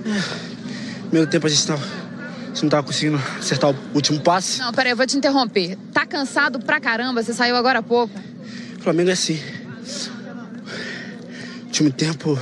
Primeiro tempo a gente não tava conseguindo acertar o último passe. Não, peraí, eu vou te interromper. Tá cansado pra caramba? Você saiu agora há pouco. O Flamengo é assim. Último tempo,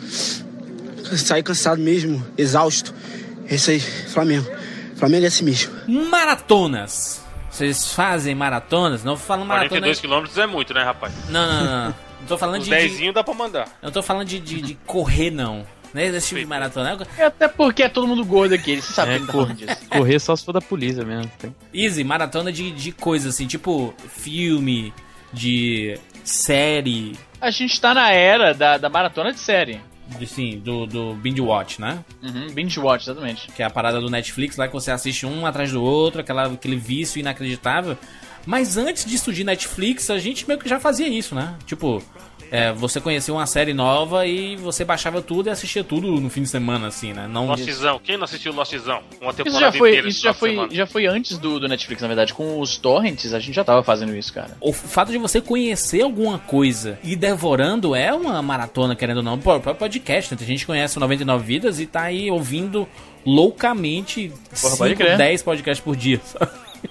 saí cansado mesmo, exausto. Esse aí, Flamengo. Flamengo é assim mesmo. Maratonas. Vocês fazem maratonas? Não falando maratona. 42 quilômetros é muito, né, rapaz? Não. Não tô falando Os de. dezinho dá pra mandar. Eu tô falando de correr, não. Não é desse tipo de maratona. Até porque é todo mundo gordo aqui, você sabe que tá falando disso. Correr só se for da polícia mesmo. Easy, maratona de coisas assim, tipo filme, de série. A gente tá na era da maratona de série. Sim, do binge watch, né? Binge watch, exatamente. Que é a parada do Netflix lá que você assiste um atrás do outro, aquele vício inacreditável. Mas antes disso de Netflix, a gente meio que já fazia isso, né? Tipo, você conhecia uma série nova e você baixava tudo e assistia tudo no fim de semana, assim, né? Não... Lostzão. Quem não assistiu Lostzão? Uma temporada inteira. Isso já foi antes do Netflix, na verdade. Com os torrents, a gente já tava fazendo isso, cara. O fato de você conhecer alguma coisa e devorando é uma maratona, querendo ou não. Pô, o próprio podcast, né? A gente conhece o 99 Vidas e tá aí ouvindo loucamente 5, 10 podcasts por dia, sabe?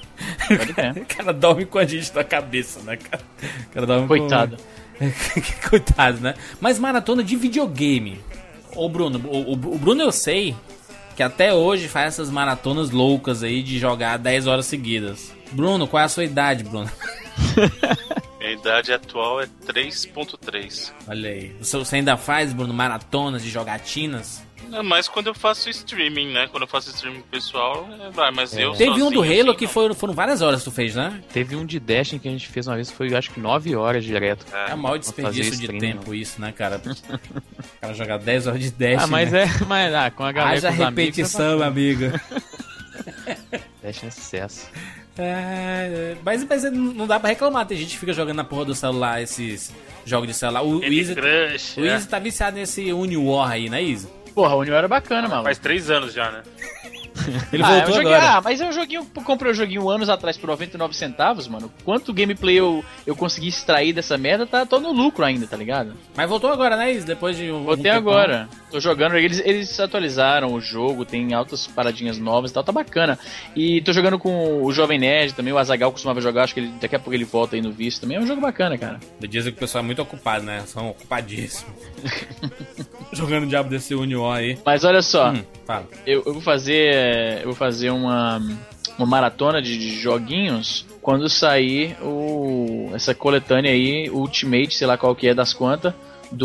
O cara dorme com a gente na cabeça, né, cara? O cara dorme Coitado. Coitado, né? Mas maratona de videogame. Ô Bruno, o Bruno eu sei que até hoje faz essas maratonas loucas aí de jogar 10 horas seguidas. Bruno, qual é a sua idade, Bruno? Minha idade atual é 3.3. Olha aí. Você ainda faz, Bruno, maratonas de jogatinas? É mais quando eu faço streaming, né? Quando eu faço streaming pessoal, mas eu teve sozinho, um do Halo assim, que foram várias horas que tu fez, né? Teve um de Destiny que a gente fez uma vez, foi acho que 9 horas direto. É o maior desperdício de tempo isso, né, cara? O cara jogar 10 horas de Destiny. Mas com a galera. Haja repetição, meu amigo. Destiny é sucesso. Mas não dá pra reclamar. Tem gente que fica jogando na porra do celular esses jogos de celular. O Easy tá viciado nesse Uniwar aí, né, Easy? Porra, o Uniwar era bacana, mano. Faz 3 anos já, né? Ele voltou agora. Mas eu comprei o joguinho anos atrás por 99 centavos, mano. Quanto gameplay eu consegui extrair dessa merda, tô no lucro ainda, tá ligado? Mas voltou agora, né, Is? Depois de Voltei agora. Tô jogando, eles atualizaram o jogo, tem altas paradinhas novas e tal, tá bacana. E tô jogando com o Jovem Nerd também, o Azaghal costumava jogar, acho que daqui a pouco ele volta aí no vício também. É um jogo bacana, cara. Dizem que o pessoal é muito ocupado, né? São ocupadíssimos. Jogando o diabo desse Uniwar aí. Mas olha só, fala. Eu vou fazer uma maratona de joguinhos quando sair essa coletânea aí, Ultimate, sei lá qual que é das quantas,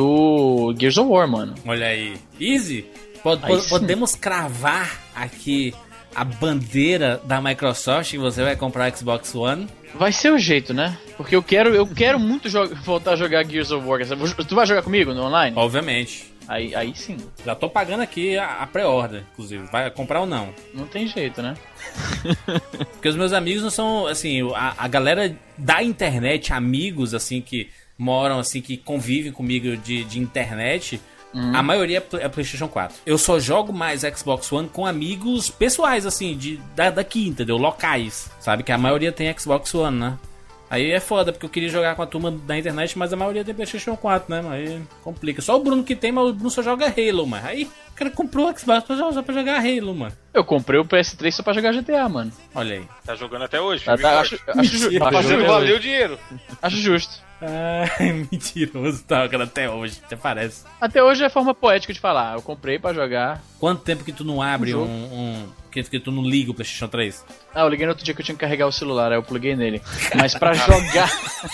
do Gears of War, mano. Olha aí. Easy, podemos cravar aqui a bandeira da Microsoft que você vai comprar Xbox One? Vai ser o jeito, né? Porque eu quero muito voltar a jogar Gears of War. Tu vai jogar comigo no online? Obviamente. Aí sim. Já tô pagando aqui a pré-order, inclusive. Vai comprar ou não? Não tem jeito, né? Porque os meus amigos não são, assim, a galera da internet, amigos, assim, que moram, assim, que convivem comigo de internet, a maioria é PlayStation 4. Eu só jogo mais Xbox One com amigos pessoais, assim, daqui, entendeu? Locais, sabe? Que a maioria tem Xbox One, né? Aí é foda, porque eu queria jogar com a turma da internet, mas a maioria tem PlayStation 4, né? Aí complica. Só o Bruno que tem, mas o Bruno só joga Halo, mano. Aí o cara comprou o Xbox só pra jogar Halo, mano. Eu comprei o PS3 só pra jogar GTA, mano. Olha aí. Tá jogando até hoje. Acho justo. Valeu o dinheiro. Acho justo. Mentiroso, tá jogando até hoje, até parece. Até hoje é a forma poética de falar. Eu comprei pra jogar. Quanto tempo que tu não abre que tu não liga o PlayStation 3? Eu liguei no outro dia que eu tinha que carregar o celular, aí eu pluguei nele. Mas pra jogar...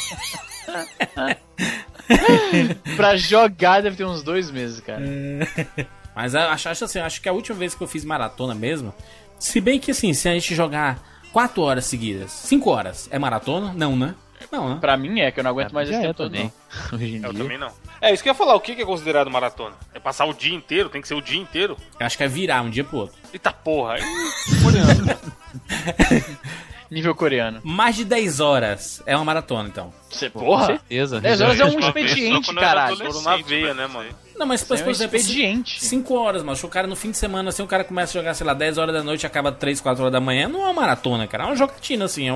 pra jogar deve ter uns 2 meses, cara. Mas acho que a última vez que eu fiz maratona mesmo, se bem que assim, se a gente jogar 4 horas seguidas, 5 horas, é maratona? Não, né? Não, né? Pra mim que eu não aguento mais esse tempo todo, não. Hoje em Eu dia. também não. É isso que eu ia falar, o que é considerado maratona? É passar o dia inteiro? Tem que ser o dia inteiro? Eu acho que é virar um dia pro outro. Eita porra. Nível coreano. Mais de 10 horas é uma maratona, então. Porra? Com certeza. 10 horas é um expediente, caralho. Foram na veia, né, mano? Não, mas por exemplo, expediente. 5 horas, mano. O cara no fim de semana, assim, o cara começa a jogar, sei lá, 10 horas da noite e acaba 3, 4 horas da manhã. Não é uma maratona, cara. É uma jogatina, assim. É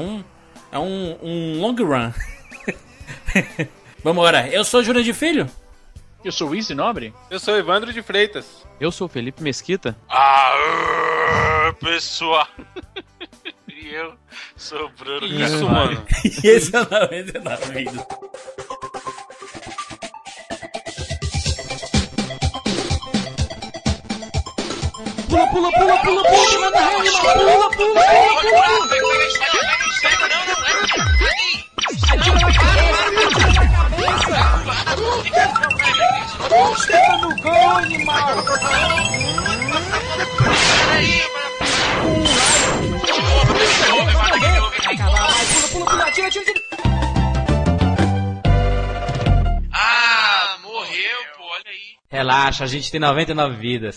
um long run. Vamos embora. Eu sou Júnior de Filho. Eu sou o Easy Nobre? Eu sou Evandro de Freitas. Eu sou o Felipe Mesquita. Pessoal. E eu sou o Bruno. Isso, mano. E esse é o 99 Vidas. Pula, pula, pula, pula, pula, manda rede, pula, pula, atira na cabeça, senta no gol, animal. Pula, pula, atira, atira, atira. Morreu, pô, olha aí. Relaxa, a gente tem 99 vidas.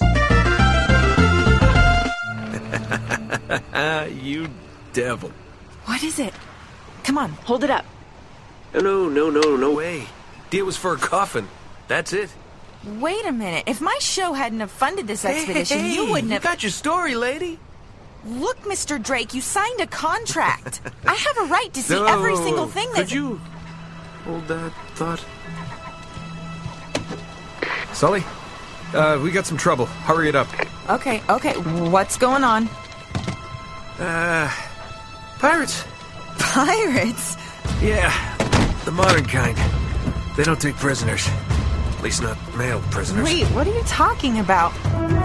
You devil. What is it? Come on, hold it up. No way. It was for a coffin. That's it. Wait a minute. If my show hadn't have funded this expedition, you wouldn't have... got your story, lady. Look, Mr. Drake, you signed a contract. I have a right to see every single thing that... Could you hold that thought? Sully, we got some trouble. Hurry it up. Okay. What's going on? Pirates. Pirates? Yeah, the modern kind. They don't take prisoners. At least not male prisoners. Wait, what are you talking about?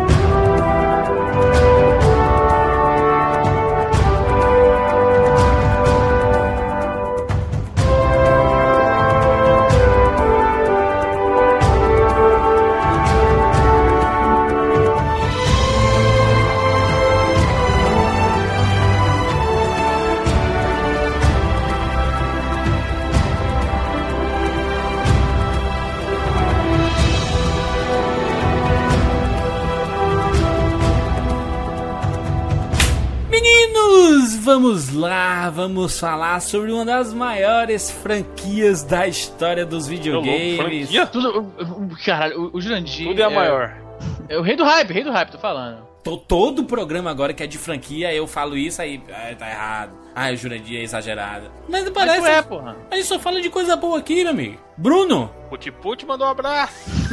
Vamos lá, vamos falar sobre uma das maiores franquias da história dos videogames. Tudo, caralho, o Jurandir... Tudo é a maior. É o rei do hype, tô falando. Todo programa agora que é de franquia, eu falo isso aí, tá errado. O Jurandir é exagerado. Mas não parece... Mas porra. A gente só fala de coisa boa aqui, meu amigo. Bruno! Put mandou um abraço.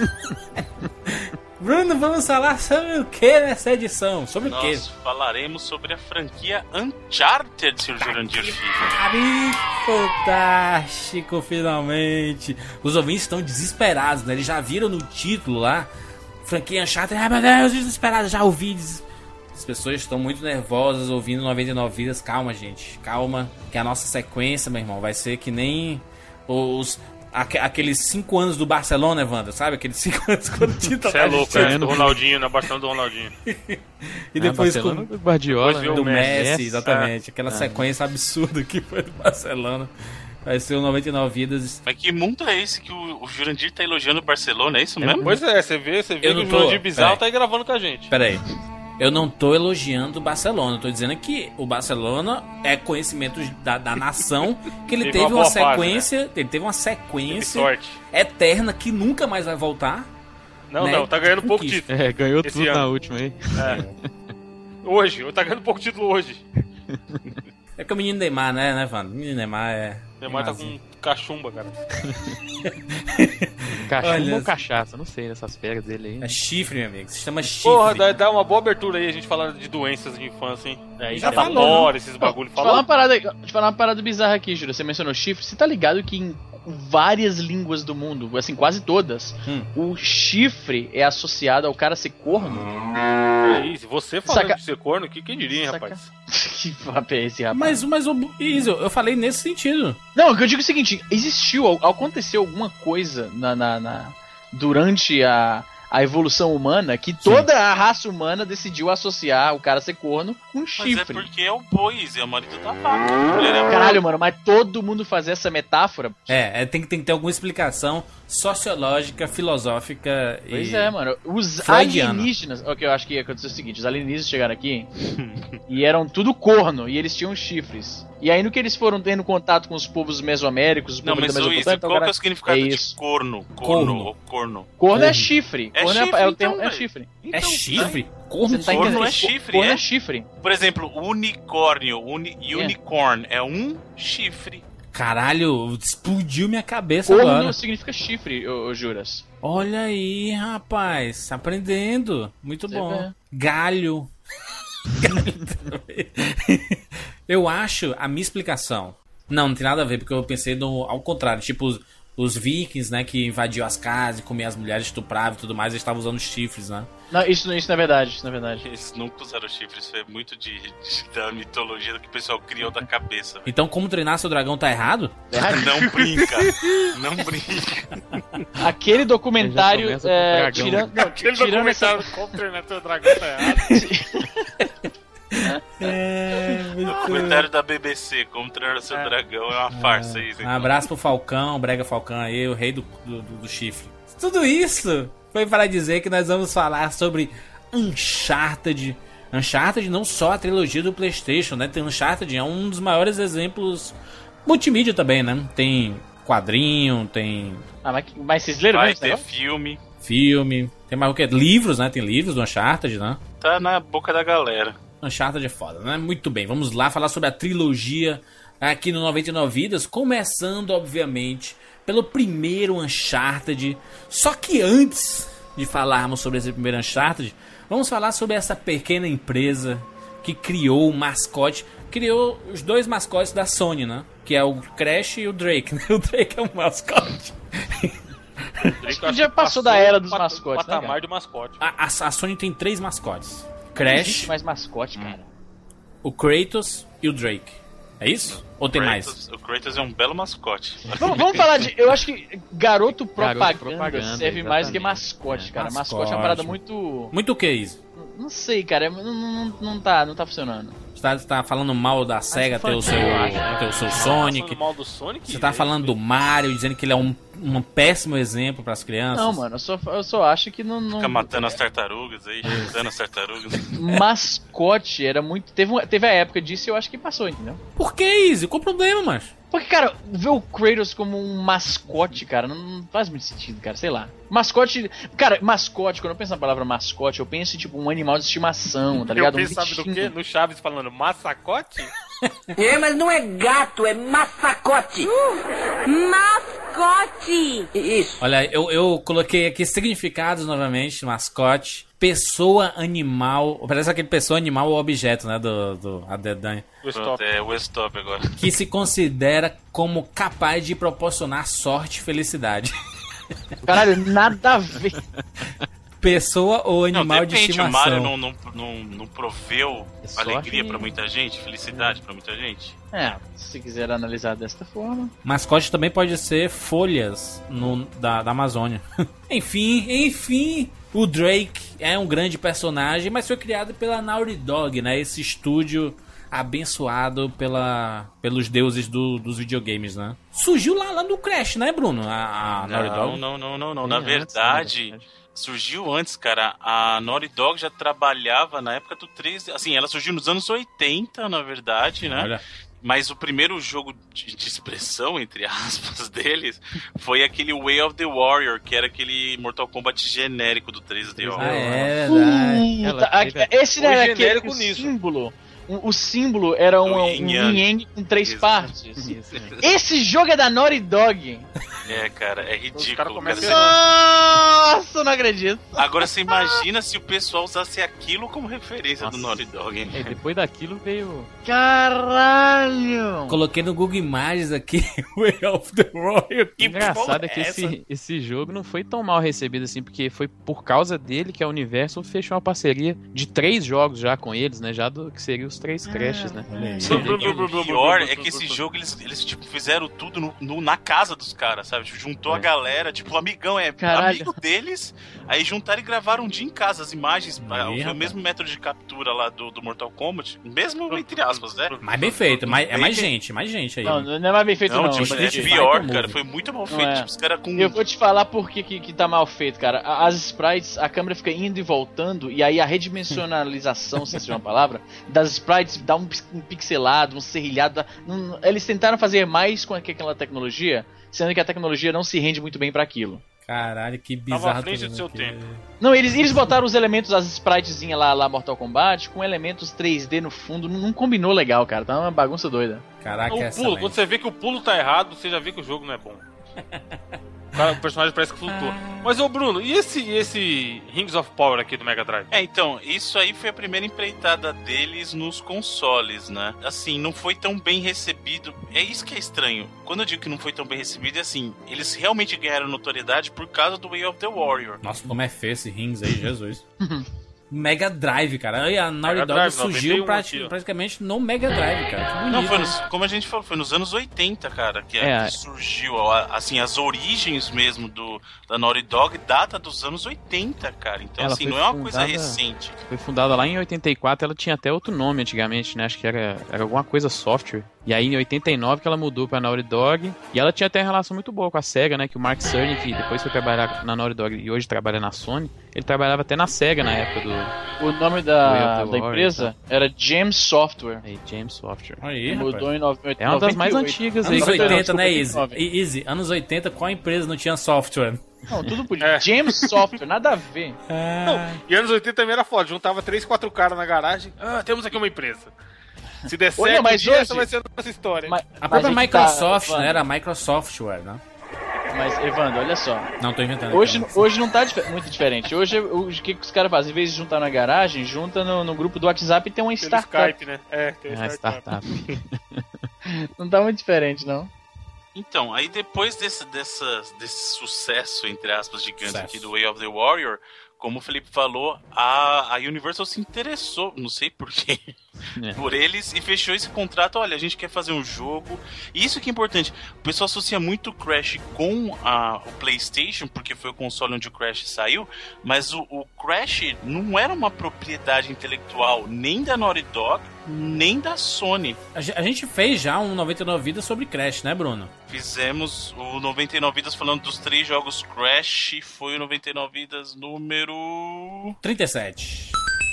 Bruno, vamos falar sobre o que nessa edição? Sobre o que? Nós falaremos sobre a franquia Uncharted, Sr. Jurandir Filho. Fantástico, finalmente. Os ouvintes estão desesperados, né? Eles já viram no título lá, franquia Uncharted. Meu Deus, desesperados, já ouvi. As pessoas estão muito nervosas ouvindo 99 Vidas. Calma, gente, calma. Que a nossa sequência, meu irmão, vai ser que nem aqueles 5 anos do Barcelona, Evandro, sabe? Aqueles 5 anos quando o título Você é louco, do Ronaldinho, na Barcelona do Ronaldinho. E depois com do Guardiola, né? Do Messi, exatamente. Aquela sequência absurda que foi do Barcelona. Vai ser o 99 Vidas. Mas que mundo é esse que o Jurandir tá elogiando o Barcelona? É isso mesmo? Pois é, você vê que o Jurandir Bizarro tá aí gravando com a gente. Pera aí. Eu não tô elogiando o Barcelona, eu tô dizendo que o Barcelona é conhecimento da nação, que ele teve uma sequência, fase, né? Ele teve uma sequência eterna que nunca mais vai voltar. Não, né? Não, tá ganhando pouco título. Ganhou tudo na última aí. Hoje, tá ganhando pouco título hoje. É que o menino Neymar, né, Vando? O menino Neymar é... Neymar tá com cachumba, cara. Cachumba ou cachaça? Não sei, nessas pegas dele aí. É chifre, meu amigo. Se chama chifre. Porra, dá uma boa abertura aí a gente falar de doenças de infância, hein? Já falou, né? Esses bagulho. Deixa eu falar uma parada bizarra aqui, Júlio. Você mencionou chifre. Você tá ligado que em várias línguas do mundo, assim, quase todas, o chifre é associado ao cara ser corno? É isso, você falando de ser corno, quem diria, hein, rapaz? Que papo é esse, rapaz? Mas Izzy, eu falei nesse sentido. Não, o que eu digo é o seguinte, aconteceu alguma coisa durante a evolução humana que toda a raça humana decidiu associar o cara ser corno com chifre. Mas é porque é o boi, é o marido da vaca. Caralho, mano, mas todo mundo fazer essa metáfora... Tem que ter alguma explicação sociológica, filosófica e... Pois é, mano. Os alienígenas... O que eu acho que ia acontecer é o seguinte, os alienígenas chegaram aqui e eram tudo corno, e eles tinham chifres. E aí no que eles foram tendo contato com os povos mesoaméricos, não, mas Luiz, qual que é o significado de corno? Corno é chifre. É chifre. É chifre? Corno é chifre. Corno é chifre. Por exemplo, unicórnio. Unicorn é um chifre. Caralho, explodiu minha cabeça Corno agora. significa chifre, ô Juras. Olha aí, rapaz. Aprendendo. Muito Você bom. vê. Galho. Galho também. Eu acho a minha explicação. Não tem nada a ver, porque eu pensei ao contrário. Tipo, os vikings, né, que invadiam as casas, comiam as mulheres, estupravam e tudo mais, eles estavam usando chifres, né? Não, isso não é verdade, isso não é verdade. Eles nunca usaram chifres, isso é muito da mitologia do que o pessoal criou da cabeça. Velho. Então, como treinar seu dragão tá errado? Não brinca, não brinca. Aquele documentário, Já começa com o dragão. tirando Aquele tirando essa... documentário como treinar teu dragão tá errado. O comentário da BBC, como treinar seu dragão, é uma farsa isso. Um abraço pro Falcão, Brega Falcão aí, o rei do chifre. Tudo isso foi para dizer que nós vamos falar sobre Uncharted. Uncharted não só a trilogia do PlayStation, né? Tem Uncharted, é um dos maiores exemplos multimídia também, né? Tem quadrinho, tem mas vocês leram Vai mesmo, ter não? filme, tem mais o que? Livros, né? Tem livros do Uncharted, né? Tá na boca da galera. Uncharted é foda, né? Muito bem, vamos lá falar sobre a trilogia aqui no 99 Vidas, começando, obviamente, pelo primeiro Uncharted. Só que antes de falarmos sobre esse primeiro Uncharted, vamos falar sobre essa pequena empresa que criou o mascote, criou os dois mascotes da Sony, né? Que é o Crash e o Drake, né? O Drake é um mascote. Acho que já passou da era dos mascotes, né, patamar cara? do mascote. A Sony tem 3 mascotes. Não existe Crash, mais mascote, cara. o Kratos e o Drake. É isso? Ou tem mais? O Kratos é um belo mascote. Vamos falar de... Eu acho que garoto propaganda, propaganda, serve mais que exatamente. mascote, cara. Mascote. Mascote é uma parada muito... Muito o que, Izzy? Não sei, cara. Não tá funcionando. Você tá falando mal da SEGA ter o seu, ter o seu Falando Sonic. mal do Sonic? Você tá falando do Mario, dizendo que ele é um péssimo exemplo pras crianças. Não, mano. Eu só acho que não... Fica matando as tartarugas aí, matando as tartarugas. Mascote era muito... Teve a época disso e eu acho que passou, entendeu? Por que, Izzy? Qual o problema, macho? Porque, cara, ver o Kratos como um mascote, cara, não faz muito sentido, cara, sei lá. Mascote... Cara, mascote, quando eu penso na palavra mascote, eu penso, tipo, um animal de estimação, tá ligado? Eu penso, sabe do quê? No Chaves falando massacote? Mas não é gato, é massacote. Mascote. Isso. Olha, eu coloquei aqui significados novamente, mascote. Pessoa animal. Parece aquele pessoa animal ou objeto, né? Do Adedanha. Pronto, é o stop agora. Que se considera como capaz de proporcionar sorte e felicidade. Caralho, nada a ver. Pessoa ou animal de depende, estimação. o Mario não proveu alegria pra muita gente, felicidade pra muita gente. Se quiser analisar desta forma. Mascote também pode ser folhas da Amazônia. Enfim, o Drake é um grande personagem, mas foi criado pela Naughty Dog, né? Esse estúdio abençoado pelos deuses dos videogames, né? Surgiu lá no Crash, né, Bruno? A Naughty Dog? Não. Na verdade, surgiu antes, cara. A Naughty Dog já trabalhava na época do 3D. Assim, ela surgiu nos anos 80, na verdade, né? Olha. Mas o primeiro jogo de expressão, entre aspas, deles foi aquele Way of the Warrior, que era aquele Mortal Kombat genérico do 3D. Ah, é verdade. Esse não era aquele genérico nisso. símbolo. O símbolo era um yin com 3 partes. Esse jogo é da Naughty Dog. É, cara, é ridículo. Cara, Nossa, eu não acredito. Agora você imagina se o pessoal usasse aquilo como referência do Naughty Dog, hein? Depois daquilo veio... Caralho! Coloquei no Google Imagens aqui, Way of the Warrior. Que engraçado é que esse jogo não foi tão mal recebido assim, porque foi por causa dele que a Universal fechou uma parceria de 3 jogos já com eles, né? Já do que seria os 3 Crashes, né? E o pior é que esse jogo eles tipo, fizeram tudo na casa dos caras, sabe? Tipo, juntou a galera, tipo, o amigão amigo deles, aí juntaram e gravaram um dia em casa as imagens, o mesmo método de captura lá do Mortal Kombat, mesmo entre aspas, né? Mais bem feito, é mais gente aí. Não é mais bem feito não. Tipo, é pior, cara, foi muito mal feito, tipo, os caras com... Eu vou te falar por que tá mal feito, cara. As sprites, a câmera fica indo e voltando, e aí a redimensionalização, se é uma palavra, das sprites dá um pixelado, um serrilhado. Eles tentaram fazer mais com aquela tecnologia, sendo que a tecnologia não se rende muito bem pra aquilo. Caralho, que bizarro. Tava à frente do seu tempo. Não, eles botaram os elementos, as spritezinhas lá Mortal Kombat, com elementos 3D no fundo, não combinou legal, cara. Tá uma bagunça doida. Caraca, O pulo, quando você vê que o pulo tá errado, você já vê que o jogo não é bom. O personagem parece que flutua. Mas, ô Bruno, e esse Rings of Power aqui do Mega Drive? Então, isso aí foi a primeira empreitada deles nos consoles, né? Assim, não foi tão bem recebido. É isso que é estranho. Quando eu digo que não foi tão bem recebido, é assim, eles realmente ganharam notoriedade por causa do Way of the Warrior. Nossa, como é feio esse Rings aí, Jesus. Mega Drive, cara. E a Naughty Mega Dog Drive, surgiu 91 praticamente no Mega Drive, cara. Que bonito. Não, foi como a gente falou, foi nos anos 80, cara, que surgiu, assim, as origens mesmo da Naughty Dog data dos anos 80, cara. Então, Ela assim, não é uma coisa recente. Foi fundada lá em 84, ela tinha até outro nome antigamente, né? Acho que era alguma coisa software. E aí em 89 que ela mudou pra Naughty Dog. E ela tinha até uma relação muito boa com a SEGA, né? Que o Mark Cerny, que depois foi trabalhar na Naughty Dog e hoje trabalha na Sony, ele trabalhava até na SEGA na época do... O nome da empresa era James Software. Aí, James Software. Aí, mudou em 98. É uma das mais antigas aí. Anos 80, né, 89. Easy? Anos 80, qual empresa não tinha software? Não, tudo podia. James Software, nada a ver. Não, e anos 80 também era foda. Juntava 3, 4 caras na garagem. Temos aqui uma empresa. Se der certo, mas essa vai ser a nossa história. A própria Microsoft, né? Era a Microsoftware, né? Mas, Evandro, olha só. Não, tô inventando. Hoje não tá muito diferente. Hoje, o que os caras fazem? Em vez de juntar na garagem, junta no grupo do WhatsApp e tem uma startup. Skype, né? Tem uma startup. Não tá muito diferente, não. Então, aí depois desse sucesso, entre aspas, gigante aqui do Way of the Warrior, como o Felipe falou, a Universal se interessou, não sei porquê, por eles e fechou esse contrato. Olha, a gente quer fazer um jogo. E isso que é importante. O pessoal associa muito o Crash com o PlayStation, porque foi o console onde o Crash saiu, mas o Crash não era uma propriedade intelectual nem da Naughty Dog, nem da Sony. A gente fez já um 99 Vidas sobre Crash, né, Bruno? Fizemos o 99 Vidas falando dos 3 jogos Crash. Foi o 99 Vidas número... 37,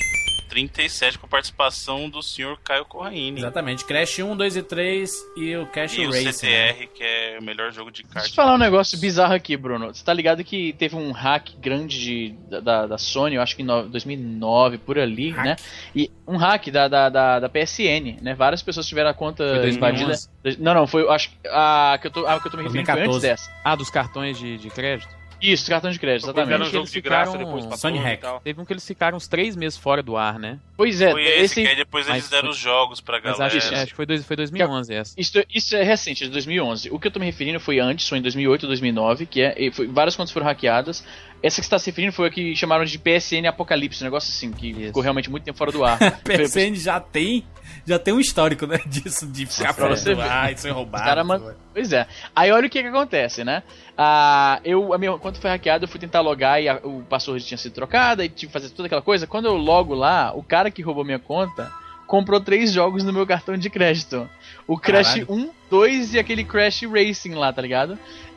com participação do senhor Caio Corraine. Exatamente, Crash 1, 2 e 3 e o Crash e Racing. E o CTR, que é o melhor jogo de kart. Deixa eu falar um negócio bizarro aqui, Bruno. Você tá ligado que teve um hack grande da Sony, eu acho que em 2009, por ali, né? E um hack da PSN, né? Várias pessoas tiveram a conta invadida. Não, foi, acho a que eu tô me referindo foi antes dessa. Dos cartões de crédito? Isso, cartão de crédito, exatamente. Era um jogo de graça depois pra Sony Hack. Teve um que eles ficaram uns 3 meses fora do ar, né? Pois é. Foi esse que aí depois eles deram os jogos pra galera. Acho que foi 2011 essa. Isso é recente, de 2011. O que eu tô me referindo foi antes, foi em 2008, 2009, várias contas foram hackeadas. Essa que você tá se referindo foi a que chamaram de PSN Apocalipse, um negócio assim, que ficou realmente muito tempo fora do ar. PSN já tem um histórico, né, disso, de ficar fora do ar e ser roubado. Pois é. Aí olha o que acontece, né? A minha conta foi hackeada, eu fui tentar logar e o password tinha sido trocado, e tive que fazer toda aquela coisa. Quando eu logo lá, o cara que roubou minha conta comprou 3 jogos no meu cartão de crédito. O Crash 1, 2 e aquele Crash Racing lá, tá ligado?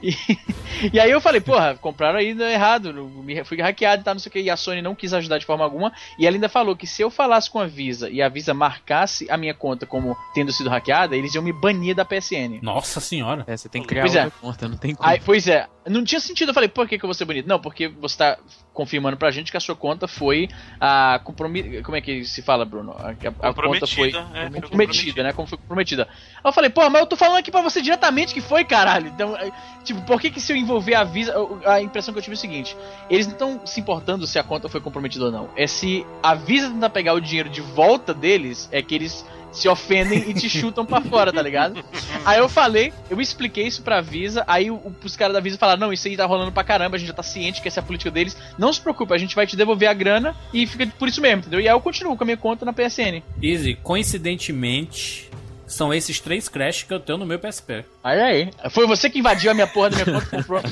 E aí eu falei, porra, compraram aí errado, fui hackeado e tal, não sei o que, e a Sony não quis ajudar de forma alguma, e ela ainda falou que se eu falasse com a Visa e a Visa marcasse a minha conta como tendo sido hackeada, eles iam me banir da PSN. Nossa senhora. Você tem que criar outra conta, não tem como. Aí, pois é, não tinha sentido, eu falei, por que eu vou ser banido? Não, porque você tá confirmando pra gente que a sua conta foi comprometida, como é que se fala, Bruno? A conta foi comprometida, né, como foi comprometida. Aí eu falei, pô, mas eu tô falando aqui pra você diretamente que foi, caralho. Então, tipo, por que se eu envolver a Visa... A impressão que eu tive é o seguinte, eles não estão se importando se a conta foi comprometida ou não. É se a Visa tentar pegar o dinheiro de volta deles, é que eles se ofendem e te chutam pra fora, tá ligado? Aí eu expliquei isso pra Visa, aí os caras da Visa falaram, não, isso aí tá rolando pra caramba, a gente já tá ciente que essa é a política deles, não se preocupe, a gente vai te devolver a grana e fica por isso mesmo, entendeu? E aí eu continuo com a minha conta na PSN. Easy, coincidentemente... São esses 3 Crash que eu tenho no meu PSP. Aí. Foi você que invadiu a minha porra da minha conta e comprou.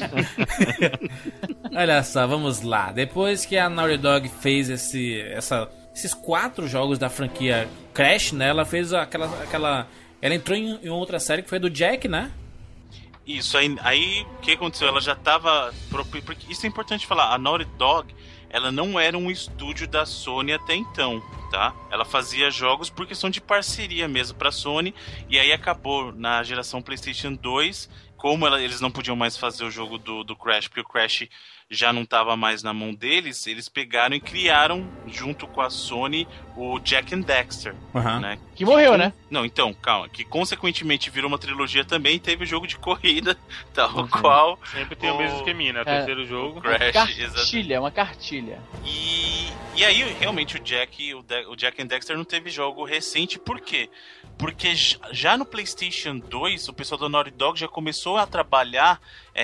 Olha só, vamos lá. Depois que a Naughty Dog fez esses 4 jogos da franquia Crash, né? Ela fez aquela... Ela entrou em outra série que foi do Jack, né? Isso, aí o que aconteceu? Ela já tava... Porque isso é importante falar. A Naughty Dog, ela não era um estúdio da Sony até então, tá? Ela fazia jogos por questão de parceria mesmo pra Sony, e aí acabou na geração PlayStation 2 como eles não podiam mais fazer o jogo do Crash, porque o Crash já não estava mais na mão deles, eles pegaram e criaram, junto com a Sony, o Jak and Daxter. Né? Que morreu, né? Não, então, calma. Que consequentemente virou uma trilogia também, teve o jogo de corrida, tal qual... Sempre tem o mesmo esqueminha, né? O terceiro jogo. O Crash, cartilha, é uma cartilha. E aí, realmente, o Jak and Daxter não teve jogo recente, por quê? Porque já no PlayStation 2, o pessoal da Naughty Dog já começou a trabalhar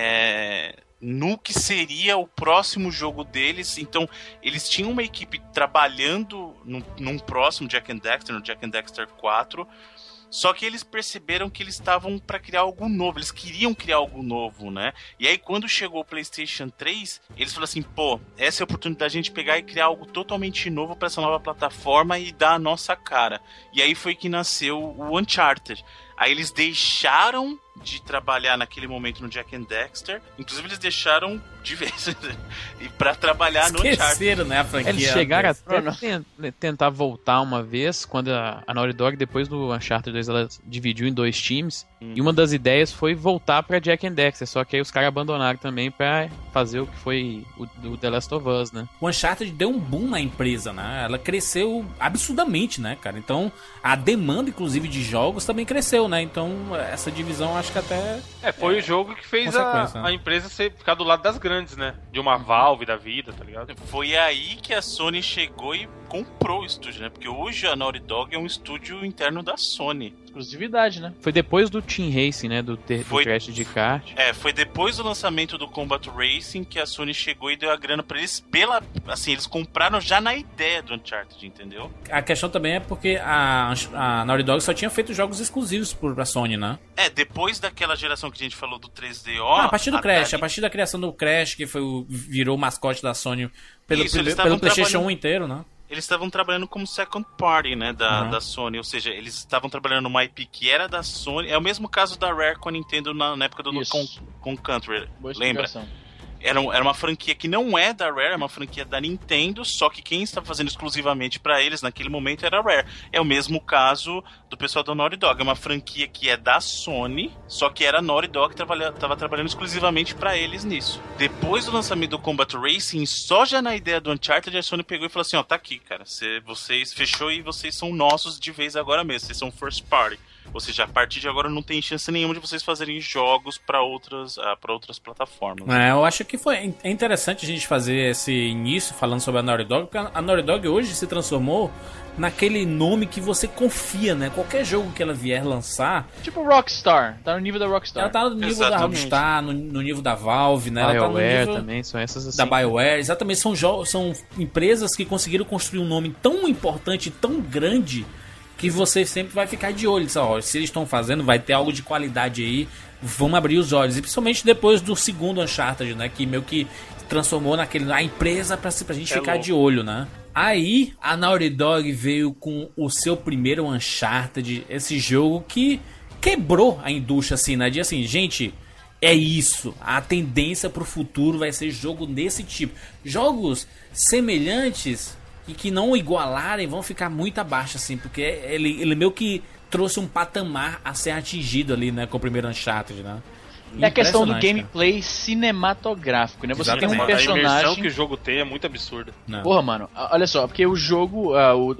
no que seria o próximo jogo deles. Então, eles tinham uma equipe trabalhando num próximo Jak and Daxter, no Jak and Daxter 4. Só que eles perceberam que eles estavam para criar algo novo, eles queriam criar algo novo, né? E aí quando chegou o PlayStation 3, eles falaram assim, pô, essa é a oportunidade de a gente pegar e criar algo totalmente novo para essa nova plataforma e dar a nossa cara. E aí foi que nasceu o Uncharted. Aí eles deixaram de trabalhar naquele momento no Jak and Daxter, inclusive eles deixaram de vez pra trabalhar no Uncharted. Esqueceram, né, a franquia. Eles chegaram até tentar voltar uma vez, quando a Naughty Dog, depois do Uncharted 2, ela dividiu em 2 times, e uma das ideias foi voltar pra Jak and Daxter, só que aí os caras abandonaram também pra fazer o que foi o The Last of Us, né? O Uncharted deu um boom na empresa, né? Ela cresceu absurdamente, né, cara? Então, a demanda, inclusive, de jogos também cresceu, né? Então, essa divisão, acho que até... foi o jogo que fez a empresa ficar do lado das grandes, né? De uma Valve da vida, tá ligado? Foi aí que a Sony chegou e comprou o estúdio, né? Porque hoje a Naughty Dog é um estúdio interno da Sony. Exclusividade, né? Foi depois do Team Racing, né? Do Crash de kart. Foi depois do lançamento do Combat Racing que a Sony chegou e deu a grana pra eles eles compraram já na ideia do Uncharted, entendeu? A questão também é porque a Naughty Dog só tinha feito jogos exclusivos pra Sony, né? Depois daquela geração que a gente falou do 3DO... a partir do Crash, a partir da criação do Crash, que virou o mascote da Sony pelo PlayStation 1 inteiro, né? Eles estavam trabalhando como second party, né, da Sony, ou seja, eles estavam trabalhando numa IP que era da Sony. É o mesmo caso da Rare com a Nintendo na época do com Country, lembra? Era uma franquia que não é da Rare, é uma franquia da Nintendo, só que quem estava fazendo exclusivamente pra eles naquele momento era a Rare. É o mesmo caso do pessoal da Naughty Dog, é uma franquia que é da Sony, só que era a Naughty Dog que estava trabalhando exclusivamente pra eles nisso. Depois do lançamento do Combat Racing, só já na ideia do Uncharted, a Sony pegou e falou assim, ó, tá aqui, cara, vocês fechou e vocês são nossos de vez agora mesmo, vocês são first party. Ou seja, a partir de agora não tem chance nenhuma de vocês fazerem jogos para outras plataformas. Eu acho que é interessante a gente fazer esse início falando sobre a Naughty Dog, porque a Naughty Dog hoje se transformou naquele nome que você confia, né? Qualquer jogo que ela vier lançar... Tipo Rockstar, tá no nível da Rockstar. Ela tá no nível da Rockstar, no nível da Valve, né? BioWare ela tá no nível também, são essas assim. Da BioWare, exatamente, são empresas que conseguiram construir um nome tão importante, tão grande... que você sempre vai ficar de olho. Se eles estão fazendo, vai ter algo de qualidade aí, vamos abrir os olhos. E principalmente depois do segundo Uncharted, né? Que meio que transformou a empresa pra gente ficar de olho, né? Aí, a Naughty Dog veio com o seu primeiro Uncharted, esse jogo que quebrou a indústria, assim, né? De assim, gente... É isso, a tendência pro futuro vai ser jogo desse tipo. Jogos semelhantes... e que não igualarem vão ficar muito abaixo, assim, porque ele meio que trouxe um patamar a ser atingido ali, né, com o primeiro Uncharted, né? É a questão do gameplay cinematográfico, né? Você tem um personagem... A imersão que o jogo tem é muito absurda. Porra, mano, olha só, porque o jogo,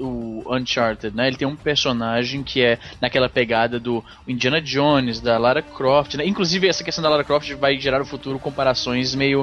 o Uncharted, né? Ele tem um personagem que é naquela pegada do Indiana Jones, da Lara Croft, né? Inclusive, essa questão da Lara Croft vai gerar no futuro comparações meio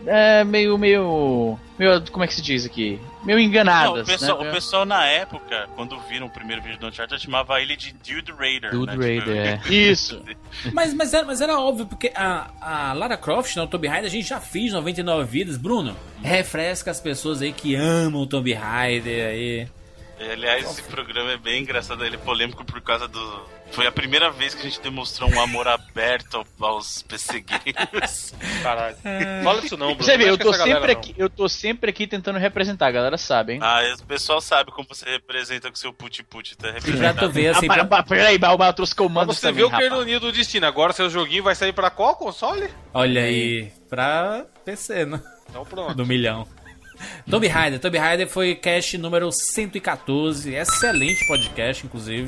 como é que se diz aqui? Meio enganadas, não, o pessoal na época, quando viram o primeiro vídeo do Uncharted, chamava ele de Dude Raider. Dude Raider, Isso. mas era óbvio, porque a Lara Croft, né, o Tomb Raider, a gente já fez 99 vidas. Bruno, refresca as pessoas aí que amam o Tomb Raider aí. Aliás, esse programa é bem engraçado, ele é polêmico por causa do... Foi a primeira vez que a gente demonstrou um amor aberto aos PC Gamers. Caralho. Fala isso não, Bruno. Você vê, eu tô sempre aqui tentando representar, a galera sabe, hein? O pessoal sabe como você representa com o seu put-put, tá representado. Já tô vendo assim... Peraí, Balba, eu trouxe comandos você viu o ironia do destino, agora seu joguinho vai sair pra qual console? Olha aí, pra PC, né? Então pronto. Do milhão. Tomb Raider foi cast número 114, excelente podcast, inclusive.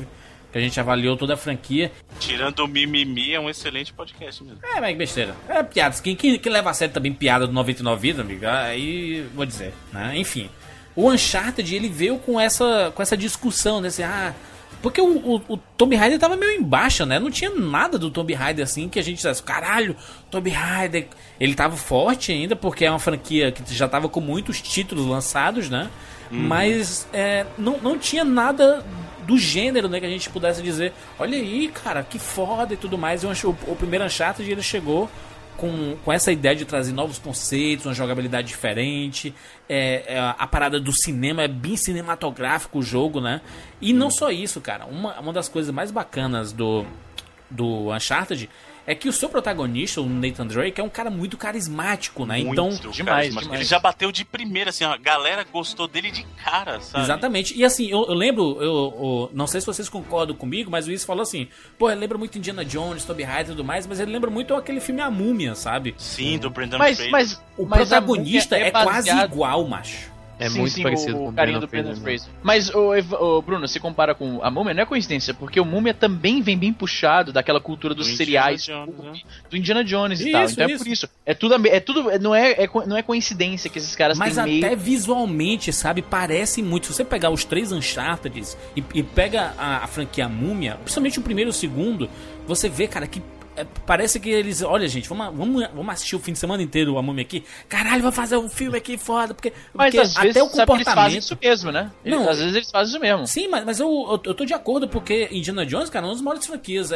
que a gente avaliou toda a franquia. Tirando o mimimi, é um excelente podcast mesmo. Mas que besteira. É piadas. Quem leva a sério também piada do 99 Vidas, amigo, aí vou dizer, né? Enfim, o Uncharted, ele veio com essa discussão, né? Assim, porque o Tomb Raider tava meio em baixa, né? Não tinha nada do Tomb Raider assim que a gente dissesse, caralho, Tomb Raider. Ele tava forte ainda, porque é uma franquia que já tava com muitos títulos lançados, né? Mas não tinha nada do gênero, né? Que a gente pudesse dizer, olha aí, cara, que foda e tudo mais. O primeiro Uncharted, ele chegou com essa ideia de trazer novos conceitos, uma jogabilidade diferente, a parada do cinema, é bem cinematográfico o jogo, né? E não só isso, cara, uma das coisas mais bacanas do Uncharted é que o seu protagonista, o Nathan Drake, é um cara muito carismático, né? Então, demais. Ele já bateu de primeira, assim, a galera gostou dele de cara, sabe? Exatamente. E assim, eu lembro, eu não sei se vocês concordam comigo, mas o Luiz falou assim, pô, ele lembra muito Indiana Jones, Tomb Raider e tudo mais, mas ele lembra muito aquele filme A Múmia, sabe? Sim, do Brendan Fraser. Mas o protagonista é quase igual, macho. Muito parecido com o carinha do Brendan Fraser. Mas, Bruno, se compara com a Múmia, não é coincidência, porque o Múmia também vem bem puxado daquela cultura dos cereais do Indiana Jones e tal. Então é por isso. É tudo não é coincidência que esses caras têm meio... Mas até visualmente, sabe, parece muito. Se você pegar os 3 Uncharted e pega a franquia Múmia, principalmente o primeiro e o segundo, você vê, cara, que parece que eles... Olha, gente, vamos assistir o fim de semana inteiro a Múmia aqui. Caralho, vamos fazer um filme aqui foda. Porque às até vezes, o comportamento... eles fazem isso mesmo, né? Às vezes eles fazem isso mesmo. Sim, mas eu tô de acordo, porque Indiana Jones, cara, é uma das maiores franquias.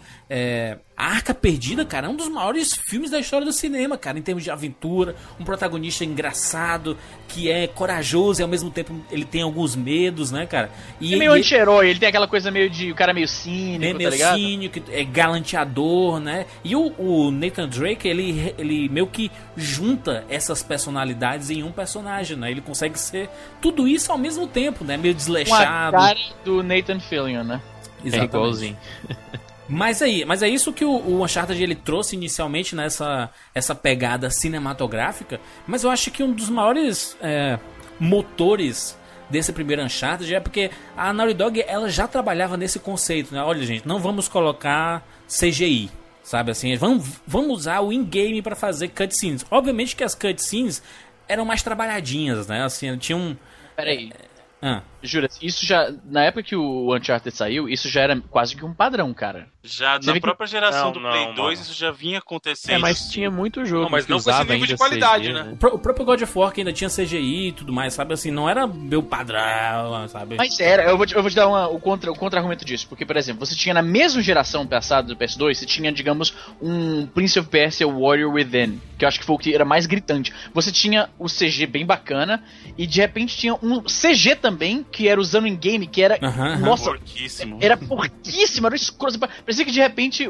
A Arca Perdida, cara, é um dos maiores filmes da história do cinema, cara, em termos de aventura, um protagonista engraçado, que é corajoso e ao mesmo tempo ele tem alguns medos, né, cara? E é meio anti-herói, ele tem aquela coisa meio de... O cara meio cínico, tá ligado? Meio cínico, é galanteador, né? E o Nathan Drake, ele meio que junta essas personalidades em um personagem, né? Ele consegue ser tudo isso ao mesmo tempo, né? Meio desleixado. Com a cara do Nathan Fillion, né? Exatamente. É igualzinho. Mas é isso que o Uncharted ele trouxe inicialmente nessa pegada cinematográfica, mas eu acho que um dos maiores motores desse primeiro Uncharted é porque a Naughty Dog ela já trabalhava nesse conceito, né? Olha, gente, não vamos colocar CGI, sabe assim? Vamos usar o in-game para fazer cutscenes. Obviamente que as cutscenes eram mais trabalhadinhas, né? Assim, tinha um... Peraí. Jura, isso já... Na época que o Uncharted saiu, isso já era quase que um padrão, cara. Já na própria geração do Play 2, isso já vinha acontecendo. Mas tinha muito jogo mas não com esse nível de qualidade, CG, né? O próprio God of War que ainda tinha CGI e tudo mais, sabe? Assim, não era meu padrão, sabe? Mas era, eu vou te dar o contra-argumento disso. Porque, por exemplo, você tinha na mesma geração passada do PS2, você tinha, digamos, um Prince of Persia Warrior Within, que eu acho que foi o que era mais gritante. Você tinha o CG bem bacana, e de repente tinha um CG também, que era usando em game, que era... Nossa, porquíssimo. Era porquíssimo, era escuro. Parecia que de repente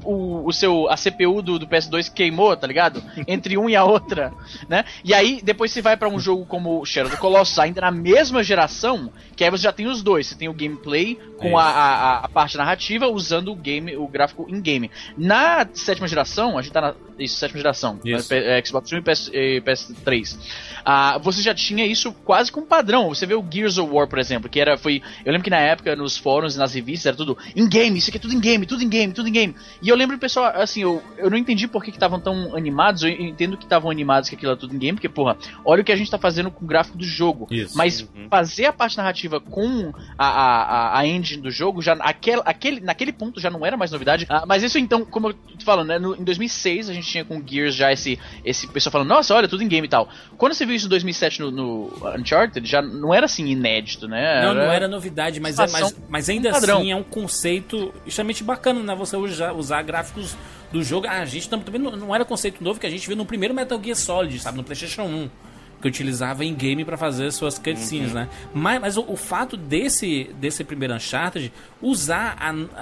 a CPU do PS2 queimou, tá ligado? Entre um e a outra, né? E aí, depois você vai pra um jogo como Shadow of the Colossus, ainda na mesma geração, que aí você já tem os dois. Você tem o gameplay com a parte narrativa, usando o gráfico in-game. Na 7ª geração, a gente tá na... Isso, 7ª geração. Xbox One e PS3. Você já tinha isso quase como padrão. Você vê o Gears of War, por exemplo, que eu lembro que na época, nos fóruns e nas revistas, era tudo in-game, isso aqui é tudo in-game, tudo in-game, tudo in-game. E eu lembro, pessoal, assim, eu não entendi por que estavam tão animados. Eu entendo que estavam animados que aquilo era tudo in-game, porque, porra, olha o que a gente tá fazendo com o gráfico do jogo. Isso. Mas fazer a parte narrativa com a engine do jogo, já naquele ponto já não era mais novidade. Mas isso, então, como eu tô falando, né, em 2006 a gente tinha com Gears já esse pessoal falando, nossa, olha, tudo in-game e tal. Quando você viu isso em 2007 no Uncharted, já não era assim inédito, né? Não era novidade, mas ainda assim é um conceito extremamente bacana, né? Você usar gráficos do jogo. A gente também não era conceito novo que a gente viu no primeiro Metal Gear Solid, sabe? No PlayStation 1. Que utilizava em game para fazer suas cutscenes, né? Mas o fato desse primeiro Uncharted usar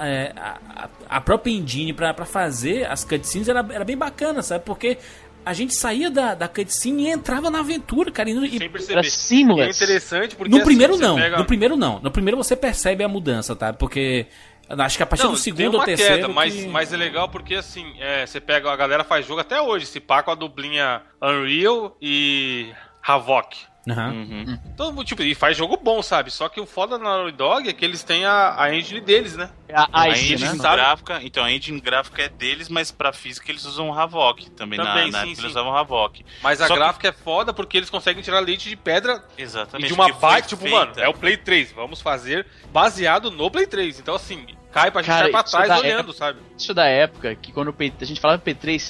a própria engine para fazer as cutscenes era bem bacana, sabe? Porque a gente saía da cutscene e entrava na aventura, cara. Era seamless. É interessante porque no primeiro assim, no primeiro não. No primeiro você percebe a mudança, tá? Porque acho que a partir do segundo ou terceiro... Mas é legal porque, assim, você pega... A galera faz jogo até hoje. Se pá com a dublinha Unreal e Havok. Uhum. Então, tipo, e faz jogo bom, sabe? Só que o foda da Naughty Dog é que eles têm a engine deles, né? A engine gráfica, então a engine gráfica é deles, mas pra física eles usam o Havok também na época eles usavam o Havok. Mas a gráfica é foda porque eles conseguem tirar leite de pedra. Exatamente. E de uma parte, tipo, mano, é o Play 3, vamos fazer baseado no Play 3. Então, assim, cai pra gente cair pra trás olhando, sabe? Isso da época que quando a gente falava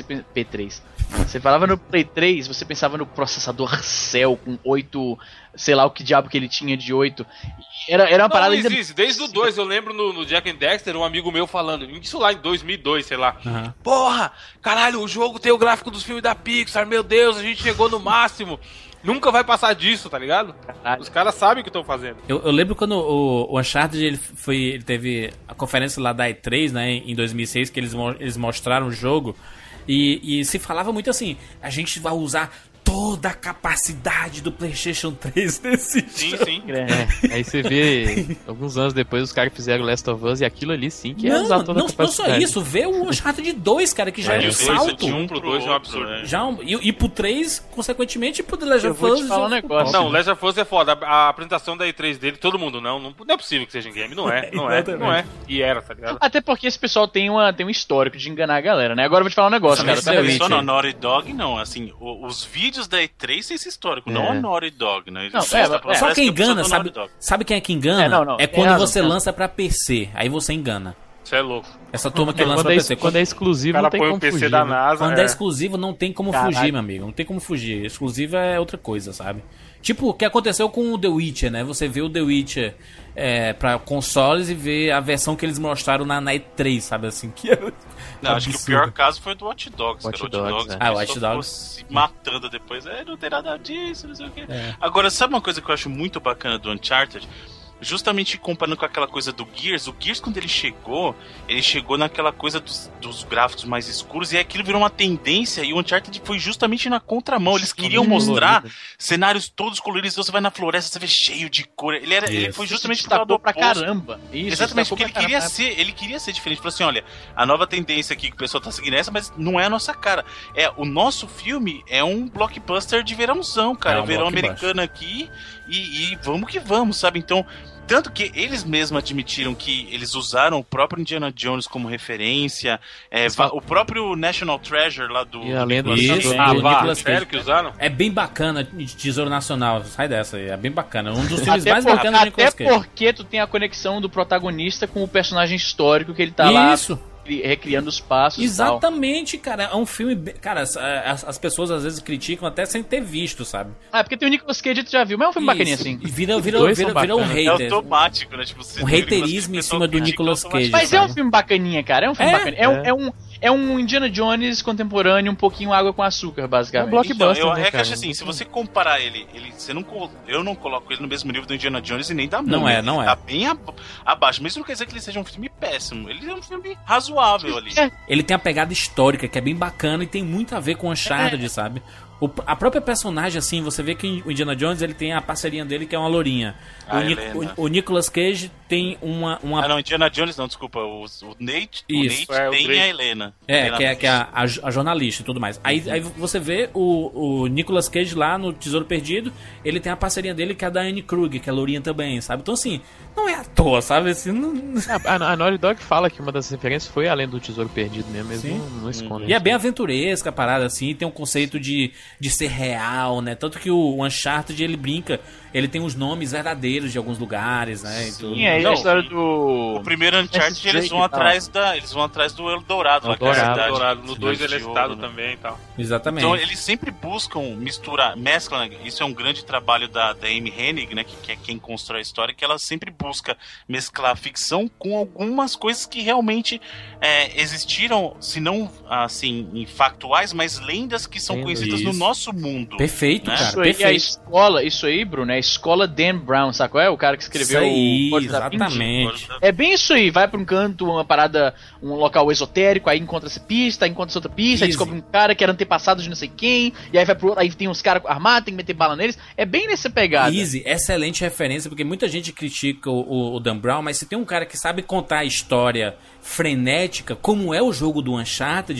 P3, você falava no Play 3, você pensava no processador Cell com 8, sei lá o que diabo que ele tinha de 8. Era uma parada ainda... Desde o 2, eu lembro no Jack and Dexter, um amigo meu falando, isso lá em 2002, sei lá. Uhum. Porra, caralho, o jogo tem o gráfico dos filmes da Pixar, meu Deus, a gente chegou no máximo. Nunca vai passar disso, tá ligado? Caralho. Os caras sabem o que estão fazendo. Eu lembro quando o Uncharted ele teve a conferência lá da E3, né, em 2006, que eles mostraram o jogo. E se falava muito assim, a gente vai usar toda a capacidade do PlayStation 3 nesse jogo. Sim. Aí você vê, alguns anos depois os caras fizeram Last of Us e aquilo ali sim que é usar toda a capacidade. Não só isso, vê o Uncharted 2, cara, que já é um salto. De 1 pro 2 é um absurdo. E pro 3, consequentemente, pro The Last of Us... falar um negócio. Não, o Last of Us é foda. A apresentação da E3 dele, todo mundo, não é possível que seja em game. Não é. E era, tá ligado? Até porque esse pessoal tem um histórico de enganar a galera, né? Agora eu vou te falar um negócio, cara. Só na Naughty Dog, não. Assim, os vídeos da E3 têm esse histórico, não a Naughty Dog, né? Só quem engana, sabe quem é que engana? É quando você lança pra PC, aí você engana. Você é louco. Essa turma que lança pra PC. Quando é exclusivo, não tem como fugir. Da NASA, quando é exclusivo, não tem como fugir, meu amigo. Não tem como fugir. Exclusivo é outra coisa, sabe? Tipo, o que aconteceu com o The Witcher, né? Você vê o The Witcher pra consoles e vê a versão que eles mostraram na E3, sabe? Assim, que era... Não, acho que o pior caso foi do Watch Dogs. Watch Dogs se matando depois. Não tem nada disso, não sei o quê. Agora, sabe uma coisa que eu acho muito bacana do Uncharted? Justamente comparando com aquela coisa do Gears, o Gears quando ele chegou naquela coisa dos gráficos mais escuros e aquilo virou uma tendência e o Uncharted foi justamente na contramão. Eles queriam mostrar cenários todos coloridos, você vai na floresta, você vê cheio de cor. Ele foi justamente pro lado pra caramba. Exatamente, porque ele queria ser diferente. Falou assim, olha, a nova tendência aqui que o pessoal tá seguindo é essa, mas não é a nossa cara. O nosso filme é um blockbuster de verãozão, cara. Verão americano aqui e vamos que vamos, sabe? Então, tanto que eles mesmos admitiram que eles usaram o próprio Indiana Jones como referência, o próprio National Treasure lá do... E a lenda Nicolas Cage que usaram? É bem bacana, Tesouro Nacional, sai dessa aí, é bem bacana. Um dos filmes mais bacanas do Nicolas Cage. Até porque tu tem a conexão do protagonista com o personagem histórico que ele tá lá... recriando os passos. Exatamente, cara. É um filme... Cara, as pessoas às vezes criticam até sem ter visto, sabe? Porque tem o Nicolas Cage, tu já viu, mas é um filme bacaninho assim. Vira um hater. É automático, né? Tipo, um haterismo em cima do Nicolas Cage. Mas é um filme bacaninha, cara. É um filme bacaninha. É um Indiana Jones contemporâneo, um pouquinho água com açúcar, basicamente. Um blockbuster, então, eu acho assim, se você comparar eu não coloco ele no mesmo nível do Indiana Jones e nem da Múmia. Não é. Tá bem abaixo. Mas isso não quer dizer que ele seja um filme péssimo. Ele é um filme razoável ali. Ele tem a pegada histórica, que é bem bacana e tem muito a ver com Uncharted, sabe? A própria personagem, assim, você vê que o Indiana Jones ele tem a parceirinha dele, que é uma lourinha. O Nicolas Cage tem uma... não, Indiana Jones não, desculpa. O Nate, Isso. O Nate tem a Helena. Que é a jornalista e tudo mais. Aí você vê o Nicolas Cage lá no Tesouro Perdido, ele tem a parceirinha dele, que é a Diane Kruger, que é lourinha também, sabe? Então, assim, não é à toa, sabe? Assim, a Naughty Dog fala que uma das referências foi além do Tesouro Perdido mesmo, eles não escondem. E é bem aventuresca a parada, assim, tem um conceito de ser real, né? Tanto que o Uncharted, ele brinca, ele tem os nomes verdadeiros de alguns lugares, né? Sim, aí a história do... O primeiro Uncharted, eles vão atrás do Eldorado. Eldorado. No 2 ele é citado também e tal. Exatamente. Então eles sempre buscam mesclam, isso é um grande trabalho da Amy Hennig, né? Que é quem constrói a história, que ela sempre busca mesclar a ficção com algumas coisas que realmente existiram, se não, assim, factuais, mas lendas que são conhecidas no nosso mundo. Perfeito, né? cara. Isso aí, perfeito. Isso aí, Bruno, é a escola Dan Brown, sabe qual é? O cara que escreveu o Código da exatamente. Vinci. É bem isso aí, vai pra um canto, uma parada, um local esotérico, aí encontra essa pista, aí encontra essa outra pista, aí descobre um cara que era antepassado de não sei quem, e aí vai pro outro, aí tem uns caras armados, tem que meter bala neles. É bem nessa pegada. Excelente referência, porque muita gente critica o Dan Brown, mas se tem um cara que sabe contar a história frenética, como é o jogo do Uncharted,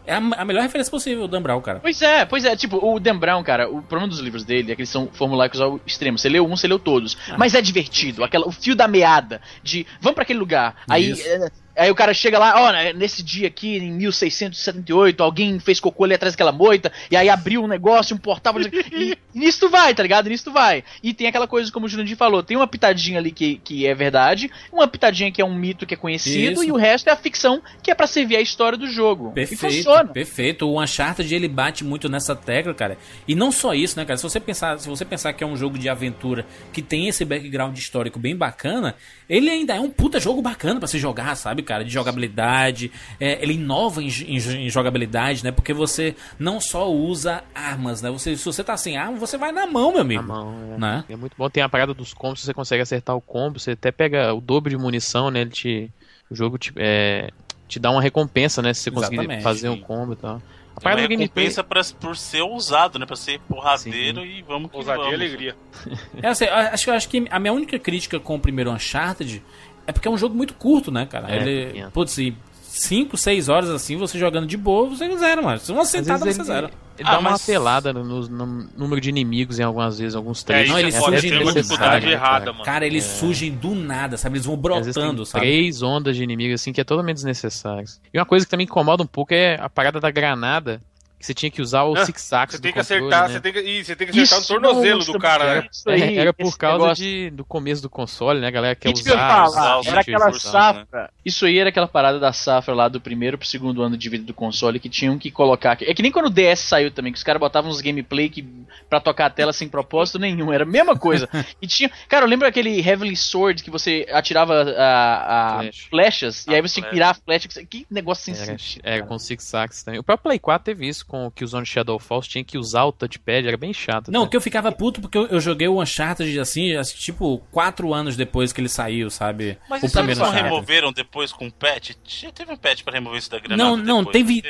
É a melhor referência possível, o Dan Brown, cara. Pois é. Tipo, o Dan Brown, cara, o problema dos livros dele é que eles são formulaicos ao extremo. Você leu um, você leu todos. Mas é divertido. O fio da meada de vamos pra aquele lugar. Aí o cara chega lá, nesse dia aqui, em 1678, alguém fez cocô ali atrás daquela moita, e aí abriu um negócio, um portal, e nisso tu vai, tá ligado? Nisso tu vai. E tem aquela coisa, como o Jurandir falou, tem uma pitadinha ali que é verdade, uma pitadinha que é um mito que é conhecido, e o resto é a ficção que é pra servir a história do jogo. Perfeito, e funciona. Perfeito. O Uncharted, ele bate muito nessa tecla, cara. E não só isso, né, cara? Se você pensar que é um jogo de aventura que tem esse background histórico bem bacana, ele ainda é um puta jogo bacana pra se jogar, sabe, cara? De jogabilidade. Ele inova em jogabilidade, né? Porque você não só usa armas, né? Se você tá sem arma, você vai na mão, meu amigo. Na mão, né? É muito bom. Tem a parada dos combos, você consegue acertar o combo, você até pega o dobro de munição, né? O jogo te dá uma recompensa, né? Se você conseguir fazer um combo e tal. A parada do recompensa por ser ousado, né? Pra ser porradeiro. Sim. E vamos que ousadia e alegria. Acho que a minha única crítica com o primeiro Uncharted é porque é um jogo muito curto, né, cara? Putz, 5, 6 horas assim, você jogando de boa, você zera, mano. Uma sentada você zera. Ele dá uma apelada no número de inimigos em algumas vezes, alguns trechos. Não, eles surgem do nada, errada, mano. Cara, eles surgem do nada, sabe? Eles vão brotando, sabe? 3 ondas de inimigos, assim, que é totalmente desnecessárias. E uma coisa que também incomoda um pouco é a parada da granada, que você tinha que usar o six-axis. Você tem que acertar, né? você tem que acertar o tornozelo do cara, né? Era por causa do começo do console, né? A galera quer usar. Era aquela safra. Né? Isso aí era aquela parada da safra lá do primeiro pro segundo ano de vida do console que tinham que colocar. É que nem quando o DS saiu também, que os caras botavam uns gameplay pra tocar a tela sem propósito nenhum. Era a mesma coisa. E tinha. Cara, eu lembro aquele Heavenly Sword que você atirava flechas e aí você tinha que tirar a flecha. Que negócio sem sentido. Era com six-axis também. O próprio Play 4 teve isso com o Killzone Shadow Falls, tinha que usar o touchpad, era bem chato. Não, que eu ficava puto porque eu joguei o Uncharted assim, tipo, 4 anos depois que ele saiu, sabe? Mas isso eles não removeram depois com patch? Já teve um patch pra remover isso da granada? Não, teve.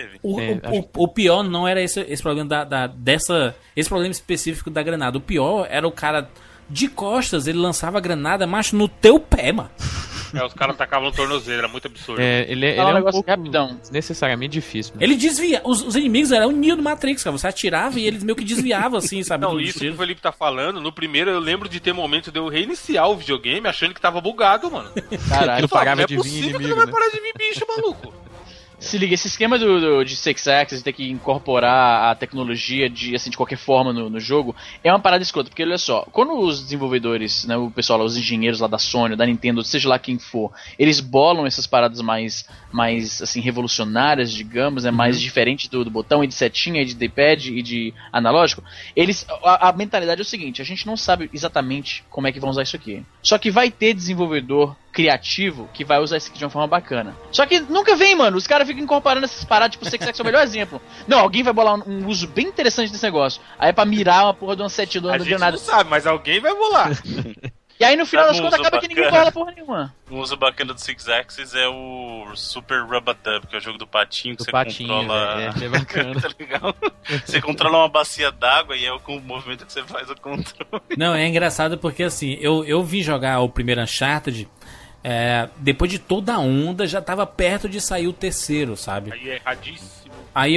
O pior não era esse problema esse problema específico da granada. O pior era o cara de costas, ele lançava a granada, macho, no teu pé, mano. Os caras tacavam no tornozelo, era muito absurdo. Ele é um pouco rapidão, necessariamente difícil. Né? Ele desvia, os inimigos eram o Neo do Matrix, cara. Você atirava e eles meio que desviavam, assim, sabe? Não, isso que o Felipe tá falando, no primeiro eu lembro de ter momento de eu reiniciar o videogame achando que tava bugado, mano. Caralho, não parava de vir inimigo, que não vai parar de vir bicho, maluco. Se liga, esse esquema de six-axis, de ter que incorporar a tecnologia de qualquer forma no jogo, é uma parada escrota, porque olha só, quando os desenvolvedores, né, o pessoal, os engenheiros lá da Sony, da Nintendo, seja lá quem for, eles bolam essas paradas mais assim, revolucionárias, digamos, né, mais diferentes do botão e de setinha, e de D-pad e de analógico, a mentalidade é o seguinte, a gente não sabe exatamente como é que vão usar isso aqui. Só que vai ter desenvolvedor criativo que vai usar isso aqui de uma forma bacana. Só que nunca vem, mano. Os caras ficam incorporando essas paradas, tipo, o Sex é o melhor exemplo. Não, alguém vai bolar um uso bem interessante desse negócio. Aí é pra mirar uma porra de uma sete do ano de nada. A gente não sabe, mas alguém vai bolar. E aí no final das contas acaba que ninguém bola porra nenhuma. Um uso bacana do Six Axis é o Super Rub-a-Dub, que é o jogo do patinho que do você patinho, controla. É bacana. Tá legal? Você controla uma bacia d'água e é com o movimento que você faz o controle. Não, é engraçado porque assim, eu vim jogar o primeiro Uncharted. Depois de toda a onda, já tava perto de sair o terceiro, sabe? Aí é erradíssimo. Aí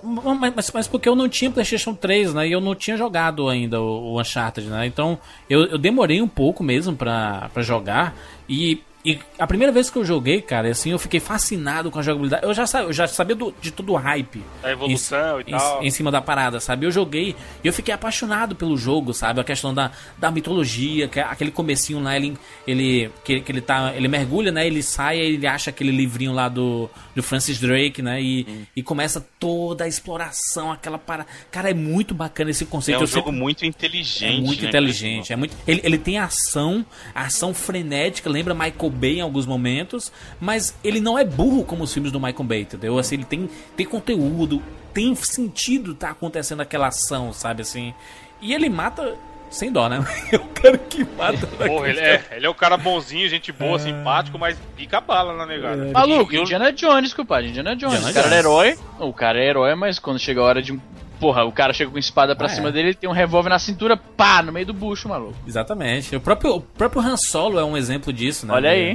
mas porque eu não tinha PlayStation 3, né? E eu não tinha jogado ainda o Uncharted, né? Então eu demorei um pouco mesmo pra jogar. E a primeira vez que eu joguei, cara, assim, eu fiquei fascinado com a jogabilidade. Eu já sabia de todo o hype. A evolução e tal. Em cima da parada, sabe? Eu joguei e eu fiquei apaixonado pelo jogo, sabe? A questão da mitologia, que aquele comecinho lá, ele mergulha, né? Ele sai e ele acha aquele livrinho lá do Francis Drake, né? E começa toda a exploração, aquela parada. Cara, é muito bacana esse conceito. É um jogo muito inteligente. É muito inteligente. Ele tem ação frenética, lembra Michael Bay em alguns momentos, mas ele não é burro como os filmes do Michael Bay, entendeu? Assim, ele tem conteúdo, tem sentido tá acontecendo aquela ação, sabe assim? E ele mata sem dó, né? É o cara que mata. Porra, ele é o cara bonzinho, gente boa, simpático, mas pica a bala na negada. Maluco, Indiana Jones, compadre, Indiana Jones. O cara é herói, mas quando chega a hora de porra, o cara chega com espada pra cima dele, ele tem um revólver na cintura, pá, no meio do bucho, maluco. Exatamente. O próprio Han Solo é um exemplo disso, né? Olha aí.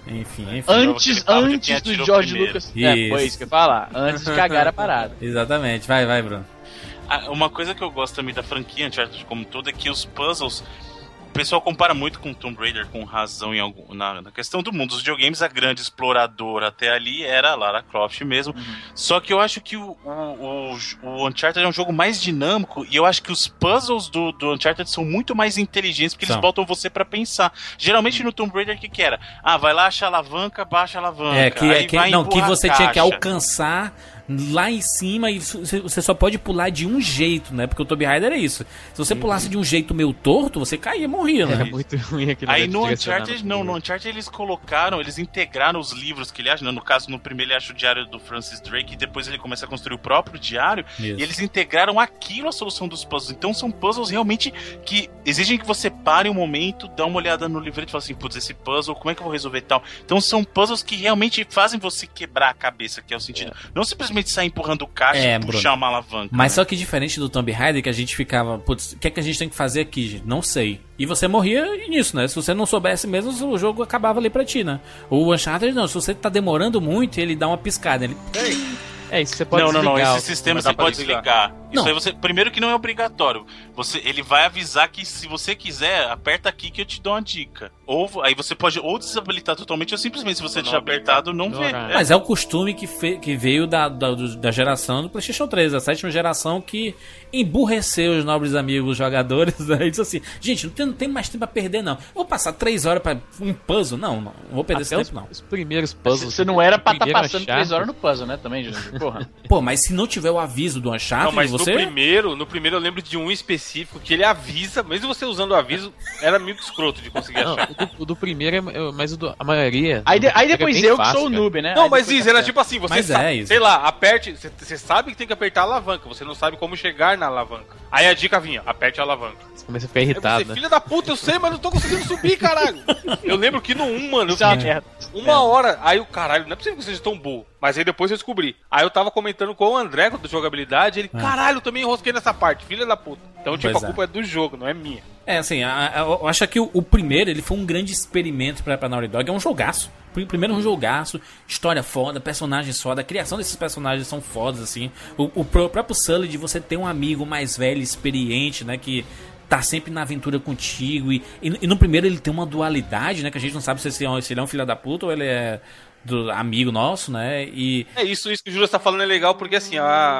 Enfim. Antes do George Lucas. Foi isso que eu ia falar. Antes de cagar a parada. Exatamente. Vai, Bruno. Uma coisa que eu gosto também da franquia Uncharted como todo é que os puzzles... O pessoal compara muito com Tomb Raider, com razão na questão do mundo. Os videogames, a grande exploradora até ali era a Lara Croft mesmo. Só que eu acho que o Uncharted é um jogo mais dinâmico e eu acho que os puzzles do Uncharted são muito mais inteligentes porque eles botam você pra pensar. Geralmente no Tomb Raider, o que era? Vai lá, acha a alavanca, baixa a alavanca. Que você tinha que alcançar lá em cima e você só pode pular de um jeito, né? Porque o Tomb Raider é isso. Se você pulasse de um jeito meio torto, você caía, morria, né? Era muito ruim aquele. Aí no Uncharted, no Uncharted eles integraram os livros que ele acha. No caso, no primeiro ele acha o diário do Francis Drake e depois ele começa a construir o próprio diário. Isso. E eles integraram aquilo à solução dos puzzles. Então são puzzles realmente que exigem que você pare um momento, dá uma olhada no livreto e fala assim, putz, esse puzzle, como é que eu vou resolver tal? Então são puzzles que realmente fazem você quebrar a cabeça, que é o sentido. Não simplesmente sair empurrando caixa e puxar uma alavanca. Mas só que diferente do Tomb Raider, que a gente ficava, putz, o que é que a gente tem que fazer aqui, gente? Não sei. E você morria nisso, né? Se você não soubesse mesmo, o jogo acabava ali pra ti, né? O Uncharted não, se você tá demorando muito, ele dá uma piscada. Ele... isso você pode Não, esse sistema você pode desligar. Isso aí você, primeiro que não é obrigatório. Ele vai avisar que se você quiser, aperta aqui que eu te dou uma dica. Ou aí você pode ou desabilitar totalmente ou simplesmente se você deixar apertado, não vê. Mas é o costume que veio da geração do PlayStation 3, a 7ª geração, que emburreceu os nobres amigos jogadores. Aí disse assim, gente, não tem mais tempo pra perder, não. Vou passar 3 horas pra um puzzle? Não vou perder esse tempo, não. Os primeiros puzzles. Você não era pra estar passando 3 horas no puzzle, né? Também, gente. Porra. Pô, mas se não tiver o aviso do Uncharted, não, mas você... no primeiro eu lembro de um específico que ele avisa, mesmo você usando o aviso, era meio escroto de conseguir achar. O do primeiro mas a maioria... Aí depois eu que sou o noob, né? Não, mas isso, era tipo assim, você sabe, sei lá, aperte, você sabe que tem que apertar a alavanca, você não sabe como chegar na alavanca. Aí a dica vinha, aperte a alavanca. Você começa a ficar irritado, né? Filha da puta, eu sei, mas não tô conseguindo subir, caralho. Eu lembro que no 1, mano, eu fiquei uma hora, aí o caralho, não é possível que seja tão burro. Mas aí depois eu descobri. Aí eu tava comentando com o André do jogabilidade, ele, caralho, eu também enrosquei nessa parte, filha da puta. Então, tipo, a culpa é do jogo, não é minha. Assim, eu acho que o primeiro, ele foi um grande experimento pra Naughty Dog, é um jogaço. Primeiro é um jogaço, história foda, personagens foda, a criação desses personagens são fodas, assim. O próprio Sully, de você ter um amigo mais velho, experiente, né, que tá sempre na aventura contigo. E no primeiro ele tem uma dualidade, né, que a gente não sabe se ele é um filho da puta ou ele é do amigo nosso, né? E isso que o Júlio está falando é legal porque assim,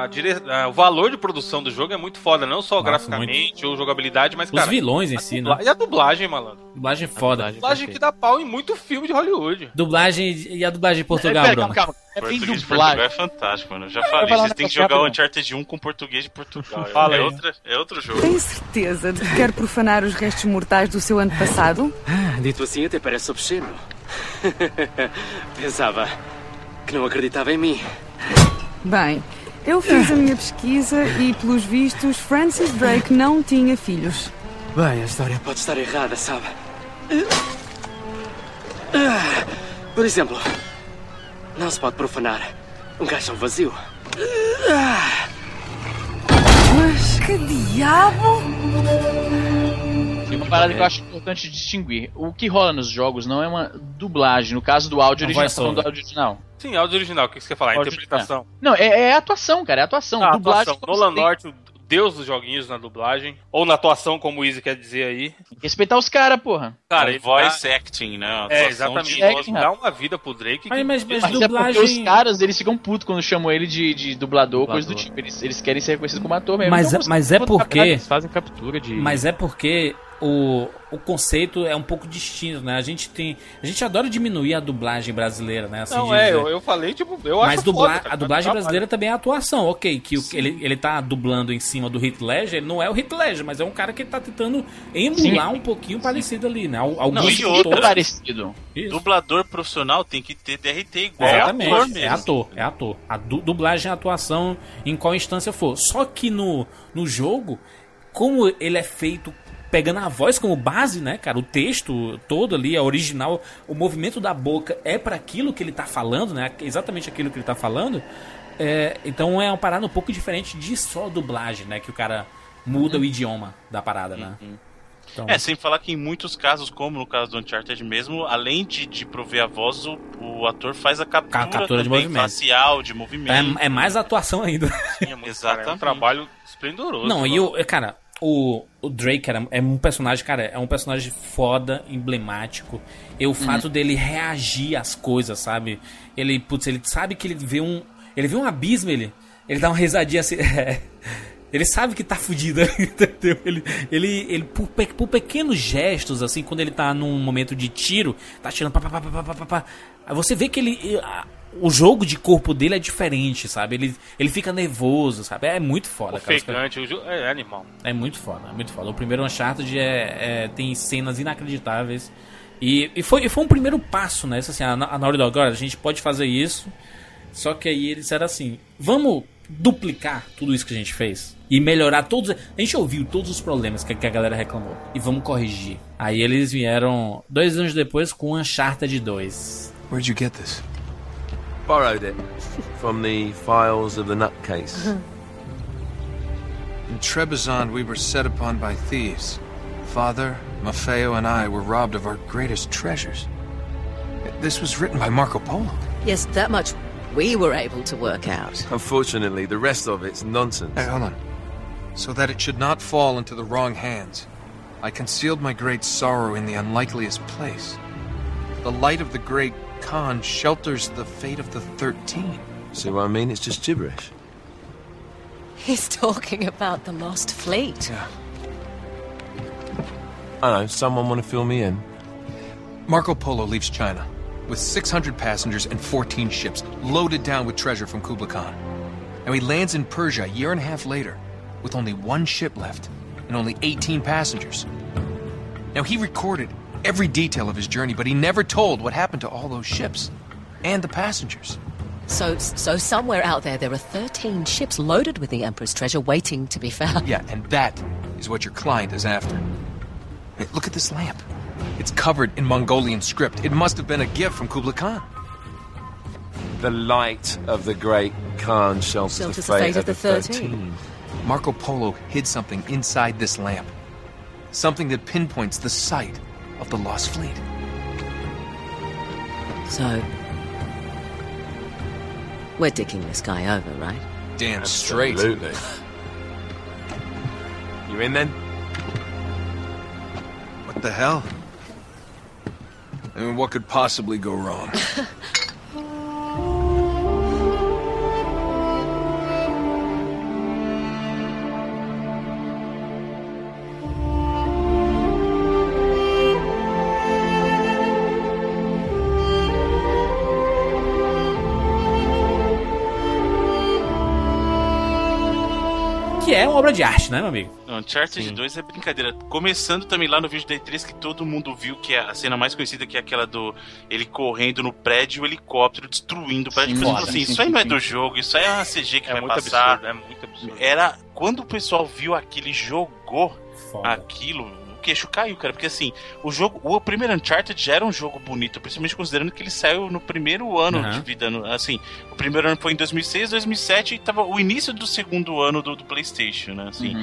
o valor de produção do jogo é muito foda, não só graficamente ou jogabilidade, mas os vilões em si, né? E a dublagem, malandro. Dublagem foda. Dublagem que dá pau em muito filme de Hollywood. E a dublagem em Portugal, Bruno? Calma. Português de Portugal é fantástico, mano. Eu já falei, vocês têm que jogar o Uncharted 1 com português de Portugal. É outro jogo. Tem certeza de que quer profanar os restos mortais do seu antepassado? Dito assim até parece obsceno. Pensava que não acreditava em mim. Bem, eu fiz a minha pesquisa e, pelos vistos, Francis Drake não tinha filhos. Bem, a história pode estar errada, sabe? Por exemplo, não se pode profanar um caixão vazio. Mas que diabo? Tem uma parada que eu acho importante distinguir. O que rola nos jogos não é uma dublagem. No caso do áudio original, tá falando do áudio original. Sim, áudio original. O que você quer falar? Interpretação. Não, é atuação, cara. É atuação. Dublagem. Atuação. Nolan North, Deus dos joguinhos na dublagem. Ou na atuação, como o Easy quer dizer aí. Tem que respeitar os caras, porra. Cara, ele voice acting, né? Exatamente. Dá uma vida pro Drake. Mas dublagem... é porque os caras, eles ficam putos quando chamam ele de dublador, coisa do tipo. Eles querem ser reconhecidos como ator mesmo. Mas é porque... Eles fazem captura de... Mas é porque... O conceito é um pouco distinto, né? A gente adora diminuir a dublagem brasileira, né? Assim, não, eu falei, tipo, eu acho foda, a dublagem brasileira também é atuação, ok, que ele tá dublando em cima do Heath Ledger, ele não é o Heath Ledger, mas é um cara que tá tentando emular um pouquinho parecido ali, né? Alguns outros parecido. Dublador profissional tem que ter DRT igual. Exatamente, é ator. A dublagem é atuação em qual instância for. Só que no jogo, como ele é feito pegando a voz como base, né, cara? O texto todo ali é original, o movimento da boca é para aquilo que ele tá falando, né? Exatamente aquilo que ele tá falando. Então é uma parada um pouco diferente de só dublagem, né? Que o cara muda o idioma da parada, né? Então... sem falar que em muitos casos, como no caso do Uncharted mesmo, além de prover a voz, o ator faz a captura de movimento. Facial, de movimento. É mais atuação ainda. Sim, exatamente. É um trabalho esplendoroso. Não, cara, o Drake é um personagem, cara, é um personagem foda, emblemático. E o fato dele reagir às coisas, sabe? Ele sabe que ele vê um abismo, ele dá uma risadinha assim. Ele sabe que tá fudido, entendeu? Ele por pequenos gestos, assim, quando ele tá num momento de tiro, tá tirando pá. Você vê que o jogo de corpo dele é diferente, sabe? Ele fica nervoso, sabe? É muito foda, cara. Ofegante, é animal. É muito foda. O primeiro Uncharted tem cenas inacreditáveis. E foi um primeiro passo, né? Assim, a Naughty Dog, agora a gente pode fazer isso. Só que aí eles disseram assim: vamos duplicar tudo isso que a gente fez e melhorar todos. A gente ouviu todos os problemas que a galera reclamou e vamos corrigir. Aí eles vieram 2 anos depois com Uncharted 2. Where'd you get this? Borrowed it from the files of the nutcase. In Trebizond, we were set upon by thieves. Father, Maffeo, and I were robbed of our greatest treasures. This was written by Marco Polo. Yes, that much we were able to work out. Unfortunately, the rest of it's nonsense. Hey, hold on. So that it should not fall into the wrong hands, I concealed my great sorrow in the unlikeliest place. The light of the great Khan shelters the fate of the 13. See what I mean? It's just gibberish. He's talking about the lost fleet. Yeah. I know, someone want to fill me in? Marco Polo leaves China with 600 passengers and 14 ships loaded down with treasure from Kublai Khan. And he lands in Persia a year and a half later with only 1 ship left and only 18 passengers. Now, he recorded every detail of his journey, but he never told what happened to all those ships and the passengers. So somewhere out there are 13 ships loaded with the Emperor's treasure waiting to be found. Yeah, and that is what your client is after. Hey, look at this lamp. It's covered in Mongolian script. It must have been a gift from Kublai Khan. The light of the great Khan shelters the fate of the 13. Marco Polo hid something inside this lamp. Something that pinpoints the site of the lost fleet. So, we're dicking this guy over, right? Damn straight. Absolutely. You in then? What the hell? I mean, what could possibly go wrong? Que é uma obra de arte, né, meu amigo? Uncharted 2 é brincadeira. Começando também lá no vídeo da E3 que todo mundo viu, que é a cena mais conhecida, que é aquela do ele correndo no prédio, o helicóptero destruindo o prédio. Assim, isso aí não é do jogo, isso aí é uma CG que vai passar. Absurdo, é muito absurdo. Era quando o pessoal viu aquilo e jogou aquilo, o queixo caiu, cara, porque assim, o primeiro Uncharted já era um jogo bonito, principalmente considerando que ele saiu no primeiro ano de vida, assim, o primeiro ano foi em 2006, 2007 e tava o início do segundo ano do PlayStation, né, assim,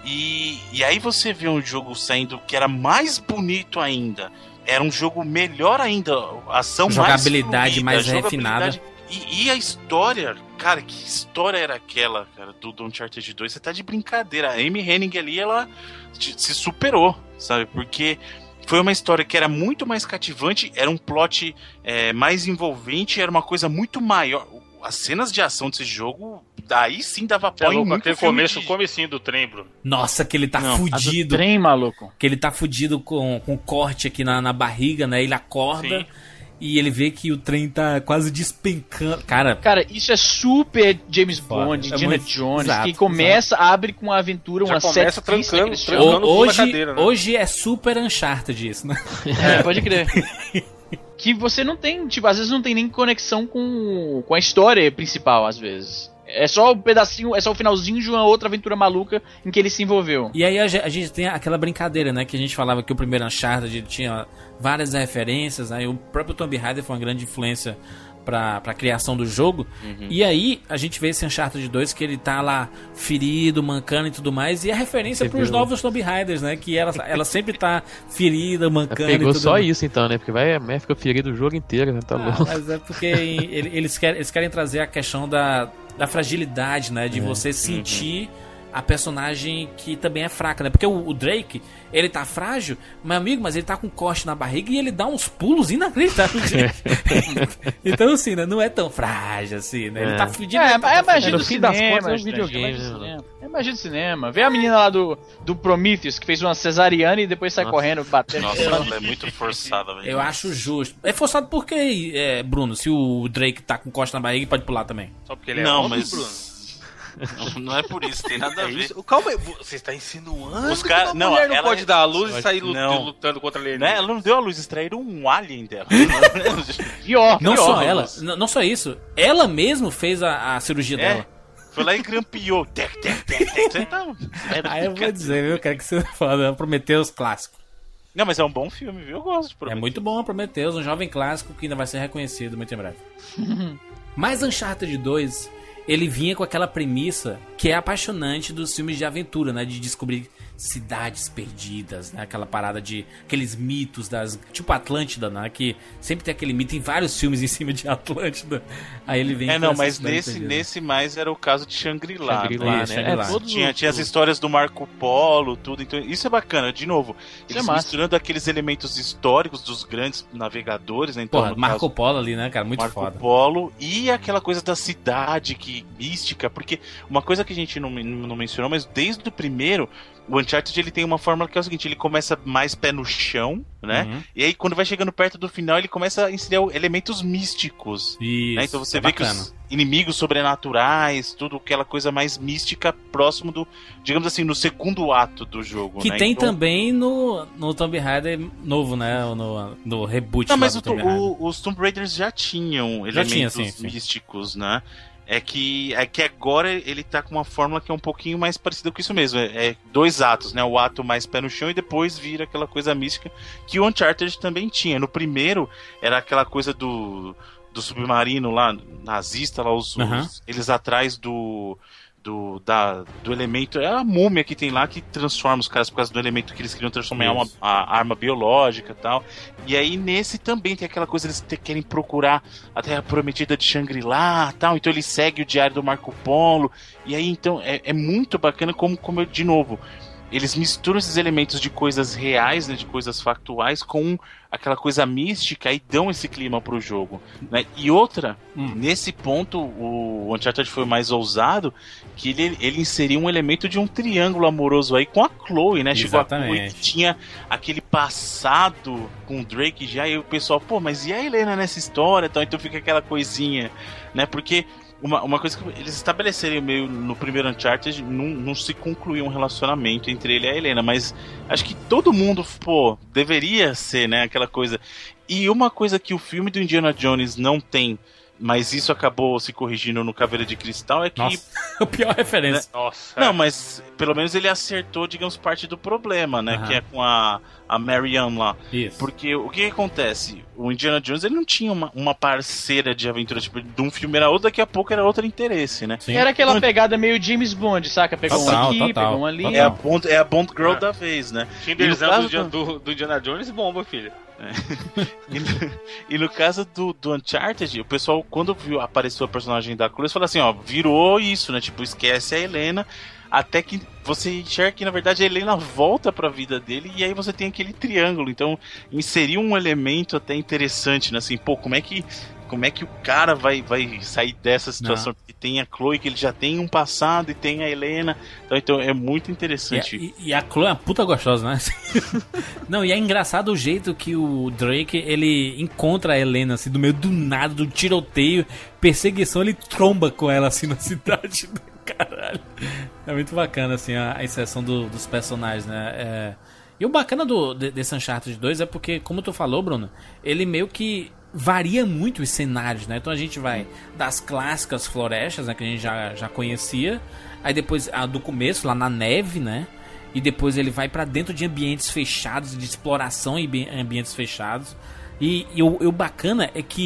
e aí você vê um jogo saindo que era mais bonito ainda, era um jogo melhor ainda, ação jogabilidade mais fluida, refinada. E a história, cara, que história era aquela, cara, do Uncharted 2? Você tá de brincadeira. A Amy Hennig ali, ela se superou, sabe? Porque foi uma história que era muito mais cativante, era um plot mais envolvente, era uma coisa muito maior. As cenas de ação desse jogo, daí sim dava pau em muito filme. Comecinho do trem, Bruno. Nossa, que ele tá fudido. Do trem, maluco. Que ele tá fudido com corte aqui na barriga, né? Ele acorda... Sim. E ele vê que o trem tá quase despencando. Cara, isso é super James Bond, Indiana Jones, que começa, abre com uma aventura, uma série trancando hoje, cadeira, né? Hoje é super Uncharted isso, né? Pode crer. Que você não tem, tipo, às vezes não tem nem conexão com a história principal, às vezes. É só um pedacinho, é só o finalzinho de uma outra aventura maluca em que ele se envolveu. E aí a gente tem aquela brincadeira, né? Que a gente falava que o primeiro Uncharted tinha várias referências, né? O próprio Tomb Raider foi uma grande influência pra criação do jogo. E aí a gente vê esse Uncharted 2 que ele tá lá ferido, mancando e tudo mais, e é referência pros novos Tomb Raiders, né? Que ela sempre tá ferida, mancando pegou e tudo só mais. isso então, né? Porque vai fica ferido o jogo inteiro, né? Tá louco. Mas é porque eles querem trazer a questão da fragilidade, né? De você sentir a personagem que também é fraca, né? Porque o Drake, ele tá frágil, meu amigo, mas ele tá com corte na barriga e ele dá uns pulos inacreditáveis. Então, assim, né? Não é tão frágil assim, né? Ele tá fudido. É magia do no fim das cinema, contas é um gente, videogame, né? É magia do cinema. Vê a menina lá do Prometheus, que fez uma cesariana e depois sai correndo, batendo. Nossa, ela é muito forçada, velho. Eu acho justo. É forçado porque, Bruno, se o Drake tá com corte na barriga, pode pular também. Só porque ele é Não, homem, mas... Bruno. Não é por isso, tem nada a ver. Calma aí, você está insinuando Os cara... que uma mulher não pode dar a luz e sair Não. lutando contra ele. Né? Ela não deu a luz, extraíram um alien dela. Pior, Não pior. só ela, não só isso. Ela mesmo fez a cirurgia dela. Foi lá e grampeou. Aí eu vou dizer, viu, cara, que você fala, Prometheus clássico. Não, mas é um bom filme, viu? Eu gosto de É Prometheus. muito bom Prometheus, um jovem clássico que ainda vai ser reconhecido muito em breve. Mas Uncharted 2, ele vinha com aquela premissa que é apaixonante dos filmes de aventura, né? De descobrir cidades perdidas, né? Aquela parada de... aqueles mitos das... tipo Atlântida, né? Que sempre tem aquele mito em vários filmes em cima de Atlântida. Aí ele vem... Não, mas nesse mais era o caso de Shangri-La. Shangri-La, né? Shangri-La. Tinha as histórias do Marco Polo, tudo. Então, isso é bacana. De novo, eles misturando aqueles elementos históricos dos grandes navegadores, né? Então, porra, Marco Polo ali, né, cara? Muito foda. Marco Polo e aquela coisa da cidade que mística, porque uma coisa que a gente não mencionou, mas desde o primeiro, o Uncharted ele tem uma fórmula que é o seguinte, ele começa mais pé no chão, né? E aí quando vai chegando perto do final, ele começa a inserir elementos místicos. Isso, né? Então você vê bacana. que os inimigos sobrenaturais, tudo aquela coisa mais mística próximo do, digamos assim, no segundo ato do jogo. Que né? tem então... também no Tomb Raider novo, né? No reboot. Não, mas os Tomb Raiders já tinham elementos místicos, né? É que agora ele tá com uma fórmula que é um pouquinho mais parecida com isso mesmo. É dois atos, né? O ato mais pé no chão e depois vira aquela coisa mística que o Uncharted também tinha. No primeiro era aquela coisa do submarino lá, nazista, lá eles atrás do elemento, é a múmia que tem lá que transforma os caras por causa do elemento que eles queriam transformar em a arma biológica e tal. E aí nesse também tem aquela coisa, eles querem procurar a Terra Prometida de Shangri-La tal, então ele segue o diário do Marco Polo. E aí então é muito bacana como eu, de novo, eles misturam esses elementos de coisas reais, né, de coisas factuais, com aquela coisa mística e dão esse clima pro jogo, né? E outra, nesse ponto, o Uncharted foi mais ousado, que ele inseriu um elemento de um triângulo amoroso aí com a Chloe, né? Chegou a Chloe que tinha aquele passado com o Drake já, e o pessoal, pô, mas e a Helena nessa história? Então fica aquela coisinha, né? Porque uma coisa que eles estabeleceram meio no primeiro Uncharted, não se concluiu um relacionamento entre ele e a Helena, mas acho que todo mundo, pô, deveria ser, né, aquela coisa. E uma coisa que o filme do Indiana Jones não tem, mas isso acabou se corrigindo no Caveira de Cristal, é que... Nossa, a pior referência. Né? Nossa. Não, mas pelo menos ele acertou, digamos, parte do problema, né? Que é com a Marianne lá. Isso. Porque o que acontece? O Indiana Jones, ele não tinha uma parceira de aventura, tipo, de um filme era outro, daqui a pouco era outro interesse, né? Sim. Era aquela pegada meio James Bond, saca? Pegou um aqui, pegou um ali. É a Bond Girl da vez, né? Tinderzão do Indiana Jones, bomba, filho. E no caso do Uncharted, o pessoal, quando apareceu a personagem da Chloe, falou assim, ó, virou isso, né? Tipo, esquece a Helena, até que você enxerga que, na verdade, a Helena volta pra vida dele, e aí você tem aquele triângulo. Então, inseriu um elemento até interessante, né? Assim, pô, como é que o cara vai sair dessa situação? Porque tem a Chloe, que ele já tem um passado, e tem a Helena. Então é muito interessante. E a Chloe é uma puta gostosa, né? Não, e é engraçado o jeito que o Drake, ele encontra a Helena, assim, do meio do nada, do tiroteio, perseguição, ele tromba com ela, assim, na cidade. Caralho. É muito bacana, assim, a inserção dos personagens, né? E o bacana desse Uncharted 2 é porque, como tu falou, Bruno, ele meio que varia muito os cenários, né? Então a gente vai das clássicas florestas, né, que a gente já conhecia, aí depois do começo, lá na neve, né? E depois ele vai pra dentro de ambientes fechados, de exploração em ambientes fechados. E o bacana é que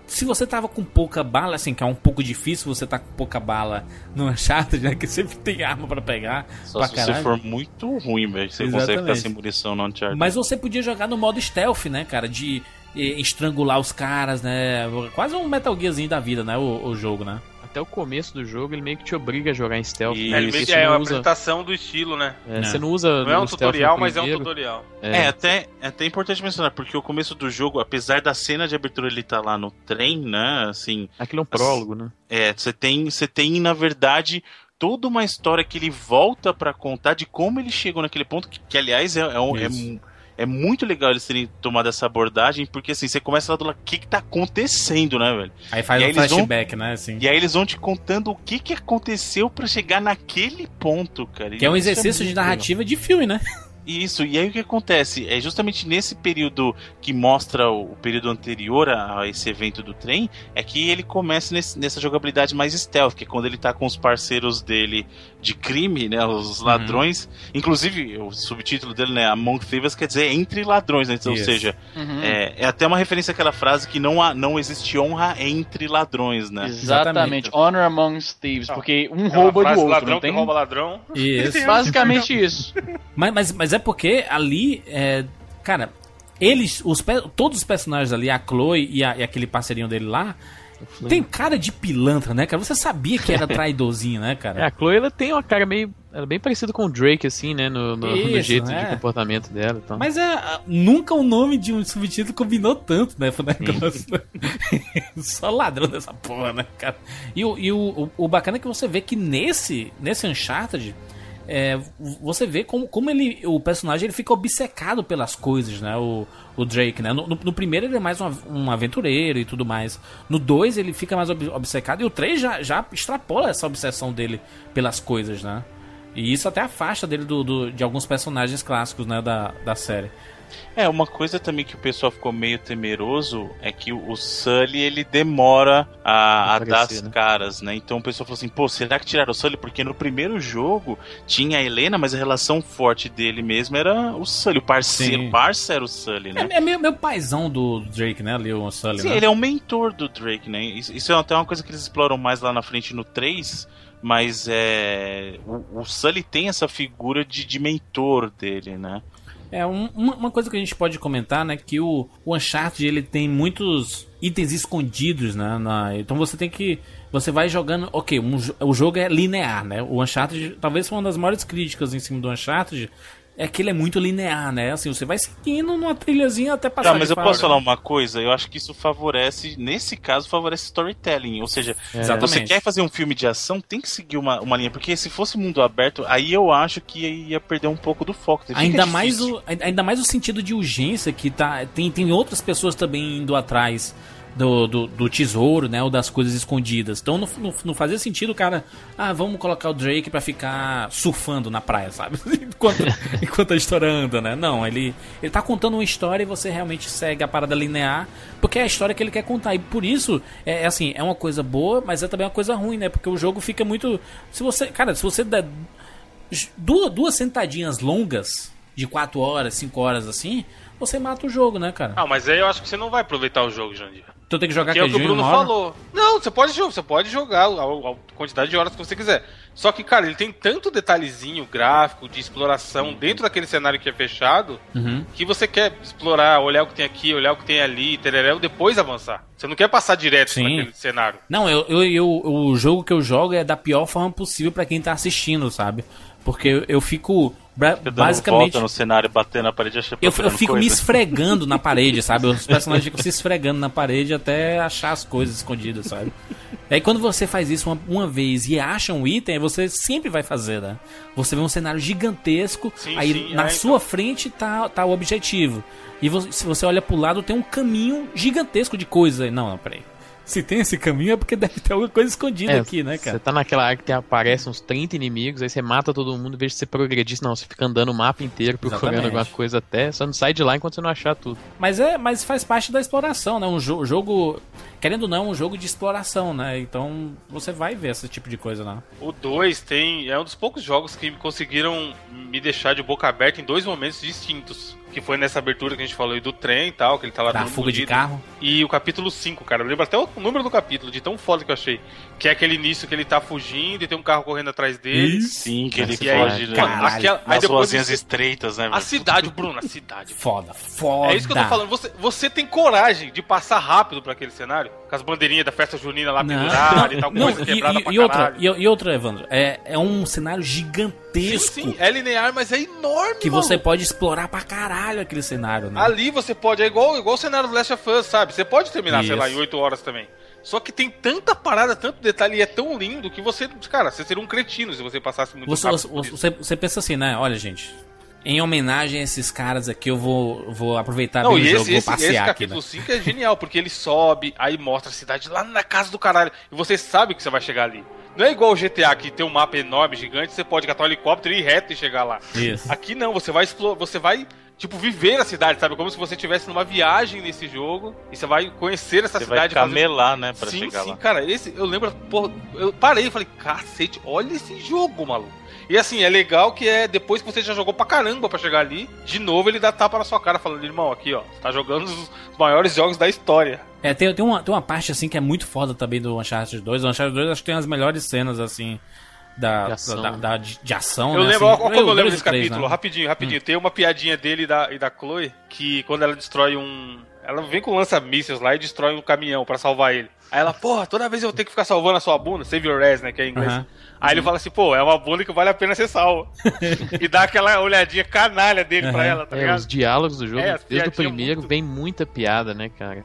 se você tava com pouca bala, assim, que é um pouco difícil você tá com pouca bala no Uncharted, né? Que sempre tem arma pra pegar. Só se você for muito ruim, velho. Você consegue ficar sem munição no Uncharted. Mas você podia jogar no modo stealth, né, cara? De estrangular os caras, né? Quase um Metal Gearzinho da vida, né? O jogo, né? Até o começo do jogo ele meio que te obriga a jogar em stealth. É uma apresentação do estilo, né? Você não usa. Não é um tutorial, mas é um tutorial. Até importante mencionar, porque o começo do jogo, apesar da cena de abertura ele tá lá no trem, né? Assim. Aquilo é um prólogo, né? Você tem, na verdade, toda uma história que ele volta pra contar de como ele chegou naquele ponto, que aliás é muito legal eles terem tomado essa abordagem, porque assim, você começa lá do lado, o que tá acontecendo, né, velho? Aí faz um flashback, né, assim. E aí eles vão te contando o que aconteceu pra chegar naquele ponto, cara. Que é um exercício de narrativa de filme, né? Isso, e aí o que acontece? É justamente nesse período que mostra o período anterior a esse evento do trem, é que ele começa nessa jogabilidade mais stealth, que é quando ele tá com os parceiros dele de crime, né, os ladrões. Inclusive, o subtítulo dele, né, Among Thieves, quer dizer entre ladrões, né? Ou seja, é até uma referência àquela frase que não existe honra entre ladrões, né? Exatamente, honor amongst thieves, porque um rouba do outro, ladrão não tem? Que rouba ladrão. Isso. Basicamente isso. Mas é porque ali, cara, todos os personagens ali, a Chloe e aquele parceirinho dele lá, tem cara de pilantra, né, cara? Você sabia que era traidorzinho, né, cara? A Chloe, ela tem uma cara ela é bem parecida com o Drake, assim, né, no jeito de comportamento dela. Então. Mas nunca o nome de um subtítulo combinou tanto, né, só ladrão dessa porra, né, cara? E o bacana é que você vê que nesse Uncharted, você vê como o personagem ele fica obcecado pelas coisas, né? O Drake, né? No primeiro ele é mais um aventureiro e tudo mais. No 2 ele fica mais obcecado. E o 3 já extrapola essa obsessão dele pelas coisas, né? E isso até afasta dele de alguns personagens clássicos, né? Da série. Uma coisa também que o pessoal ficou meio temeroso é que o Sully, ele demora a dar as caras, né? Então o pessoal falou assim, pô, será que tiraram o Sully? Porque no primeiro jogo tinha a Helena, mas a relação forte dele mesmo era o Sully, o parceiro era o Sully, né? É meu paizão do Drake, né? Ali, o Sully, sim, né? Ele é um mentor do Drake, né? Isso é até uma coisa que eles exploram mais lá na frente no 3, mas o Sully tem essa figura de mentor dele, né? Uma coisa que a gente pode comentar, né, que o Uncharted ele tem muitos itens escondidos, né, então você vai jogando, o jogo é linear, né, o Uncharted, talvez uma das maiores críticas em cima do Uncharted é que ele é muito linear, né? Assim, você vai seguindo numa trilhazinha até passar mas eu posso falar uma coisa? Eu acho que isso nesse caso, favorece storytelling. Ou seja, você quer fazer um filme de ação, tem que seguir uma linha. Porque se fosse mundo aberto, aí eu acho que ia perder um pouco do foco. Ainda mais o sentido de urgência que tem outras pessoas também indo atrás do tesouro, né, ou das coisas escondidas. Então não fazia sentido, cara, vamos colocar o Drake pra ficar surfando na praia, sabe? enquanto a história anda, né? Não, ele tá contando uma história e você realmente segue a parada linear, porque é a história que ele quer contar. E por isso, é uma coisa boa, mas é também uma coisa ruim, né? Porque o jogo fica muito... Se você der duas sentadinhas longas, de 4 horas, 5 horas assim, você mata o jogo, né, cara? Mas aí eu acho que você não vai aproveitar o jogo, Jandir. Então tem que jogar que é o que o Bruno falou. Não, você pode jogar a quantidade de horas que você quiser. Só que, cara, ele tem tanto detalhezinho gráfico de exploração dentro daquele cenário que é fechado, que você quer explorar, olhar o que tem aqui, olhar o que tem ali, tereré, depois avançar. Você não quer passar direto naquele cenário. Não, o jogo que eu jogo é da pior forma possível pra quem tá assistindo, sabe? Porque eu fico basicamente volta no cenário, batendo na parede, eu fico me esfregando na parede, sabe? Os personagens ficam se esfregando na parede até achar as coisas escondidas, sabe? E aí quando você faz isso uma vez e acha um item, você sempre vai fazer, né? Você vê um cenário gigantesco, na sua frente tá o objetivo. E se você olha pro lado, tem um caminho gigantesco de coisa. Não, peraí. Se tem esse caminho é porque deve ter alguma coisa escondida aqui, né, cara? Você tá naquela área que aparecem uns 30 inimigos, aí você mata todo mundo, em vez de você progredir, não, você fica andando o mapa inteiro procurando alguma coisa até, só não sai de lá enquanto você não achar tudo. Mas faz parte da exploração, né? Um jogo, querendo ou não, um jogo de exploração, né? Então você vai ver esse tipo de coisa lá. O 2 é um dos poucos jogos que conseguiram me deixar de boca aberta em 2 momentos distintos. que foi nessa abertura que a gente falou aí do trem e tal, que ele tá lá da fuga de carro. E o capítulo 5, cara, eu lembro até o número do capítulo, de tão foda que eu achei. Que é aquele início que ele tá fugindo e tem um carro correndo atrás dele. Sim, que ele foge, né? Nas ruazinhas estreitas, né? A cidade, Bruno, a cidade. Foda. É isso que eu tô falando. Você tem coragem de passar rápido pra aquele cenário? Com as bandeirinhas da festa junina lá penduradas e tal, coisa quebrada pra caralho. E outra, Evandro, é um cenário gigantesco. Sim, é linear, mas é enorme, que você pode explorar pra caralho aquele cenário, né? Ali você pode, é igual o cenário do Last of Us, sabe? Você pode terminar, sei lá, em 8 horas também. Só que tem tanta parada, tanto detalhe, e é tão lindo que você seria um cretino se você passasse muito rápido. Você pensa assim, né? Olha, gente, em homenagem a esses caras aqui, eu vou aproveitar bem o jogo, vou passear aqui. Esse capítulo 5 é genial, porque ele sobe, aí mostra a cidade lá na casa do caralho, e você sabe que você vai chegar ali. Não é igual o GTA, que tem um mapa enorme, gigante, você pode catar um helicóptero e ir reto e chegar lá. Isso. Aqui não, você vai tipo, viver a cidade, sabe? Como se você estivesse numa viagem nesse jogo e você vai conhecer essa cidade. Vai camelar, né, pra chegar lá. Sim, cara, eu lembro, porra, eu parei e falei, cacete, olha esse jogo, maluco. E assim, é legal que depois que você já jogou pra caramba pra chegar ali, de novo ele dá tapa na sua cara, falando, irmão, aqui ó, você tá jogando os maiores jogos da história. Tem uma parte assim que é muito foda também do Uncharted 2. O Uncharted 2 acho que tem as melhores cenas assim de ação. Eu né? lembro, assim, como eu lembro desse 3, capítulo, né? rapidinho. Tem uma piadinha dele e da Chloe, que quando ela destrói ela vem com lança-mísseis lá e destrói um caminhão pra salvar ele. Aí ela, porra, toda vez eu vou ter que ficar salvando a sua bunda, save your ass, né, que é em inglês. Aí ele fala assim, pô, é uma bunda que vale a pena ser salva. E dá aquela olhadinha canalha dele pra ela, tá ligado? Os diálogos do jogo, desde o primeiro, vem muita piada, né, cara?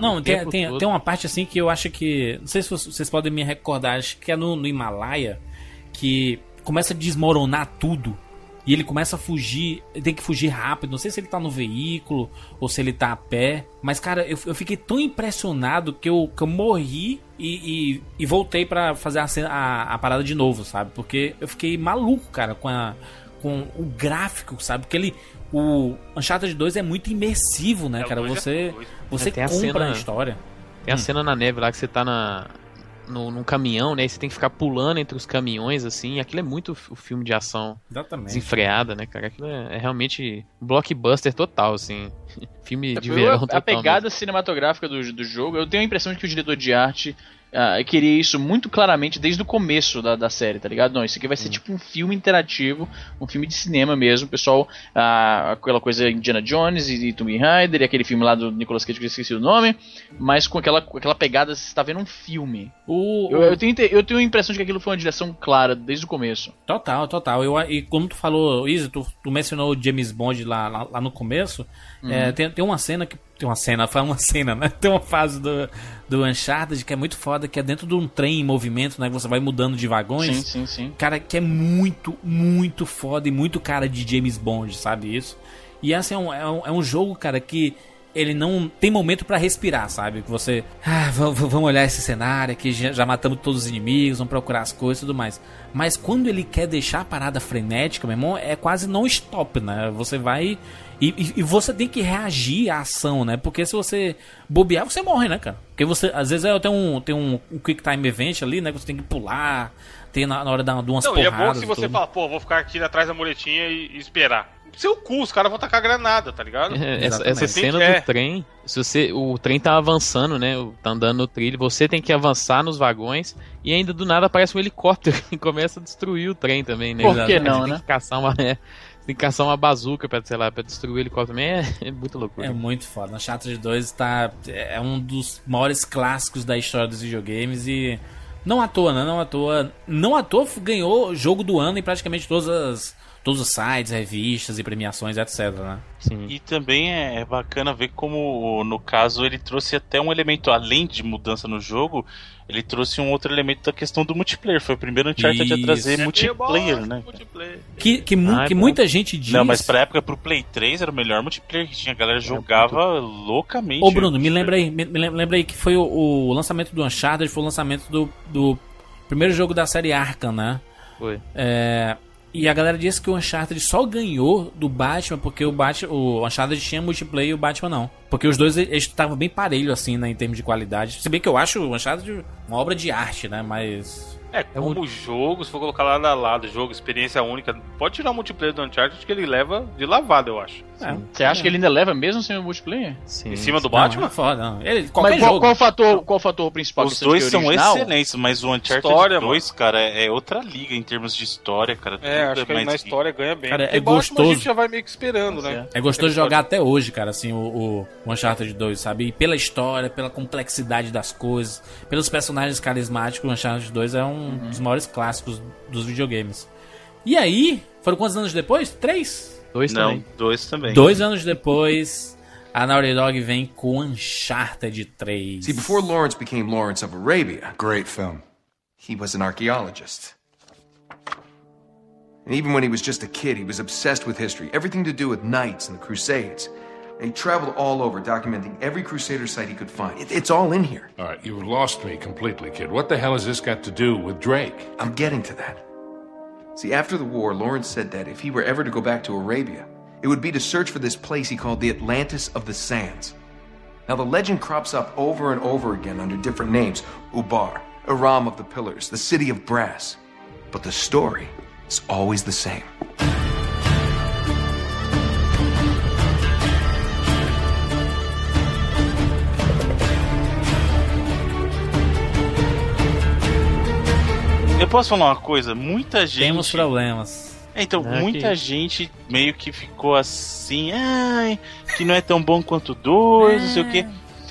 Tem uma parte assim que eu acho que... Não sei se vocês podem me recordar, acho que é no Himalaia, que começa a desmoronar tudo. E ele começa a fugir, tem que fugir rápido. Não sei se ele tá no veículo ou se ele tá a pé. Mas, cara, eu fiquei tão impressionado que eu morri e voltei pra fazer a parada de novo, sabe? Porque eu fiquei maluco, cara, com o gráfico, sabe? Porque o Uncharted 2 é muito imersivo, né, cara? Você compra a história. Tem a cena na neve lá que você tá num caminhão, né? E você tem que ficar pulando entre os caminhões, assim. Aquilo é muito o filme de ação. Exatamente. Desenfreada, né, cara? Aquilo é realmente blockbuster total, assim. Filme de verão total. A pegada cinematográfica do jogo, eu tenho a impressão de que o diretor de arte queria isso muito claramente desde o começo da série, tá ligado? Não, isso aqui vai ser tipo um filme interativo, um filme de cinema mesmo. O pessoal, aquela coisa Indiana Jones e Tomb Raider, e aquele filme lá do Nicolas Cage que eu esqueci o nome, mas com aquela pegada, você tá vendo um filme. Eu tenho a impressão de que aquilo foi uma direção clara desde o começo. Total. E como tu falou, Izzy, tu mencionou o James Bond lá no começo, tem uma cena que... né? Tem uma fase do Uncharted que é muito foda, que é dentro de um trem em movimento, né? Que você vai mudando de vagões. Sim. Cara, que é muito, muito foda e muito cara de James Bond, sabe isso? E assim, é um jogo, cara, que ele não tem momento pra respirar, sabe? Que você... vamos olhar esse cenário aqui, já matamos todos os inimigos, vamos procurar as coisas e tudo mais. Mas quando ele quer deixar a parada frenética, meu irmão, é quase non-stop, né? Você vai... E você tem que reagir à ação, né? Porque se você bobear, você morre, né, cara? Porque você, às vezes, tem um quick time event ali, né? Que você tem que pular, tem na hora de umas porradas. E é bom se você fala, pô, vou ficar aqui atrás da muletinha e esperar. Seu cu, os caras vão tacar granada, tá ligado? Essa cena do trem, o trem tá avançando, né? Tá andando no trilho, você tem que avançar nos vagões e ainda do nada aparece um helicóptero que começa a destruir o trem também, né? Por que não, né? Tem que caçar uma bazuca pra destruir o helicóptero também. É muito loucura. É muito foda. Uncharted 2 é um dos maiores clássicos da história dos videogames e não à toa, né? Não à toa ganhou jogo do ano em praticamente todos os sites, revistas e premiações, etc, né? Sim. E também é bacana ver como, no caso, ele trouxe até um elemento, além de mudança no jogo, ele trouxe um outro elemento da questão do multiplayer. Foi o primeiro Uncharted a trazer multiplayer, né? Que muita gente diz... Não, mas pra época, pro Play 3, era o melhor multiplayer que tinha. A galera jogava loucamente. Ô, Bruno, me lembra aí que foi o lançamento do Uncharted, foi o lançamento do primeiro jogo da série Arkham, né? Foi. E a galera disse que o Uncharted só ganhou do Batman porque o Uncharted tinha multiplayer e o Batman não. Porque os dois estavam bem parelhos, assim, né, em termos de qualidade. Se bem que eu acho o Uncharted uma obra de arte, né, mas... Como jogo, se for colocar lado a lado, jogo, experiência única, pode tirar o multiplayer do Uncharted que ele leva de lavada, eu acho. Você acha que ele ainda leva mesmo sem o multiplayer? Sim. Em cima do Batman? Não, é foda, não. Mas qual o fator principal? Os dois são excelentes, mas o Uncharted história, 2, cara, é outra liga em termos de história, cara. Acho que na história ganha bem. Cara, é gostoso. A gente já vai meio que esperando, né? É gostoso jogar até hoje, cara, assim, o Uncharted 2, sabe? E pela história, pela complexidade das coisas, pelos personagens carismáticos, o Uncharted 2 é um dos maiores clássicos dos videogames. E aí, foram quantos anos depois? 3? 2 também. 2 também. 2 anos depois, a Naughty Dog vem com Uncharted 3. See, before Lawrence became Lawrence of Arabia, great film, he was an archaeologist. And even when he was just a kid, he was obsessed with history, everything to do with knights and the Crusades. And he traveled all over, documenting every Crusader site he could find. It's all in here. All right, you've lost me completely, kid. What the hell has this got to do with Drake? I'm getting to that. See, after the war, Lawrence said that if he were ever to go back to Arabia, it would be to search for this place he called the Atlantis of the Sands. Now, the legend crops up over and over again under different names. Ubar, Aram of the Pillars, the City of Brass. But the story is always the same. Eu posso falar uma coisa? Muita gente... Temos problemas. Então, muita gente meio que ficou assim, que não é tão bom quanto o 2, não sei o quê.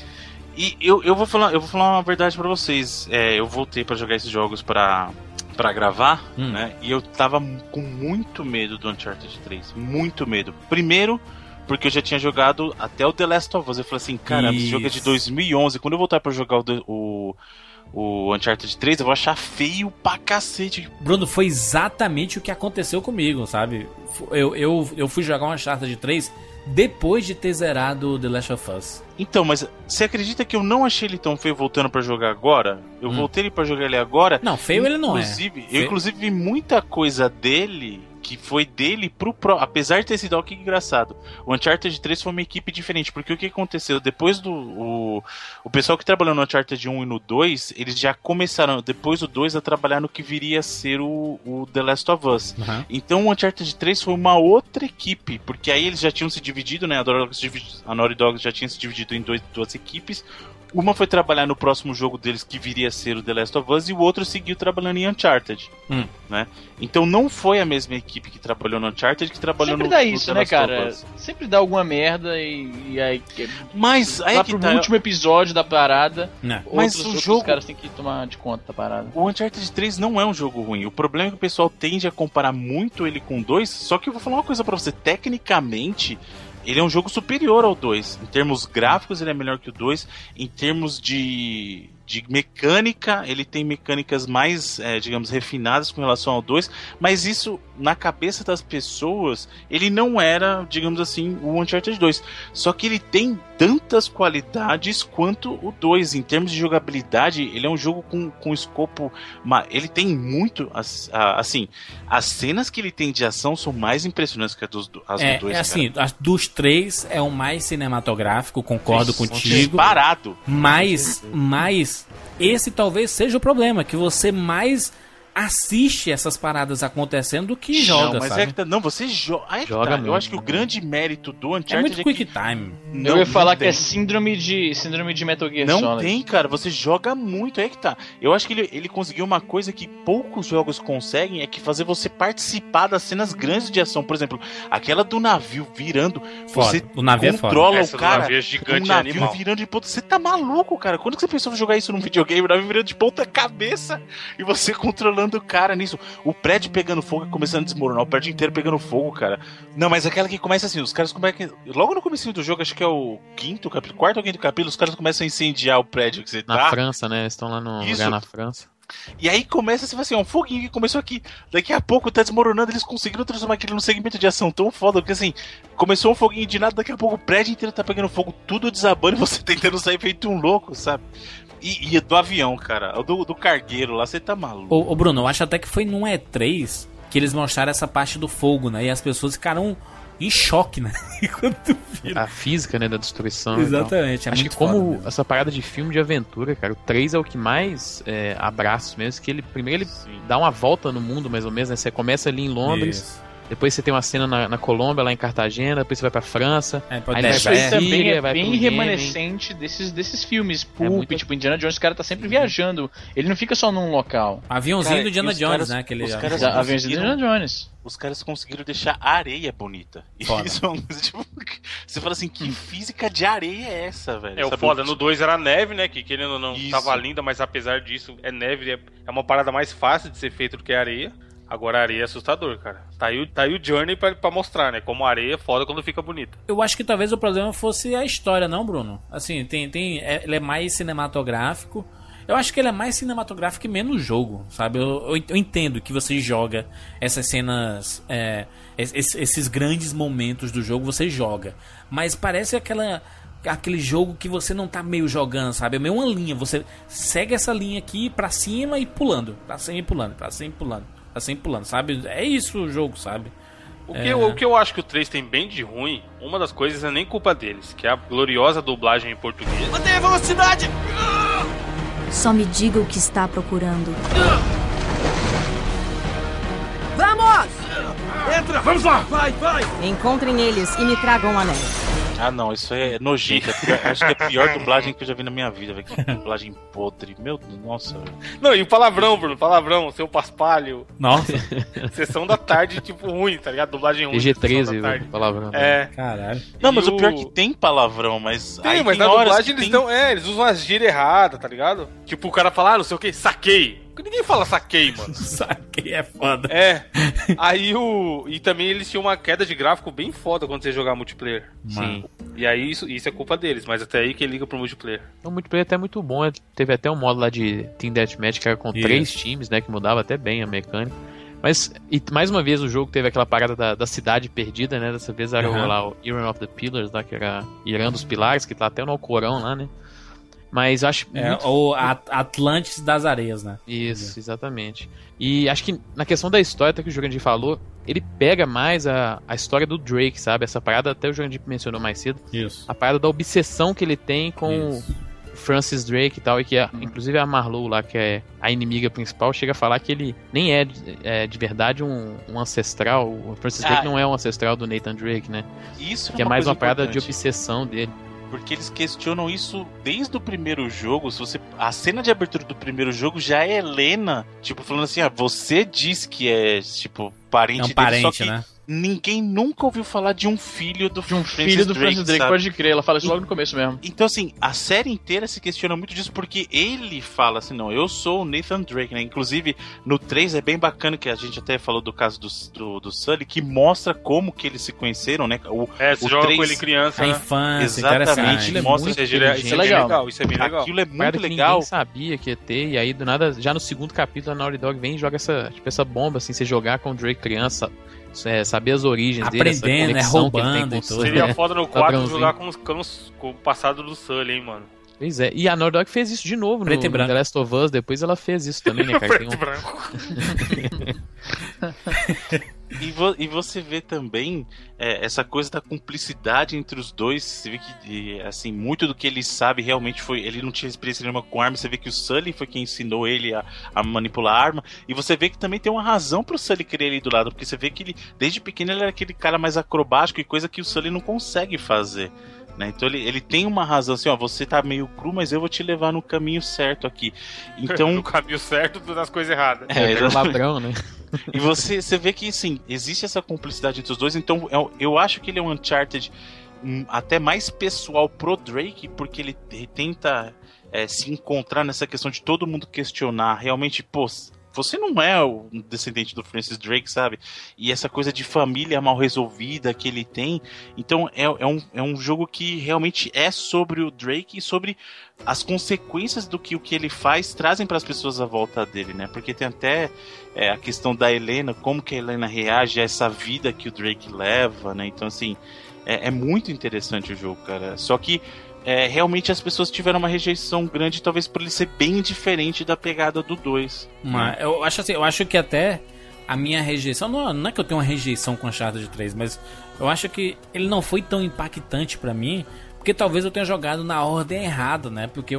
E eu vou falar uma verdade pra vocês. Eu voltei pra jogar esses jogos pra gravar, né? E eu tava com muito medo do Uncharted 3. Muito medo. Primeiro, porque eu já tinha jogado até o The Last of Us. Eu falei assim, cara, esse jogo é de 2011. Quando eu voltar pra jogar o Uncharted 3, eu vou achar feio pra cacete. Bruno, foi exatamente o que aconteceu comigo, sabe? Eu fui jogar o Uncharted 3 depois de ter zerado The Last of Us. Então, mas você acredita que eu não achei ele tão feio voltando pra jogar agora? Eu voltei ele pra jogar ele agora. Não, feio ele não é. Eu inclusive vi muita coisa dele que foi dele pro apesar de ter sido algo que engraçado. O Uncharted 3 foi uma equipe diferente, porque o que aconteceu? Depois o pessoal que trabalhou no Uncharted 1 e no 2, eles já começaram, depois do 2, a trabalhar no que viria a ser o The Last of Us. Então o Uncharted 3 foi uma outra equipe, porque aí eles já tinham se dividido, né? A Naughty Dog já tinha se dividido em duas equipes. Uma foi trabalhar no próximo jogo deles, que viria a ser o The Last of Us, e o outro seguiu trabalhando em Uncharted, né? Então não foi a mesma equipe que trabalhou no Uncharted que trabalhou sempre no dá isso, The né, Last cara? of Us. Sempre dá alguma merda e aí... Mas aí vai que pro tá, último episódio da parada, mas outros caras têm que tomar de conta da parada. O Uncharted 3 não é um jogo ruim. O problema é que o pessoal tende a comparar muito ele com o 2, só que eu vou falar uma coisa pra você. Tecnicamente, ele é um jogo superior ao 2. Em termos gráficos, ele é melhor que o 2. Em termos de mecânica, ele tem mecânicas mais, digamos, refinadas com relação ao 2. Mas isso, na cabeça das pessoas, ele não era, digamos assim, o Uncharted 2. Só que ele tem tantas qualidades quanto o 2. Em termos de jogabilidade, ele é um jogo com escopo... Ele tem muito... Assim, as cenas que ele tem de ação são mais impressionantes que as do 2. Assim, as dos 3 é o mais cinematográfico, concordo contigo. Parado. Mas esse talvez seja o problema, que você mais assiste essas paradas acontecendo do que joga, mas sabe? Você joga. Eu acho que o grande mérito do Uncharted é muito quick time. Eu ia falar que é síndrome de Metal Gear Solid. Não tem, cara. Você joga muito. Aí que tá. Eu acho que ele conseguiu uma coisa que poucos jogos conseguem, é que fazer você participar das cenas grandes de ação. Por exemplo, aquela do navio virando. Você o navio controla é o cara. Navio é gigante, um navio animal. Virando de ponta. Você tá maluco, cara? Quando que você pensou em jogar isso num videogame? O navio virando de ponta cabeça e você controlando o cara nisso. O prédio pegando fogo e começando a desmoronar. O prédio inteiro pegando fogo, cara. Não, mas aquela que começa assim, os caras começam... Logo no começo do jogo, acho que é o quarto ou quinto capítulo, os caras começam a incendiar o prédio que você tá. Na França, né? Eles estão lá no lugar na França. E aí começa assim, um foguinho que começou aqui. Daqui a pouco tá desmoronando, eles conseguiram transformar aquilo num segmento de ação tão foda, porque assim, começou um foguinho de nada, daqui a pouco o prédio inteiro tá pegando fogo, tudo desabando e você tentando sair feito um louco, sabe? E do avião, cara, do cargueiro lá, você tá maluco. Ô Bruno, eu acho até que foi num E3 que eles mostraram essa parte do fogo, né? E as pessoas ficaram em choque, né? Quando tu vira. A física, né, da destruição. Exatamente. Acho que como essa parada de filme de aventura, cara, o 3 é o que mais abraça mesmo, que ele primeiro dá uma volta no mundo, mais ou menos, né? Você começa ali em Londres, depois você tem uma cena na Colômbia, lá em Cartagena, depois você vai pra França, aí isso também é bem remanescente desses filmes pulp, tipo Indiana Jones, o cara tá sempre viajando, ele não fica só num local. Aviãozinho do Indiana Jones, né? Aviãozinho do Indiana Jones. Os caras conseguiram deixar a areia bonita. Foda. Isso é uma coisa, tipo, você fala assim, que física de areia é essa, velho? O foda, no 2 era neve, né? Que querendo ou não, tava linda, mas apesar disso, é neve, é uma parada mais fácil de ser feita do que a areia. Agora a areia é assustador, cara. Tá aí o Journey pra mostrar, né? Como a areia é foda quando fica bonita. Eu acho que talvez o problema fosse a história, não, Bruno? Assim, ele é mais cinematográfico. Eu acho que ele é mais cinematográfico e menos jogo, sabe? Eu entendo que você joga essas cenas, esses grandes momentos do jogo, você joga. Mas parece aquele jogo que você não tá meio jogando, sabe? É meio uma linha. Você segue essa linha aqui pra cima e pulando. Pra cima e pulando, pra cima e pulando. Assim pulando, sabe? É isso o jogo, sabe? O que eu acho que o 3 tem bem de ruim, uma das coisas é nem culpa deles, que é a gloriosa dublagem em português. Mantenha velocidade! Só me diga o que está procurando. Vamos! Entra! Vamos lá! Vai! Encontrem eles e me tragam um anel. Ah, não, isso é nojento. Acho que é a pior dublagem que eu já vi na minha vida, velho. Que dublagem podre. Meu Deus, nossa, velho. Não, e o palavrão, Bruno, seu paspalho. Nossa. Sessão da tarde, tipo, ruim, tá ligado? Dublagem ruim. PG-13, palavrão. Caralho. Não, mas o pior é que tem palavrão, mas... Tem, mas na dublagem eles usam as gírias erradas, tá ligado? Tipo, o cara fala, não sei o que, saquei. Ninguém fala saquei, mano. Saquei é foda. Aí E também eles tinham uma queda de gráfico bem foda quando você jogar multiplayer. Sim. E aí isso é culpa deles, mas até aí quem liga pro multiplayer. O multiplayer é até muito bom. Teve até um modo lá de Team Deathmatch que era com 3 times, né? Que mudava até bem a mecânica. Mas, e mais uma vez, o jogo teve aquela parada da cidade perdida, né? Dessa vez era o Iran of the Pillars, lá, que era Irã dos Pilares, que tá até no Alcorão lá, né? Mas acho muito... ou Atlantis das Areias, né? Isso, exatamente. E acho que na questão da história, até que o Jurandir falou, ele pega mais a história do Drake, sabe? Essa parada, até o Jurandir mencionou mais cedo. Isso. A parada da obsessão que ele tem com o Francis Drake e tal, e que inclusive a Marlowe lá, que é a inimiga principal, chega a falar que ele nem é de verdade um ancestral. O Francis Drake não é um ancestral do Nathan Drake, né? Isso que é mais uma parada de obsessão dele. Porque eles questionam isso desde o primeiro jogo. A cena de abertura do primeiro jogo já é Helena, tipo, falando assim, você diz que é, tipo, parente dele, só que né? Ninguém nunca ouviu falar de um filho do Francis Drake, pode crer, ela fala isso logo no começo mesmo. Então, assim, a série inteira se questiona muito disso, porque ele fala assim, não, eu sou o Nathan Drake, né? Inclusive, no 3 é bem bacana, que a gente até falou do caso do Sully, que mostra como que eles se conheceram, né? Você joga 3, com ele criança, a infância, exatamente, mostra isso é legal. Isso é bem legal. Aquilo é muito legal. Ninguém sabia que ia ter, e aí do nada, já no segundo capítulo, a Naughty Dog vem e joga essa bomba, assim, você jogar com o Drake criança, saber as origens aprendendo, dele, roubando e tudo. Seria foda no 4 jogar com o passado do Sully, hein, mano. Pois é, e a Naughty Dog fez isso de novo no The Last of Us, depois ela fez isso também, né, cara? Preto e branco. E você vê também essa coisa da cumplicidade entre os dois. Você vê que, assim, muito do que ele sabe realmente foi... Ele não tinha experiência nenhuma com arma. Você vê que o Sully foi quem ensinou ele a manipular a arma. E você vê que também tem uma razão pro Sully querer ele do lado. Porque você vê que ele, desde pequeno, ele era aquele cara mais acrobático e coisa que o Sully não consegue fazer. Então ele tem uma razão assim, você tá meio cru, mas eu vou te levar no caminho certo aqui. Então no caminho certo das coisas erradas. É ladrão, né? E você vê que assim, existe essa cumplicidade entre os dois. Então eu acho que ele é um Uncharted até mais pessoal pro Drake, porque ele tenta se encontrar nessa questão de todo mundo questionar realmente, você não é o descendente do Francis Drake, sabe? E essa coisa de família mal resolvida que ele tem. Então é um jogo que realmente é sobre o Drake e sobre as consequências do que o que ele faz trazem para as pessoas à volta dele, né? Porque tem até a questão da Helena, como que a Helena reage a essa vida que o Drake leva, né? Então, assim, é muito interessante o jogo, cara. Só que realmente as pessoas tiveram uma rejeição grande, talvez por ele ser bem diferente da pegada do 2. Eu acho que até a minha rejeição... Não é que eu tenho uma rejeição com Uncharted 3, mas eu acho que ele não foi tão impactante pra mim, porque talvez eu tenha jogado na ordem errada, né? Porque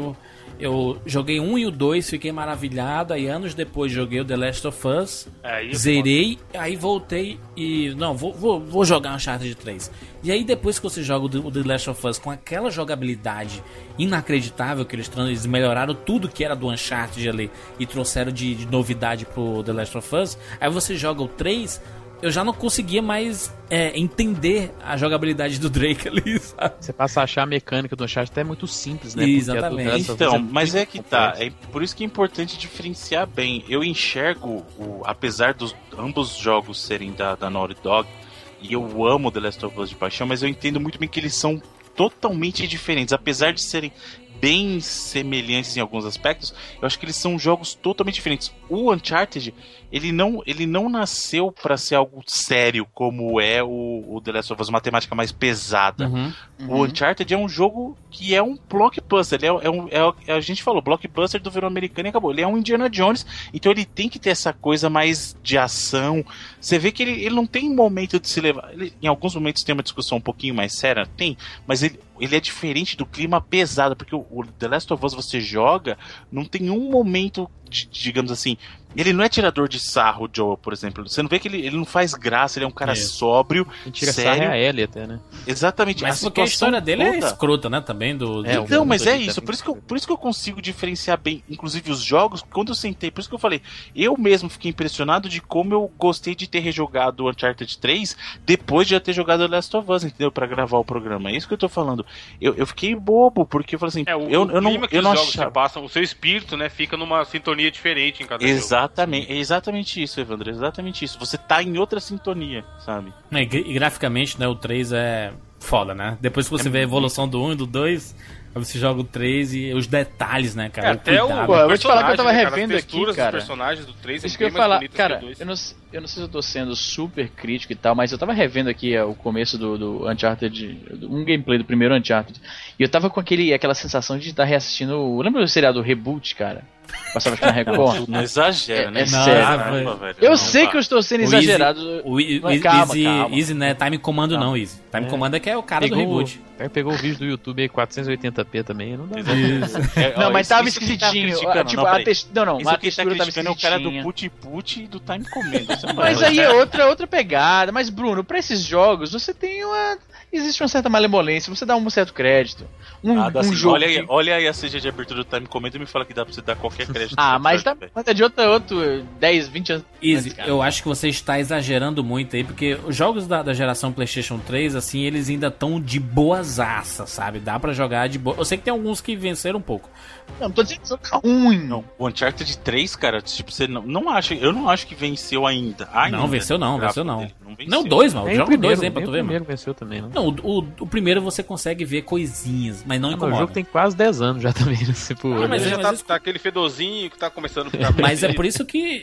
eu joguei 1 e o 2, fiquei maravilhado, aí anos depois joguei o The Last of Us, zerei, aí voltei e... Não, vou jogar Uncharted 3. E aí depois que você joga o The Last of Us com aquela jogabilidade inacreditável, que eles melhoraram tudo que era do Uncharted ali e trouxeram de novidade pro The Last of Us, aí você joga o 3... Eu já não conseguia mais entender a jogabilidade do Drake ali, sabe? Você passa a achar a mecânica do Uncharted até muito simples, né? Exatamente. Então, mas é que tá. É por isso que é importante diferenciar bem. Eu enxergo, apesar dos ambos jogos serem da Naughty Dog, e eu amo The Last of Us de paixão, mas eu entendo muito bem que eles são totalmente diferentes. Apesar de serem bem semelhantes em alguns aspectos, eu acho que eles são jogos totalmente diferentes. O Uncharted, ele não nasceu pra ser algo sério, como é o The Last of Us, uma temática mais pesada. O Uncharted é um jogo que é um blockbuster. Ele a gente falou, blockbuster do verão americano e acabou. Ele é um Indiana Jones, então ele tem que ter essa coisa mais de ação. Você vê que ele não tem momento de se levar... em alguns momentos tem uma discussão um pouquinho mais séria, tem, mas ele é diferente do clima pesado, porque o The Last of Us você joga, não tem um momento, digamos assim, ele não é tirador de sarro, o Joel, por exemplo. Você não vê que ele não faz graça, ele é um cara sóbrio, quem tira sério. sarro é a Ellie até, né? Exatamente. Mas porque a história dele é escrota, né, também. Então, mas é isso, por isso que eu consigo diferenciar bem, inclusive os jogos, quando eu sentei, por isso que eu falei, eu mesmo fiquei impressionado de como eu gostei de ter rejogado o Uncharted 3 depois de já ter jogado The Last of Us, entendeu? Pra gravar o programa. É isso que eu tô falando. Eu fiquei bobo, porque eu falei assim, eu não achava. Passam, o seu espírito, né, fica numa sintonia diferente em cada jogo. Exatamente isso, Evandro, exatamente isso. Você tá em outra sintonia, sabe? E graficamente, né, o 3 é foda, né? Depois que você vê a evolução do 1 e do 2, aí você joga o 3 e os detalhes, né, cara? Até eu vou te falar que eu tava né, revendo aqui, cara. Os personagens do 3 isso que eu ia falar, cara, eu não sei se eu tô sendo super crítico e tal, mas eu tava revendo aqui o começo do Uncharted, um gameplay do primeiro Uncharted, e eu tava com aquela sensação de estar reassistindo, lembra do seriado Reboot, cara? Passava aqui na Record. Não exagera, né? É sério. Velho, eu sei que eu estou sendo exagerado. Calma. Easy, né? Time Comando não, Easy. Time Comando é que é o cara do reboot. Pegou o vídeo do YouTube aí, 480p também, não dá. Não, mas tava esquisitinho. Tipo, a textura tava esquisitinha. É o cara do Put e do Time Command. Mas aí é outra pegada. Mas, Bruno, pra esses jogos, você tem existe uma certa malemolência, você dá um certo crédito. Um jogo. Olha aí a CG de abertura do Time Command e me fala que dá pra você dar qualquer crédito. Mas é de outro 10, 20 anos. Easy, eu acho que você está exagerando muito aí, porque os jogos da geração PlayStation 3, assim, eles ainda estão de boasaça, sabe? Dá pra jogar de boa. Eu sei que tem alguns que venceram um pouco. Não tô dizendo que jogo ruim. Não, o Uncharted 3, cara, tipo, você não acha. Eu não acho que venceu ainda. Não, venceu não. Não, 2, mano. Joga o 2 aí pra tu ver, mano. O primeiro venceu também, não. Não, o primeiro você consegue ver coisinhas, mas não incomoda. O jogo tem quase 10 anos já também, tipo... Mas já tá aquele fedorzinho que tá começando a ficar... Mas é por isso que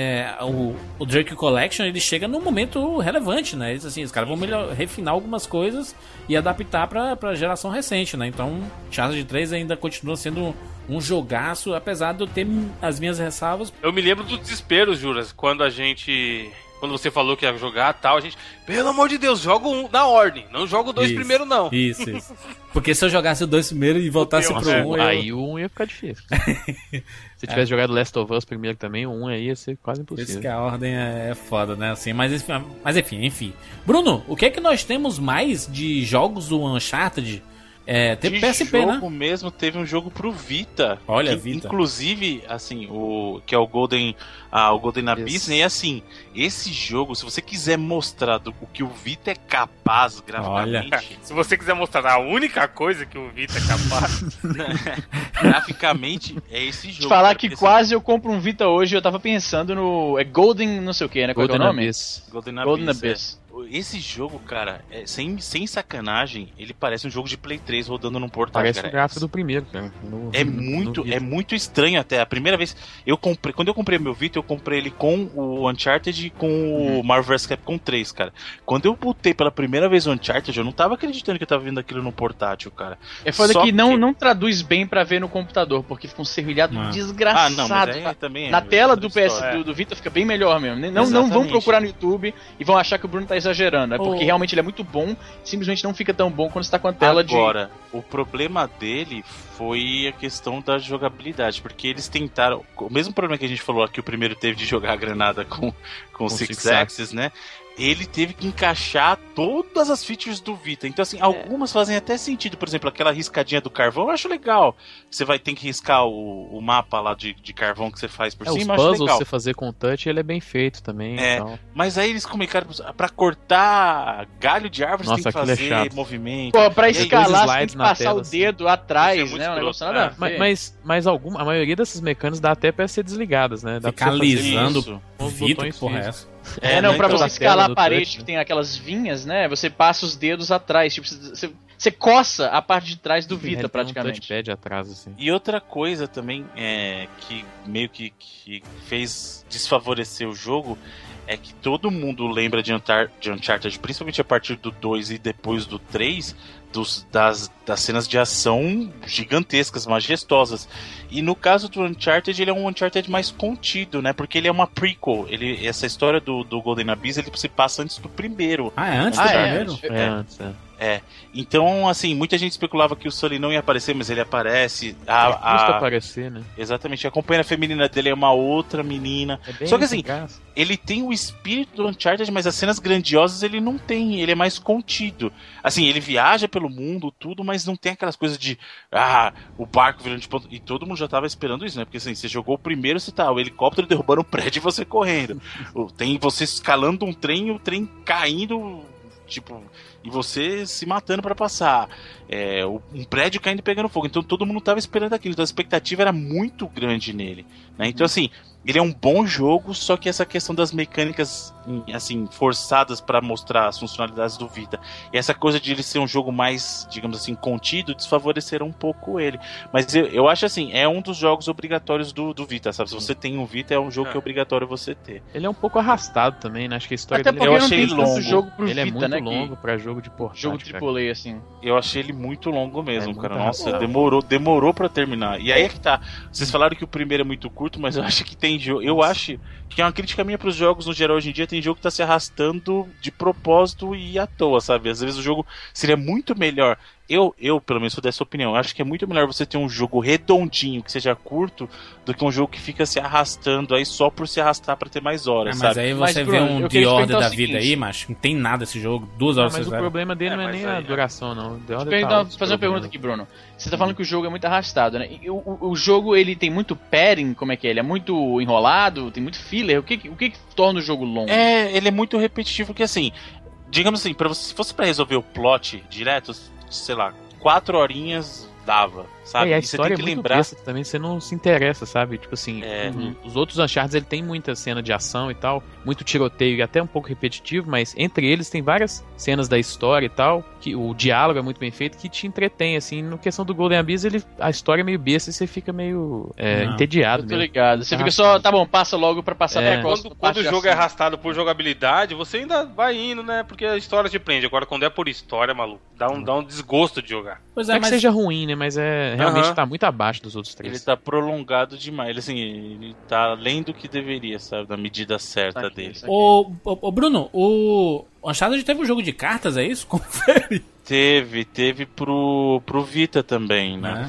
o Drake Collection, ele chega num momento relevante, né? Eles, assim, os caras vão refinar algumas coisas e adaptar pra geração recente, né? Então, Uncharted 3 ainda continua sendo um jogaço, apesar de eu ter as minhas ressalvas. Eu me lembro do desespero, Juras, quando você falou que ia jogar tal, a gente, pelo amor de Deus, joga um na ordem, não joga o 2 primeiro, não. Isso. Porque se eu jogasse o 2 primeiro e voltasse pro 1, aí o 1 ia ficar difícil. Se tivesse jogado Last of Us primeiro também, o 1 aí ia ser quase impossível. Por isso que a ordem é foda, né? Assim, mas enfim. Bruno, o que é que nós temos mais de jogos do Uncharted? Teve PSP, né? Mesmo teve um jogo pro Vita. Olha, Vita. Inclusive, assim, que é o Golden Abyss, né? E assim, esse jogo, se você quiser mostrar o que o Vita é capaz graficamente... Olha. Se você quiser mostrar a única coisa que o Vita é capaz... graficamente, é esse jogo. Te falar que quase eu compro um Vita hoje, eu tava pensando no... Golden não sei o que, né? Qual é o nome? Abyss. Golden Abyss. esse jogo, cara, sem sacanagem, ele parece um jogo de Play 3 rodando num portátil. Parece cara. o gráfico do primeiro, cara. É muito estranho até. A primeira vez, quando eu comprei meu Vita, eu comprei ele com o Uncharted e com o Marvel vs Capcom 3, cara. Quando eu botei pela primeira vez o Uncharted, eu não tava acreditando que eu tava vendo aquilo no portátil, cara. É foda que não traduz bem pra ver no computador, porque fica um serrilhado desgraçado. Não, mas aí também na tela do PS do Vita fica bem melhor mesmo. Não vão procurar no YouTube e vão achar que o Bruno tá exagerando. É porque realmente ele é muito bom, simplesmente não fica tão bom quando você tá com a tela Agora, o problema dele foi a questão da jogabilidade, porque eles tentaram... O mesmo problema que a gente falou aqui, o primeiro teve de jogar a granada com Six Axis, né? Ele teve que encaixar todas as features do Vita. Então, assim, algumas fazem até sentido. Por exemplo, aquela riscadinha do carvão, eu acho legal. Você vai ter que riscar o mapa lá de carvão que você faz por cima, eu acho legal. Os puzzles você fazer com touch, ele é bem feito também. Mas aí eles comunicaram pra cortar galho de árvore, você tem que fazer movimento. Pô, pra escalar, você tem que passar o dedo atrás, né? Um negócio nada a ver. Mas a maioria dessas mecânicas dá até pra ser desligadas, né? Dá ficar alisando o Vita, que porra é essa? Pra você escalar a parede que tem aquelas vinhas, né? Você passa os dedos atrás, tipo, você coça a parte de trás do Vita, praticamente. Um touchpad atrás, assim. E outra coisa também que meio que fez desfavorecer o jogo é que todo mundo lembra de Uncharted, principalmente a partir do 2 e depois do 3, das cenas de ação gigantescas, majestosas. E no caso do Uncharted, ele é um Uncharted mais contido, né? Porque ele é uma prequel. Essa história do Golden Abyss, ele se passa antes do primeiro. É antes do primeiro? É antes, Então, assim, muita gente especulava que o Sully não ia aparecer, mas ele aparece. Custa aparecer, né? Exatamente. A companheira feminina dele é uma outra menina. Só que, assim, ele tem o espírito do Uncharted, mas as cenas grandiosas ele não tem. Ele é mais contido. Assim, ele viaja pelo mundo, tudo, mas não tem aquelas coisas de o barco virando de ponto. E todo mundo já tava esperando isso, né? Porque, assim, você jogou o primeiro, você tá o helicóptero derrubando um prédio e você correndo. Tem você escalando um trem e o trem caindo, tipo... E você se matando pra passar. Um prédio caindo e pegando fogo. Então todo mundo tava esperando aquilo. Então a expectativa era muito grande nele, né? Então, assim, ele é um bom jogo, só que essa questão das mecânicas, assim, forçadas pra mostrar as funcionalidades do Vita, e essa coisa de ele ser um jogo mais, digamos assim, contido, desfavoreceram um pouco ele. Mas eu acho assim, é um dos jogos obrigatórios do Vita, sabe? Se você tem um Vita, é um jogo que é obrigatório você ter. Ele é um pouco arrastado também, né? Acho que a história dele... Eu achei longo. Jogo pro ele Vita, é muito longo pra jogo de portátil. Jogo de AAA, assim. Eu achei ele muito longo mesmo, cara. Nossa, demorou pra terminar. E aí é que tá. Vocês falaram que o primeiro é muito curto, mas eu acho que tem jogo. Eu acho que é uma crítica minha pros jogos no geral hoje em dia. Tem jogo que tá se arrastando de propósito e à toa, sabe? Às vezes o jogo seria muito melhor. Eu, pelo menos, sou dessa opinião. Eu acho que é muito melhor você ter um jogo redondinho, que seja curto, do que um jogo que fica se arrastando aí só por se arrastar pra ter mais horas, mas sabe? Aí você vê um The Order da vida aí, macho, não tem nada esse jogo, 2 horas mas o problema dele não é nem a duração, não. Vou fazer uma pergunta aqui, Bruno. Você tá falando que o jogo é muito arrastado, né? O jogo, ele tem muito padding, como é que é? Ele é muito enrolado, tem muito filler, o que torna o jogo longo? Ele é muito repetitivo, porque assim, digamos assim, se fosse pra resolver o plot direto, sei lá, 4 horinhas dava, sabe? E a história você tem que lembrar besta, também, você não se interessa, sabe? Tipo assim, os outros Uncharted, ele tem muita cena de ação e tal, muito tiroteio e até um pouco repetitivo, mas entre eles tem várias cenas da história e tal, que o diálogo é muito bem feito, que te entretém, assim. No questão do Golden Abyss, a história é meio besta e você fica meio entediado mesmo. Tô ligado. Você fica só, tá bom, passa logo pra passar pra próxima. Quando o jogo é arrastado por jogabilidade, você ainda vai indo, né? Porque a história te prende. Agora, quando é por história, maluco, dá um desgosto de jogar. Pois é, não é que seja ruim, né? Mas realmente tá muito abaixo dos outros 3. Ele tá prolongado demais. Ele tá além do que deveria, sabe? Da medida certa dele. Ô Bruno, o Uncharted teve um jogo de cartas, é isso? Confere. Teve pro Vita também, né?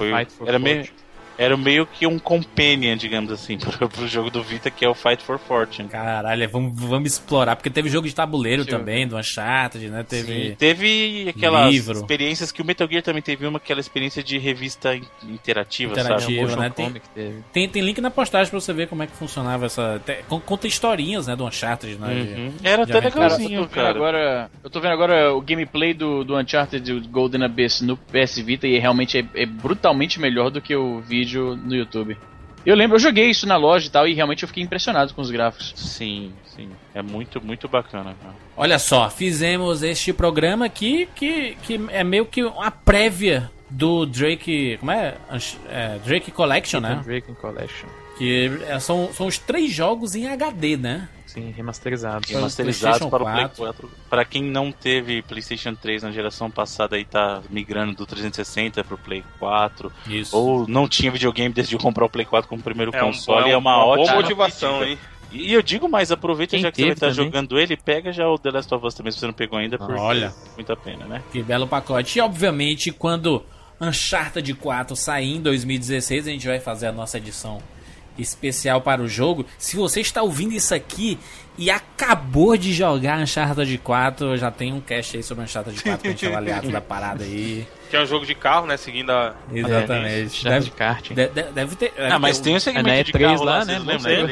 Era meio que um companion, digamos assim, pro jogo do Vita, que é o Fight for Fortune. Caralho, vamos explorar, porque teve jogo de tabuleiro também, do Uncharted, né? Teve aquelas experiências que o Metal Gear também teve, aquela experiência de revista interativa, sabe? Né? Tem link na postagem pra você ver como é que funcionava essa... Conta historinhas, né, do Uncharted, né? Era até legalzinho, cara. Eu tô vendo agora o gameplay do Uncharted Golden Abyss no PS Vita e realmente é brutalmente melhor do que o vídeo no YouTube. Eu lembro, eu joguei isso na loja e tal, e realmente eu fiquei impressionado com os gráficos. Sim. É muito, muito bacana, cara. Olha só, fizemos este programa aqui que é meio que uma prévia do Drake... Como é? Drake Collection, né? Drake Collection. Que são os 3 jogos em HD, né? Sim, remasterizados. Remasterizados para o Play 4. Para quem não teve PlayStation 3 na geração passada e tá migrando do 360 pro Play 4. Isso. Ou não tinha videogame desde de comprar o Play 4 como primeiro console. É uma ótima motivação, hein? E eu digo mais, aproveita já que você vai estar jogando ele, pega já o The Last of Us também, se você não pegou ainda, porque olha, muito a pena, né? Que belo pacote. E obviamente, quando Uncharted 4 sair em 2016, a gente vai fazer a nossa edição especial para o jogo. Se você está ouvindo isso aqui e acabou de jogar Uncharted 4, já tem um cast aí sobre Uncharted 4 pra gente avaliar toda a parada aí. Que é um jogo de carro, né? Seguindo a... Exatamente. De kart. Deve ter... mas tem um segmento de carro lá, né?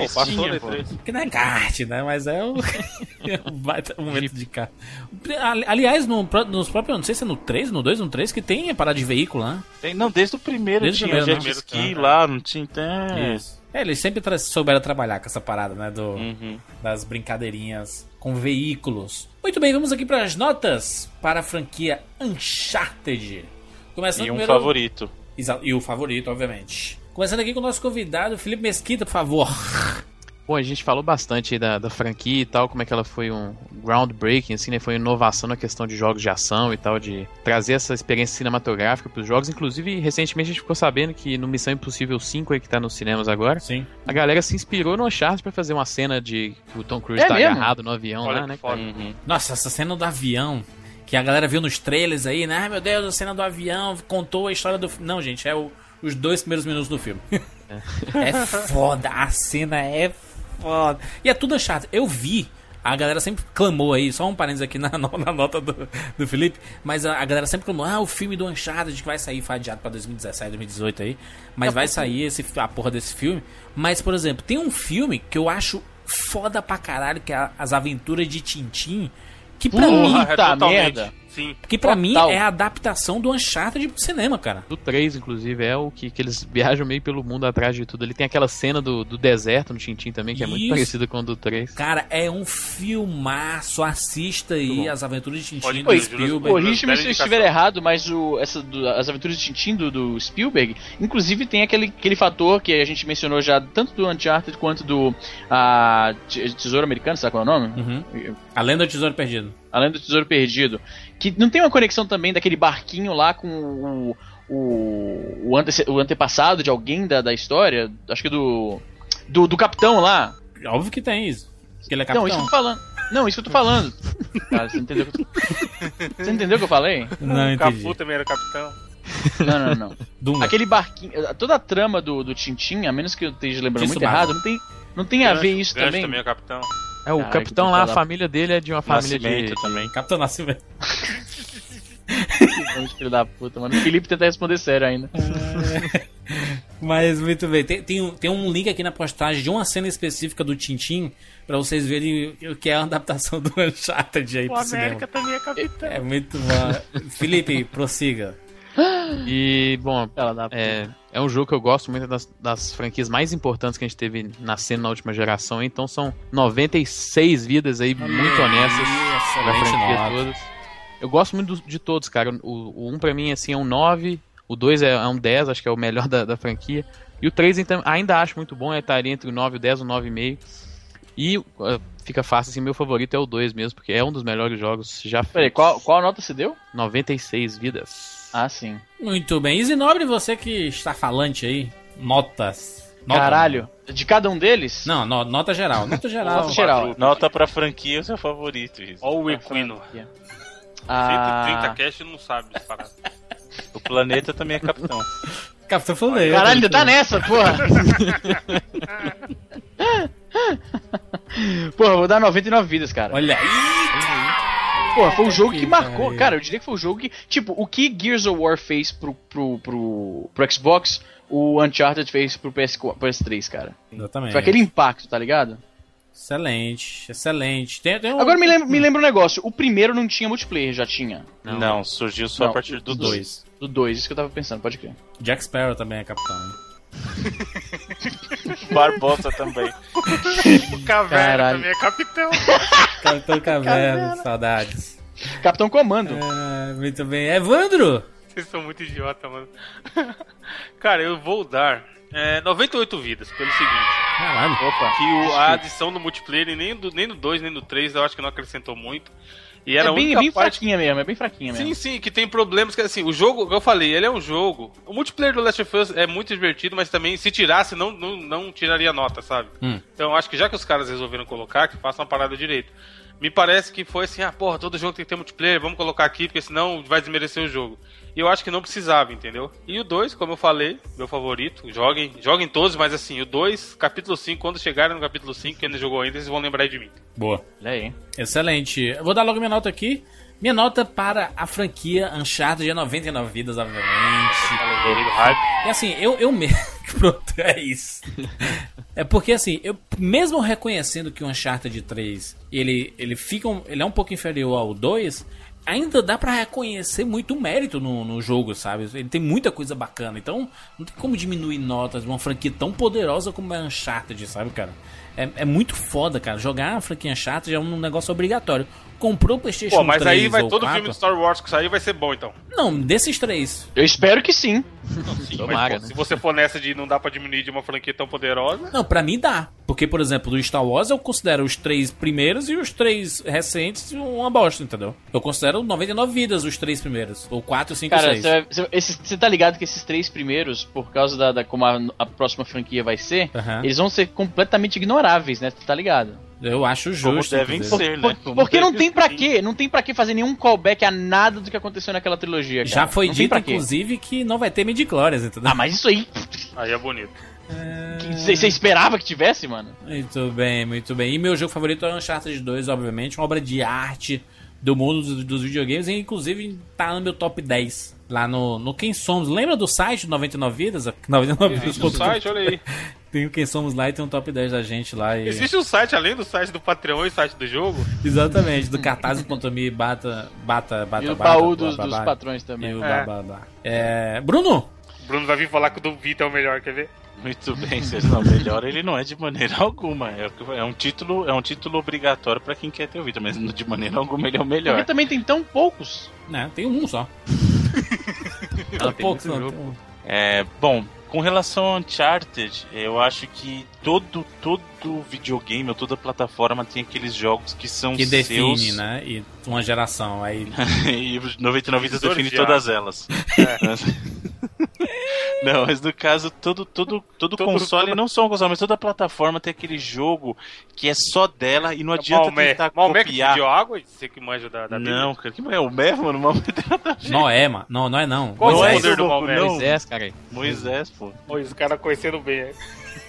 Que não é kart, né? Mas é um momento de carro. Aliás, nos próprios... Não sei se é no 3, no 2, no 3, que tem a parada de veículo, né? Não, desde o primeiro. Desde tinha o primeiro, jet ski lá, não tinha... Isso. Eles sempre souberam trabalhar com essa parada, né? Das brincadeirinhas com veículos. Muito bem, vamos aqui para as notas para a franquia Uncharted. Começando e um primeiro... favorito. E o favorito, obviamente. Começando aqui com o nosso convidado, Felipe Mesquita, por favor. Bom, a gente falou bastante aí da franquia e tal, como é que ela foi um groundbreaking, assim, né? Foi uma inovação na questão de jogos de ação e tal, de trazer essa experiência cinematográfica para os jogos. Inclusive, recentemente a gente ficou sabendo que no Missão Impossível 5 aí que tá nos cinemas agora, sim, a galera se inspirou no Uncharted pra fazer uma cena de que o Tom Cruise tá agarrado no avião. Olha lá, né? Nossa, essa cena do avião, que a galera viu nos trailers aí, né? Ai, meu Deus, a cena do avião contou a história do... Não, gente, é os 2 primeiros minutos do filme. É foda, a cena é foda. E é tudo Uncharted. Eu vi, a galera sempre clamou aí, só um parênteses aqui na nota do Felipe, mas a galera sempre clamou, o filme do Uncharted que vai sair, foi adiado pra 2017, 2018 aí, mas vai sair a porra desse filme. Mas, por exemplo, tem um filme que eu acho foda pra caralho, que é As Aventuras de Tintin, que pra mim... merda! Sim. Que pra mim é a adaptação do Uncharted pro cinema, cara. Do 3, inclusive, é o que eles viajam meio pelo mundo atrás de tudo. Ele tem aquela cena do deserto no Tintin também, que é muito parecida com o do 3. Cara, é um filmaço. Assista aí As Aventuras de Tintin do Spielberg. Corrige-me se eu estiver errado, mas As Aventuras de Tintin do Spielberg, inclusive tem aquele fator que a gente mencionou já, tanto do Uncharted quanto do Tesouro Americano, sabe qual é o nome? A Lenda do Tesouro Perdido. A Lenda do Tesouro Perdido. Que não tem uma conexão também daquele barquinho lá com o antepassado de alguém da história? Acho que do capitão lá. Óbvio que tem isso. Que ele é capitão. Não, isso que eu tô falando. Não, isso que eu tô falando. Cara, você entendeu Você entendeu o que eu falei? Não, o Capu também era capitão. Não. Aquele barquinho. Toda a trama do Tintin, a menos que eu esteja lembrando muito errado, não tem a ver isso também. Também é capitão. O capitão lá, a família dele é de uma família de... também. Capitão Nascimento. Filho da puta, mano. O Felipe tenta responder sério ainda. Mas muito bem. Tem um link aqui na postagem de uma cena específica do Tintin pra vocês verem o que é a adaptação do Uncharted aí pro cinema. O América também é capitão. É muito bom. Felipe, prossiga. E, bom, é um jogo que eu gosto muito das franquias mais importantes que a gente teve nascendo na última geração, então são 96 vidas aí muito honestas da franquia todas. Eu gosto muito de todos, cara. O 1 pra mim assim, é um 9, o 2 é um 10, acho que é o melhor da franquia, e o 3 então, ainda acho muito bom, estaria entre o 9 e o 10, o 9,5. E fica fácil, assim, meu favorito é o 2 mesmo, porque é um dos melhores jogos já feitos. Peraí, qual nota você deu? 96 vidas. Ah, sim. Muito bem. Isinobre, você que está falante aí, notas. Caralho, de cada um deles? Não, nota geral. Nota geral. Nota pra franquia, o seu favorito. Olha o Equino. 130 cash não sabe disparar. O planeta também é capitão. Capitão falei. Caralho, ainda tá nessa, porra. Porra, vou dar 99 vidas, cara. Olha aí. Pô, foi um jogo que marcou. Cara, eu diria que foi um jogo que... Tipo, o que Gears of War fez pro Xbox, o Uncharted fez pro PS3, cara. Exatamente. Foi aquele impacto, tá ligado? Excelente. Agora me lembra um negócio. O primeiro não tinha multiplayer, já tinha? Não, surgiu só a partir do 2. Do 2, isso que eu tava pensando, pode crer. Jack Sparrow também é capitão, hein? Barbosa também. O Caverna também é capitão. Capitão Caverna, saudades. Capitão Comando. Muito bem. Evandro! Vocês são muito idiota, mano. Cara, eu vou dar 98 vidas, pelo seguinte. Caralho. Opa. Que a adição do multiplayer, nem no 2, nem no 3, eu acho que não acrescentou muito. E era bem fraquinha mesmo, é bem fraquinha mesmo. Sim, que tem problemas que, assim, o jogo, como eu falei, ele é um jogo... O multiplayer do Last of Us é muito divertido, mas também, se tirasse, não tiraria nota, sabe? Então, eu acho que já que os caras resolveram colocar, que façam uma parada direito. Me parece que foi assim, todo jogo tem que ter multiplayer, vamos colocar aqui, porque senão vai desmerecer o jogo. E eu acho que não precisava, entendeu? E o 2, como eu falei, meu favorito, joguem todos, mas assim, o 2, capítulo 5, quando chegarem no capítulo 5, quem não jogou ainda, vocês vão lembrar de mim. Boa. Olha aí. Excelente. Eu vou dar logo minha nota aqui. Minha nota para a franquia Uncharted é 99 vidas, obviamente. E assim, eu mesmo... Pronto, é isso. É porque assim, eu mesmo reconhecendo que o Uncharted 3 ele é um pouco inferior ao 2, ainda dá pra reconhecer muito mérito no jogo, sabe? Ele tem muita coisa bacana, então não tem como diminuir notas de uma franquia tão poderosa como é Uncharted, sabe, cara? É muito foda, cara. Jogar a franquia Uncharted é um negócio obrigatório. Comprou o PlayStation 3 mas aí vai todo 4. filme de Star Wars que sair vai ser bom, então. Não, desses 3. Eu espero que sim. Tomara, mas, né? Se você for nessa de não dá pra diminuir de uma franquia tão poderosa... Não, pra mim dá. Porque, por exemplo, do Star Wars eu considero os 3 primeiros e os 3 recentes uma bosta, entendeu? Eu considero 99 vidas os 3 primeiros. Ou 4, 5, Cara, 6. Você tá ligado que esses 3 primeiros, por causa da como a próxima franquia vai ser, eles vão ser completamente ignoráveis, né? Tu tá ligado? Eu acho justo. Como devem ser, né? Porque não tem pra quê? Não tem pra que fazer nenhum callback a nada do que aconteceu naquela trilogia, cara. Já foi dito, inclusive, que não vai ter midi-chlorians, entendeu? Ah, mas isso aí... Aí é bonito. Você esperava que tivesse, mano? Muito bem, muito bem. E meu jogo favorito é Uncharted 2, obviamente. Uma obra de arte do mundo dos videogames. E, inclusive, tá no meu top 10. Lá no Quem Somos. Lembra do site do 99 Vidas? 99 Vidas. Existe um site, olha aí. Tem o Quem Somos lá e tem um top 10 da gente lá. E... Existe um site, além do site do Patreon e site do jogo? Exatamente, do cartaz.me bata. E o baú dos patrões também. E o Bruno? Bruno vai vir falar que o do Vita é o melhor, quer ver? Muito bem, não, melhor ele não é de maneira alguma. É um título obrigatório pra quem quer ter o Vita, mas de maneira alguma ele é o melhor. Porque também tem tão poucos. Não, tem um só. Poucos, não. Bom, com relação ao Uncharted, eu acho que todo videogame ou toda plataforma tem aqueles jogos que são que seus... define, né? E uma geração. Aí... e 99 vidas define todas elas. Não, mas no caso, todo console, não só um console, mas toda plataforma tem aquele jogo que é só dela e não adianta tentar copiar. Que pediu água? Você que manja da Bíblia? Não, cara, que é o Mé, mano? Noé, mano. Não é não. Qual Moisés. é o poder do Maomé? Moisés, cara. Moisés, pô. Os caras conhecendo bem, né?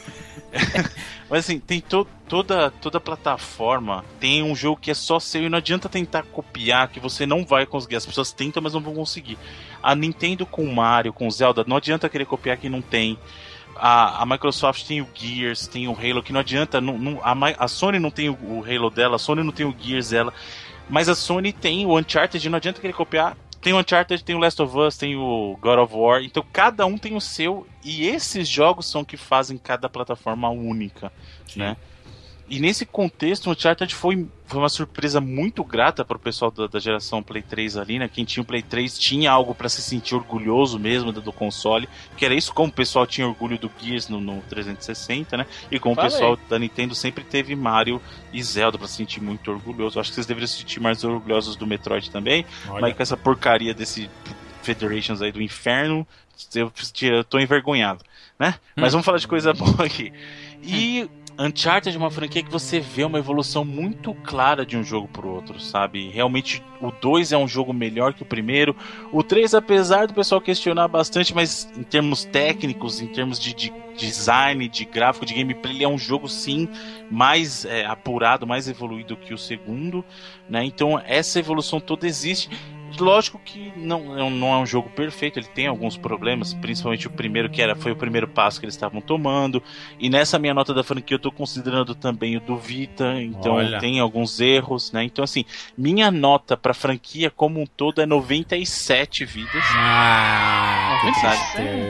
Mas assim, tem toda plataforma tem um jogo que é só seu e não adianta tentar copiar, que você não vai conseguir. As pessoas tentam, mas não vão conseguir. A Nintendo com o Mario, com o Zelda, não adianta querer copiar que não tem. A Microsoft tem o Gears, tem o Halo, que não adianta. A Sony não tem o Halo dela, a Sony não tem o Gears dela, mas a Sony tem o Uncharted, não adianta querer copiar. Tem o Uncharted, tem o Last of Us, tem o God of War. Então cada um tem o seu. E esses jogos são que fazem cada plataforma única, né? E nesse contexto, o Uncharted foi uma surpresa muito grata para o pessoal da geração Play 3 ali, né? Quem tinha o Play 3 tinha algo para se sentir orgulhoso mesmo do console, que era isso, como o pessoal tinha orgulho do Gears no 360, né? E como o pessoal da Nintendo sempre teve Mario e Zelda para se sentir muito orgulhoso. Acho que vocês deveriam se sentir mais orgulhosos do Metroid também. Olha. Mas com essa porcaria desse Federations aí do inferno, eu tô envergonhado, né? Mas vamos falar de coisa boa aqui. E Uncharted é uma franquia que você vê uma evolução muito clara de um jogo pro outro, sabe? Realmente o 2 é um jogo melhor que o primeiro. O 3, apesar do pessoal questionar bastante, mas em termos técnicos, em termos de design, de gráfico, de gameplay, ele é um jogo sim mais apurado, mais evoluído que o segundo, né? Então essa evolução toda existe. Lógico que não é um jogo perfeito, ele tem alguns problemas, principalmente o primeiro, foi o primeiro passo que eles estavam tomando, e nessa minha nota da franquia eu tô considerando também o do Vita, então tem alguns erros, né? Então assim, minha nota pra franquia como um todo é 97 vidas.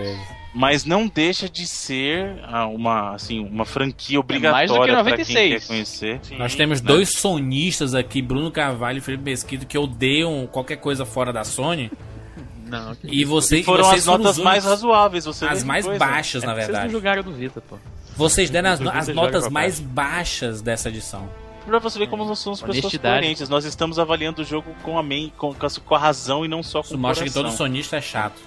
Mas não deixa de ser uma franquia obrigatória pra quem quer conhecer. Sim. Nós temos dois sonistas aqui, Bruno Carvalho e Felipe Mesquita, que odeiam qualquer coisa fora da Sony. Não, e vocês foram as notas mais razoáveis. As mais baixas, na verdade. Vocês não jogaram do Vita, pô. Vocês deram as notas mais baixas dessa edição. Pra você ver como nós somos pessoas coerentes. Nós estamos avaliando o jogo com a razão e não só com o mostra coração. Que todo sonista é chato.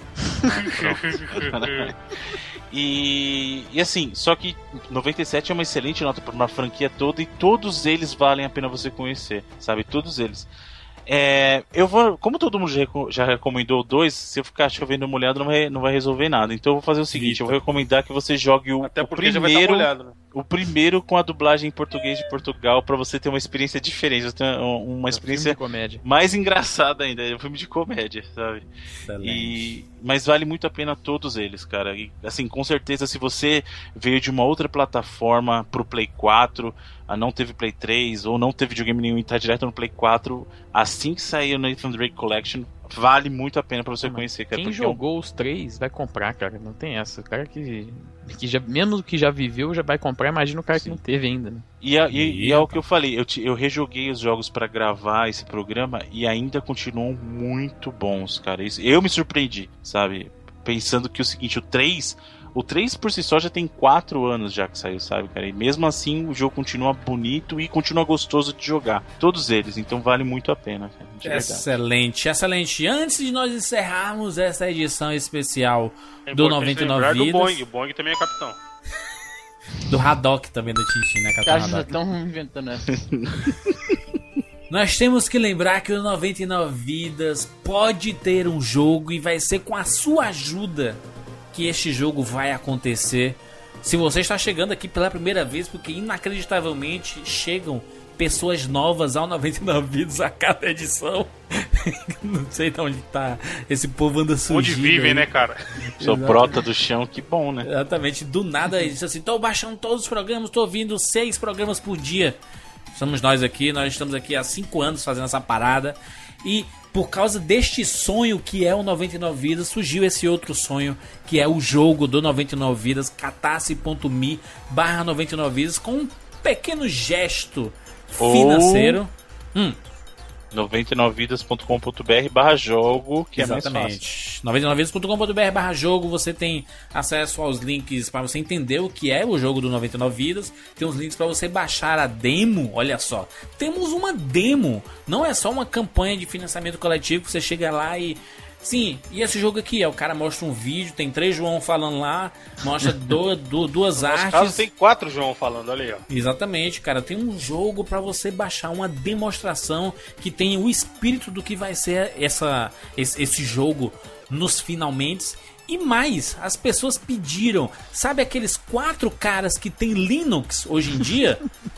E assim, só que 97 é uma excelente nota para uma franquia toda e todos eles valem a pena você conhecer, sabe? Todos eles. Como todo mundo já recomendou 2, se eu ficar chovendo molhado não vai resolver nada. Então eu vou fazer o seguinte, eu vou recomendar que você jogue o primeiro, molhado, né? O primeiro com a dublagem em português de Portugal, pra você ter uma experiência diferente, você ter uma experiência mais engraçada ainda. É um filme de comédia, sabe? Mas vale muito a pena todos eles, cara. E, assim, com certeza, se você veio de uma outra plataforma pro Play 4, não teve Play 3 ou não teve videogame nenhum e tá direto no Play 4, assim que sair o Nathan Drake Collection, vale muito a pena pra você conhecer, cara. Quem jogou os 3 vai comprar, cara. Não tem essa. O cara que já, menos que já viveu, já vai comprar. Imagina o cara que não teve ainda, né? E é o que eu falei. Eu rejoguei os jogos pra gravar esse programa e ainda continuam muito bons, cara. Eu me surpreendi, sabe? Pensando que o seguinte, o 3 por si só já tem 4 anos já que saiu, sabe, cara? E mesmo assim o jogo continua bonito e continua gostoso de jogar. Todos eles, então vale muito a pena, cara. Excelente, excelente. Antes de nós encerrarmos essa edição especial do 99 Vidas... O Boing também é capitão. Do Haddock também, do Tintin, né, capitão? Os caras já estão inventando essa. Nós temos que lembrar que o 99 Vidas pode ter um jogo e vai ser com a sua ajuda que este jogo vai acontecer. Se você está chegando aqui pela primeira vez, porque inacreditavelmente chegam pessoas novas ao 99 Vidas a cada edição. Não sei de onde tá esse povo anda surgindo. Onde vivem, aí, né, cara? Sou brota do chão, que bom, né? Exatamente, do nada ele disse assim, tô baixando todos os programas, tô ouvindo 6 programas por dia. Somos nós aqui, nós estamos aqui há 5 anos fazendo essa parada. E por causa deste sonho que é o 99 Vidas, surgiu esse outro sonho, que é o jogo do 99 Vidas, catarse.me/99 Vidas, com um pequeno gesto financeiro. 99vidas.com.br/jogo, que exatamente. É mais fácil. 99vidas.com.br/jogo, você tem acesso aos links para você entender o que é o jogo do 99 Vidas. Tem os links para você baixar a demo. Olha só, temos uma demo. Não é só uma campanha de financiamento coletivo que você chega lá e... Sim, e esse jogo aqui, o cara mostra um vídeo, tem 3 João falando lá, mostra duas artes. No caso tem 4 João falando, olha aí, ó. Exatamente, cara, tem um jogo pra você baixar, uma demonstração que tem o espírito do que vai ser esse jogo nos finalmente. E mais, as pessoas pediram, sabe aqueles 4 caras que tem Linux hoje em dia?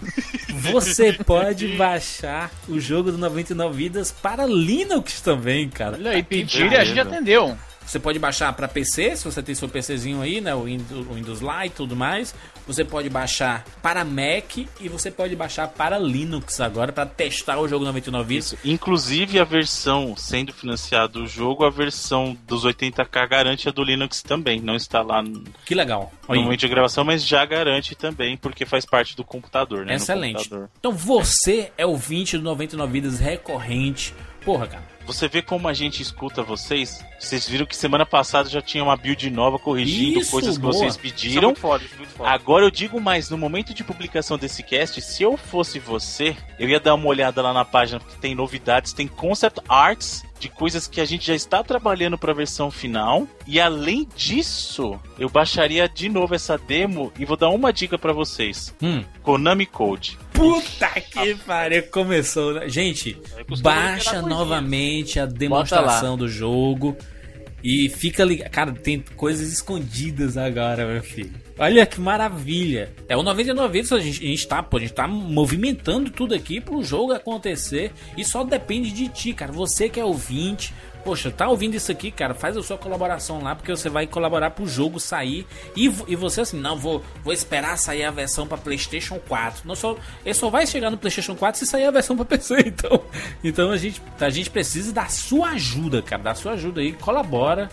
Você pode baixar o jogo do 99 Vidas para Linux também, cara. Olha aí, pediram e a gente atendeu. Você pode baixar para PC, se você tem seu PCzinho aí, né, o Windows Lite e tudo mais. Você pode baixar para Mac e você pode baixar para Linux agora para testar o jogo 99 Vidas. Isso. Inclusive a versão sendo financiado o jogo, a versão dos 80K garante a do Linux também. Não está lá que legal. No momento de gravação, mas já garante também porque faz parte do computador, né? Excelente. Então você é ouvinte do 99 Vidas recorrente. Porra, cara. Você vê como a gente escuta vocês. Vocês viram que semana passada já tinha uma build nova corrigindo coisas que vocês pediram. Isso é muito foda. Agora eu digo mais, no momento de publicação desse cast, se eu fosse você, eu ia dar uma olhada lá na página, porque tem novidades, tem concept arts de coisas que a gente já está trabalhando para a versão final. E além disso, eu baixaria de novo essa demo e vou dar uma dica para vocês. Konami Code. Puta que pariu, começou, né? Gente, baixa novamente a demonstração do jogo e fica ligado. Cara, tem coisas escondidas agora, meu filho. Olha que maravilha. É o 99 Vidas, a gente tá movimentando tudo aqui pro jogo acontecer e só depende de ti, cara. Você que é ouvinte, poxa, tá ouvindo isso aqui, cara, faz a sua colaboração lá, porque você vai colaborar pro jogo sair e você assim, não, vou esperar sair a versão pra PlayStation 4. Ele só vai chegar no PlayStation 4 se sair a versão pra PC, então a gente precisa da sua ajuda, cara, da sua ajuda aí, colabora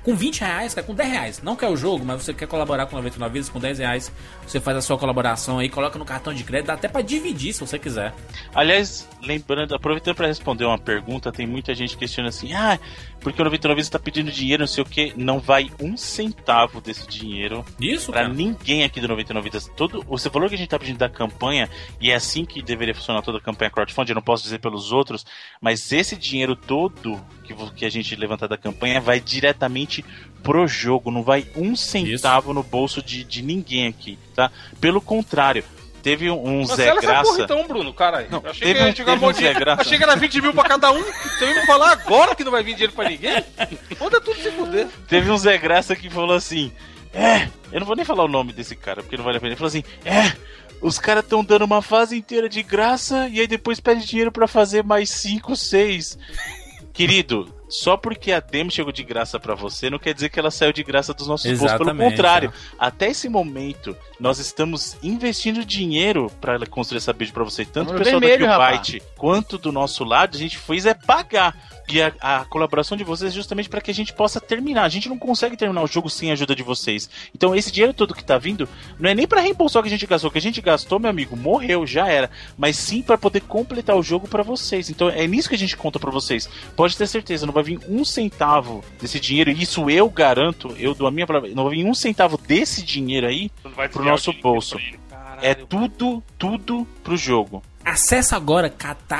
Com 20 reais, cara, com 10 reais. Não quer o jogo, mas você quer colaborar com 99 vidas, com 10 reais. Você faz a sua colaboração aí, coloca no cartão de crédito, dá até pra dividir se você quiser. Aliás, lembrando, aproveitando pra responder uma pergunta, tem muita gente que questiona assim, porque o 99 vidas tá pedindo dinheiro, não sei o que, não vai um centavo desse dinheiro isso, pra cara? Ninguém aqui do 99 vidas. Todo o valor que a gente tá pedindo da campanha, e é assim que deveria funcionar toda a campanha crowdfunding, eu não posso dizer pelos outros, mas esse dinheiro todo que a gente levantar da campanha vai diretamente pro jogo, não vai um centavo no bolso de ninguém aqui, tá? Pelo contrário, teve um Zé Graça... Essa porra então, Bruno, caralho. Não, eu achei que ia chegar um monte de... Achei que era 20 mil pra cada um. Você veio me falar agora que não vai vir dinheiro pra ninguém? Manda tudo se fuder. Teve um Zé Graça que falou assim, eu não vou nem falar o nome desse cara, porque não vale a pena. Ele falou assim, os caras estão dando uma fase inteira de graça e aí depois pede dinheiro pra fazer mais 5, 6. Querido, só porque a demo chegou de graça pra você, não quer dizer que ela saiu de graça dos nossos bolsos. Pelo contrário, até esse momento, nós estamos investindo dinheiro pra construir essa build pra você. Tanto o pessoal do Killbyte quanto do nosso lado, a gente fez pagar. E a colaboração de vocês é justamente para que a gente possa terminar. A gente não consegue terminar o jogo sem a ajuda de vocês. Então esse dinheiro todo que tá vindo não é nem para reembolsar o que a gente gastou. O que a gente gastou, meu amigo, morreu, já era. Mas sim para poder completar o jogo para vocês. Então é nisso que a gente conta para vocês. Pode ter certeza, não vai vir um centavo desse dinheiro. Isso eu garanto, eu dou a minha palavra. Não vai vir um centavo desse dinheiro aí pro nosso bolso. É tudo pro jogo. Acesse agora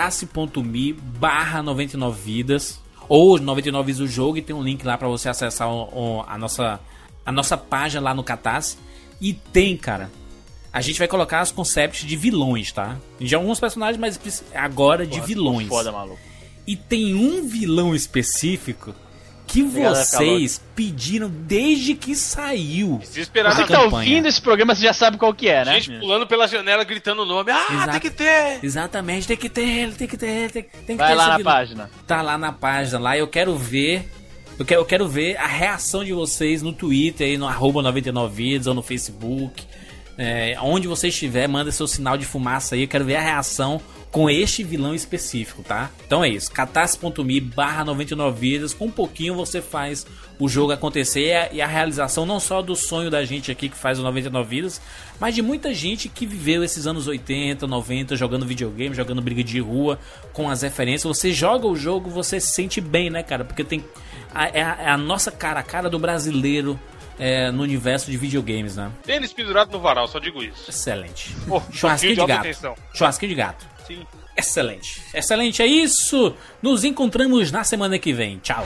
catarse.me/99vidas ou 99 vidas o jogo e tem um link lá pra você acessar a nossa página lá no Catarse. E tem, cara, a gente vai colocar os concepts de vilões, tá? De alguns personagens, mas agora de vilões. Foda, maluco. E tem um vilão específico que vocês pediram desde que saiu. Você que tá ouvindo esse programa, você já sabe qual que é, né? Gente pulando pela janela, gritando o nome. Tem que ter! Exatamente, tem que ter. Vai lá na página. Tá lá na página, lá eu quero ver. Eu quero ver a reação de vocês no Twitter, aí no @99vidas ou no Facebook. Onde você estiver, manda seu sinal de fumaça aí. Eu quero ver a reação com este vilão específico, tá? Então é isso, catarse.me/99vidas. Com um pouquinho você faz o jogo acontecer e a realização não só do sonho da gente aqui que faz o 99 vidas, mas de muita gente que viveu esses anos 80, 90 jogando videogame, jogando briga de rua, com as referências. Você joga o jogo, você se sente bem, né, cara? Porque tem a nossa cara, a cara do brasileiro no universo de videogames, né? Tênis pendurado no varal, só digo isso. Excelente. Churrasquinho de gato. Churrasquinho de gato. Sim. Excelente. Excelente, é isso. Nos encontramos na semana que vem. Tchau.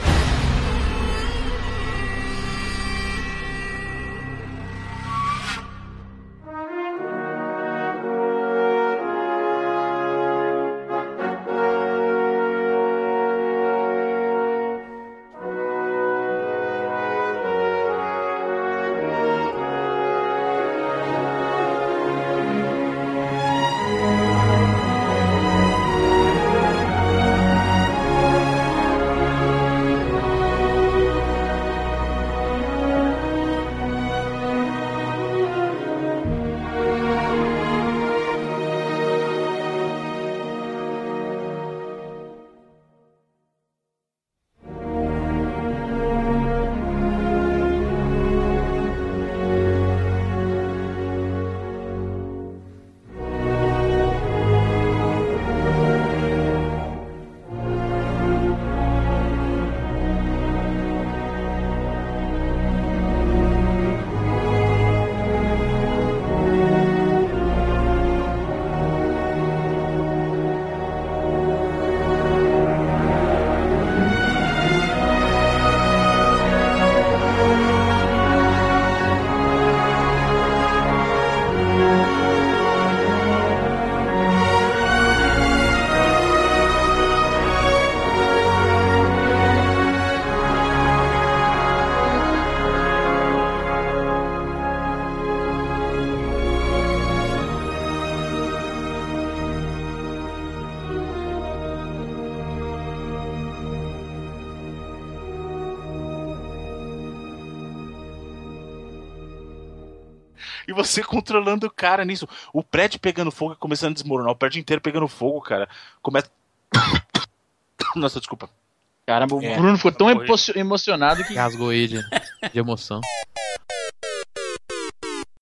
E você controlando o cara nisso. O prédio pegando fogo e começando a desmoronar. O prédio inteiro pegando fogo, cara. Começa... Nossa, desculpa. Caramba, o Bruno ficou tão emocionado que... Rasgou ele de emoção.